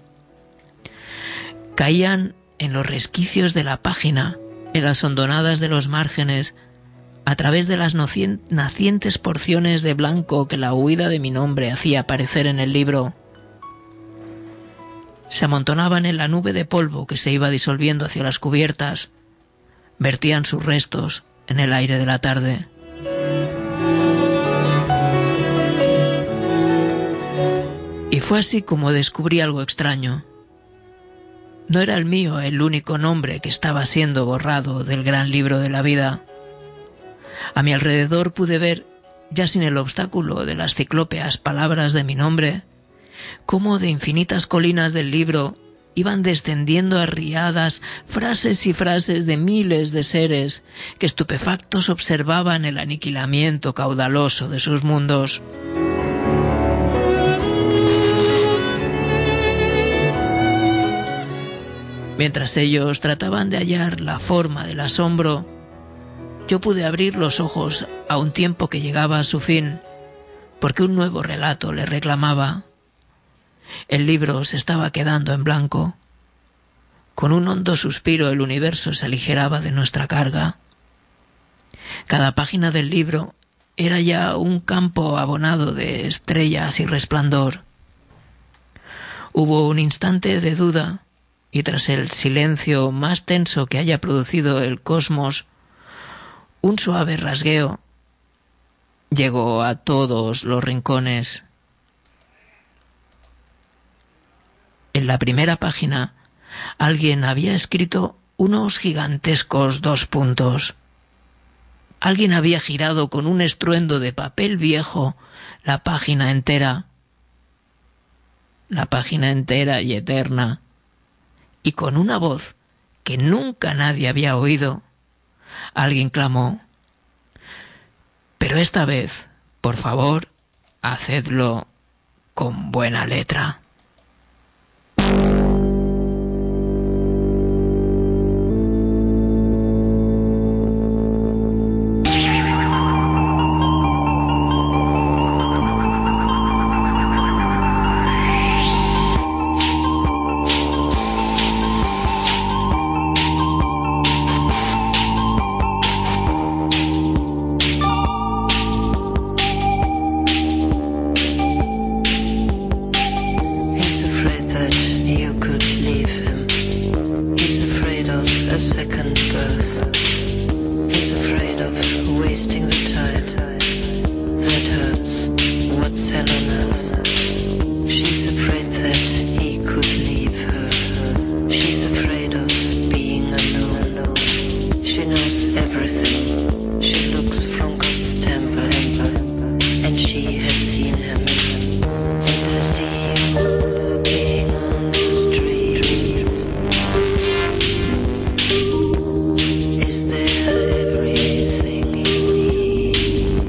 Caían en los resquicios de la página, en las hondonadas de los márgenes, a través de las nacientes porciones de blanco que la huida de mi nombre hacía aparecer en el libro. Se amontonaban en la nube de polvo que se iba disolviendo hacia las cubiertas, vertían sus restos en el aire de la tarde. Y fue así como descubrí algo extraño. No era el mío el único nombre que estaba siendo borrado del gran libro de la vida. A mi alrededor pude ver, ya sin el obstáculo de las ciclópeas palabras de mi nombre, cómo de infinitas colinas del libro iban descendiendo arriadas frases y frases de miles de seres que estupefactos observaban el aniquilamiento caudaloso de sus mundos. Mientras ellos trataban de hallar la forma del asombro, yo pude abrir los ojos a un tiempo que llegaba a su fin, porque un nuevo relato le reclamaba. El libro se estaba quedando en blanco. Con un hondo suspiro el universo se aligeraba de nuestra carga. Cada página del libro era ya un campo abonado de estrellas y resplandor. Hubo un instante de duda, y tras el silencio más tenso que haya producido el cosmos, un suave rasgueo llegó a todos los rincones. En la primera página, alguien había escrito unos gigantescos dos puntos. Alguien había girado con un estruendo de papel viejo la página entera. La página entera y eterna. Y con una voz que nunca nadie había oído, alguien clamó: «Pero esta vez, por favor, hacedlo con buena letra». Is there everything you need?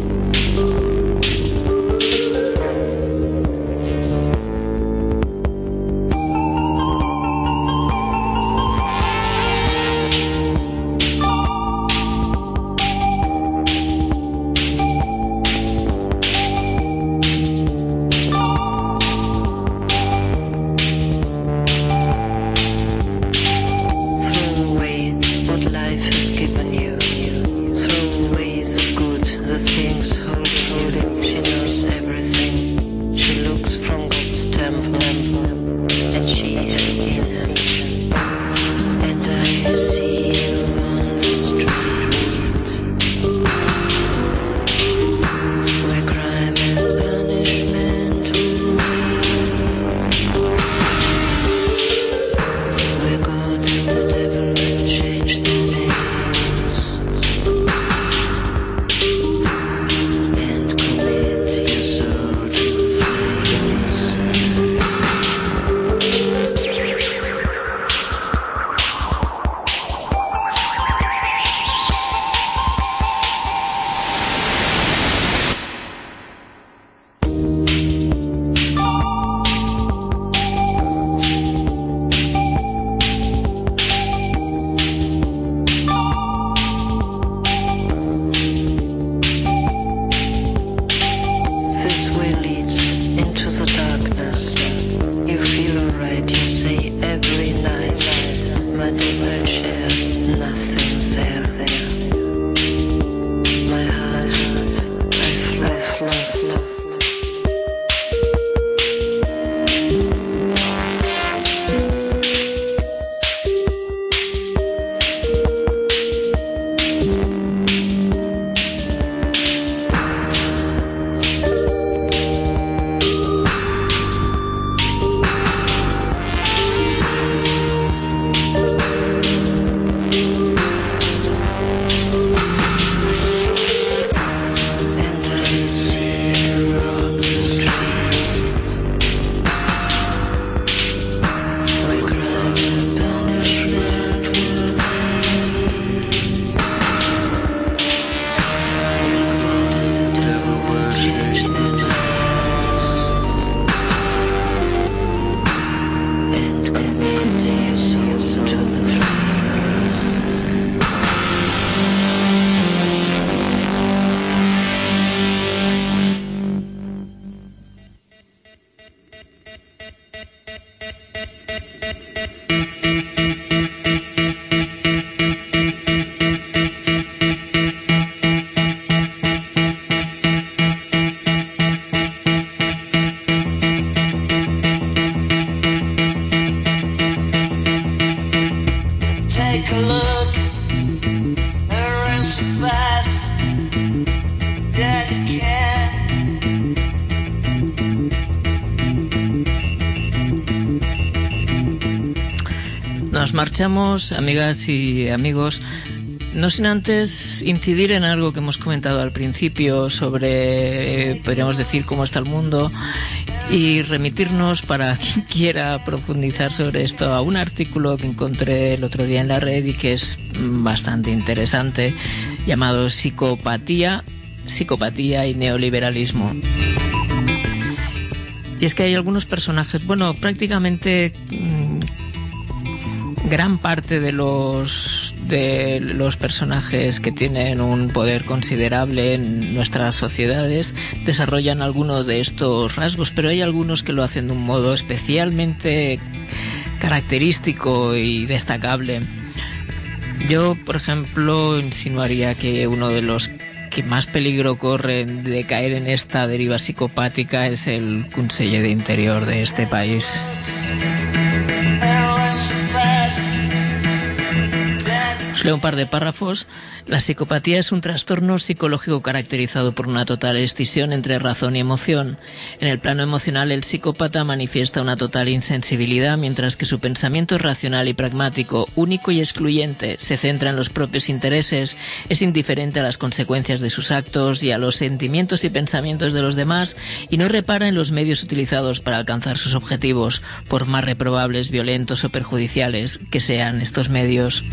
Nos marchamos, amigas y amigos, no sin antes incidir en algo que hemos comentado al principio sobre, eh, podríamos decir, cómo está el mundo, y remitirnos, para quien quiera profundizar sobre esto, a un artículo que encontré el otro día en la red y que es bastante interesante, llamado Psicopatía, Psicopatía y Neoliberalismo. Y es que hay algunos personajes, bueno, prácticamente mmm, gran parte de los de los personajes que tienen un poder considerable en nuestras sociedades desarrollan alguno de estos rasgos, pero hay algunos que lo hacen de un modo especialmente característico y destacable. Yo, por ejemplo, insinuaría que uno de los que más peligro corren de caer en esta deriva psicopática es el conseller de Interior de este país. Os leo un par de párrafos. La psicopatía es un trastorno psicológico caracterizado por una total escisión entre razón y emoción. En el plano emocional, el psicópata manifiesta una total insensibilidad, mientras que su pensamiento es racional y pragmático, único y excluyente, se centra en los propios intereses, es indiferente a las consecuencias de sus actos y a los sentimientos y pensamientos de los demás, y no repara en los medios utilizados para alcanzar sus objetivos, por más reprobables, violentos o perjudiciales que sean estos medios.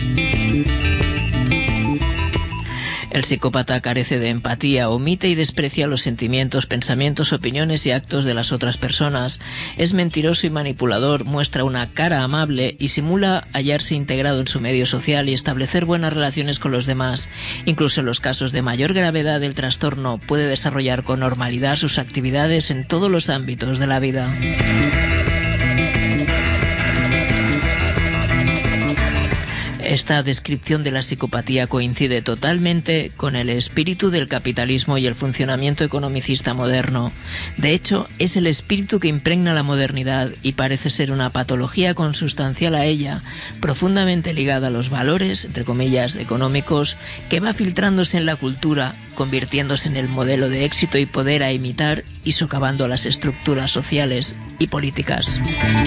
El psicópata carece de empatía, omite y desprecia los sentimientos, pensamientos, opiniones y actos de las otras personas. Es mentiroso y manipulador, muestra una cara amable y simula hallarse integrado en su medio social y establecer buenas relaciones con los demás. Incluso en los casos de mayor gravedad del trastorno, puede desarrollar con normalidad sus actividades en todos los ámbitos de la vida. Esta descripción de la psicopatía coincide totalmente con el espíritu del capitalismo y el funcionamiento economicista moderno. De hecho, es el espíritu que impregna la modernidad y parece ser una patología consustancial a ella, profundamente ligada a los valores, entre comillas, económicos, que va filtrándose en la cultura, convirtiéndose en el modelo de éxito y poder a imitar y socavando las estructuras sociales y políticas.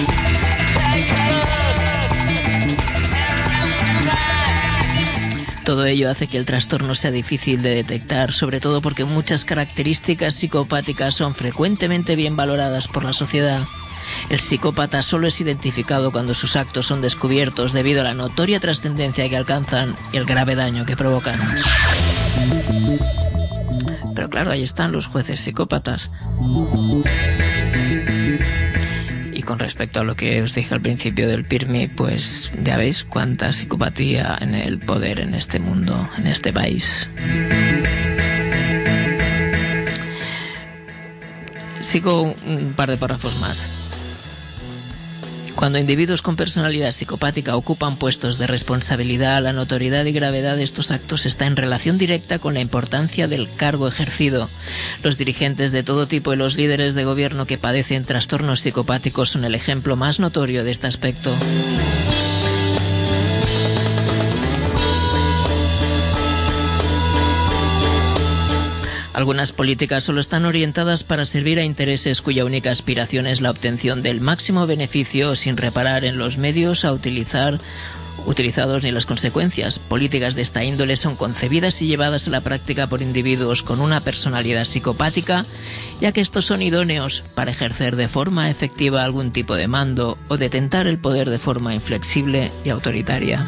Todo ello hace que el trastorno sea difícil de detectar, sobre todo porque muchas características psicopáticas son frecuentemente bien valoradas por la sociedad. El psicópata solo es identificado cuando sus actos son descubiertos debido a la notoria trascendencia que alcanzan y el grave daño que provocan. Pero claro, ahí están los jueces psicópatas. Y con respecto a lo que os dije al principio del Pirmi, pues ya veis cuánta psicopatía en el poder en este mundo, en este país. Sigo un par de párrafos más. Cuando individuos con personalidad psicopática ocupan puestos de responsabilidad, la notoriedad y gravedad de estos actos está en relación directa con la importancia del cargo ejercido. Los dirigentes de todo tipo y los líderes de gobierno que padecen trastornos psicopáticos son el ejemplo más notorio de este aspecto. Algunas políticas solo están orientadas para servir a intereses cuya única aspiración es la obtención del máximo beneficio sin reparar en los medios a utilizar utilizados ni las consecuencias. Políticas de esta índole son concebidas y llevadas a la práctica por individuos con una personalidad psicopática, ya que estos son idóneos para ejercer de forma efectiva algún tipo de mando o detentar el poder de forma inflexible y autoritaria.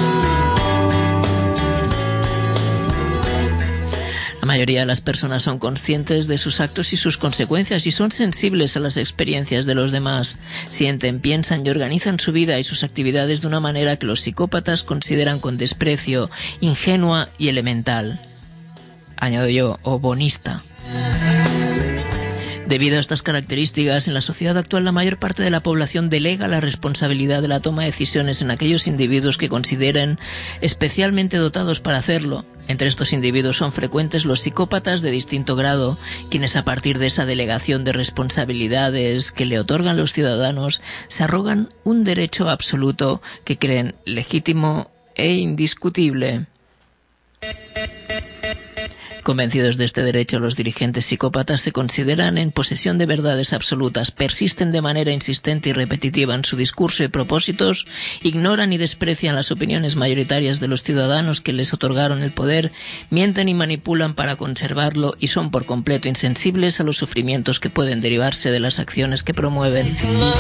La mayoría de las personas son conscientes de sus actos y sus consecuencias y son sensibles a las experiencias de los demás. Sienten, piensan y organizan su vida y sus actividades de una manera que los psicópatas consideran con desprecio, ingenua y elemental. Añado yo, o bonista. Debido a estas características, en la sociedad actual la mayor parte de la población delega la responsabilidad de la toma de decisiones en aquellos individuos que consideren especialmente dotados para hacerlo. Entre estos individuos son frecuentes los psicópatas de distinto grado, quienes a partir de esa delegación de responsabilidades que le otorgan los ciudadanos, se arrogan un derecho absoluto que creen legítimo e indiscutible. Convencidos de este derecho, los dirigentes psicópatas se consideran en posesión de verdades absolutas, persisten de manera insistente y repetitiva en su discurso y propósitos, ignoran y desprecian las opiniones mayoritarias de los ciudadanos que les otorgaron el poder, mienten y manipulan para conservarlo y son por completo insensibles a los sufrimientos que pueden derivarse de las acciones que promueven.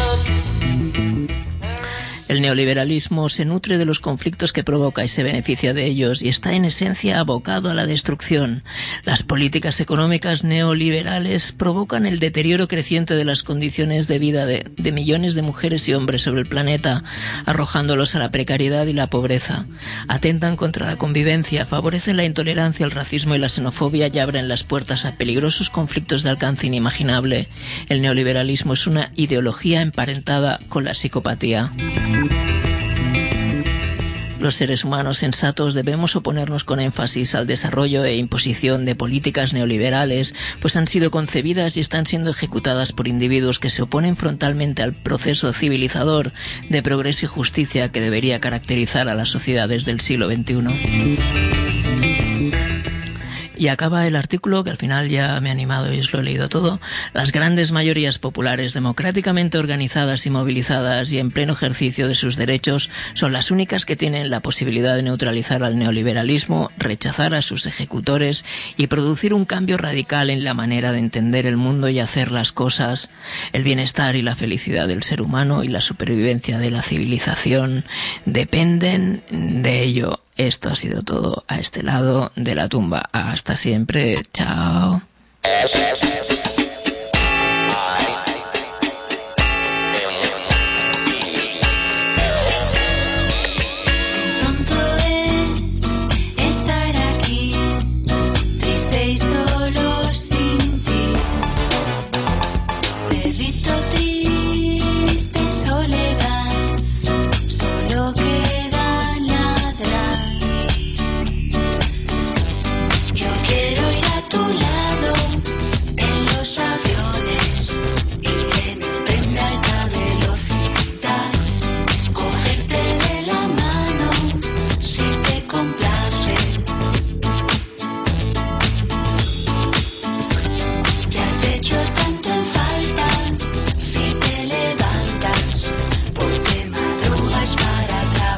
El neoliberalismo se nutre de los conflictos que provoca y se beneficia de ellos y está en esencia abocado a la destrucción. Las políticas económicas neoliberales provocan el deterioro creciente de las condiciones de vida de, de millones de mujeres y hombres sobre el planeta, arrojándolos a la precariedad y la pobreza. Atentan contra la convivencia, favorecen la intolerancia, el racismo y la xenofobia y abren las puertas a peligrosos conflictos de alcance inimaginable. El neoliberalismo es una ideología emparentada con la psicopatía. Los seres humanos sensatos debemos oponernos con énfasis al desarrollo e imposición de políticas neoliberales, pues han sido concebidas y están siendo ejecutadas por individuos que se oponen frontalmente al proceso civilizador de progreso y justicia que debería caracterizar a las sociedades del siglo veintiuno. Y acaba el artículo, que al final ya me he animado y os lo he leído todo. Las grandes mayorías populares democráticamente organizadas y movilizadas y en pleno ejercicio de sus derechos son las únicas que tienen la posibilidad de neutralizar al neoliberalismo, rechazar a sus ejecutores y producir un cambio radical en la manera de entender el mundo y hacer las cosas. El bienestar y la felicidad del ser humano y la supervivencia de la civilización dependen de ello. Esto ha sido todo a este lado de la tumba. Hasta siempre. Chao. Porque madrugas para atrás.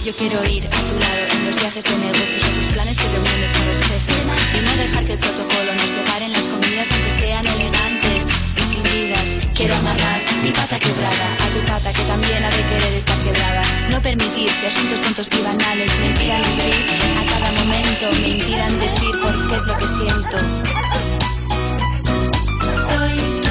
Yo quiero ir a tu lado en los viajes de negocios, a tus planes de reuniones con los jefes. Y no dejar que el protocolo nos separe en las comidas, aunque sean elegantes, distinguidas. Quiero amarrar mi pata quebrada a tu pata, que también ha de querer estar quebrada. No permitir que asuntos tontos y banales me impidan decir a cada momento, me impidan decir por qué es lo que siento. Soy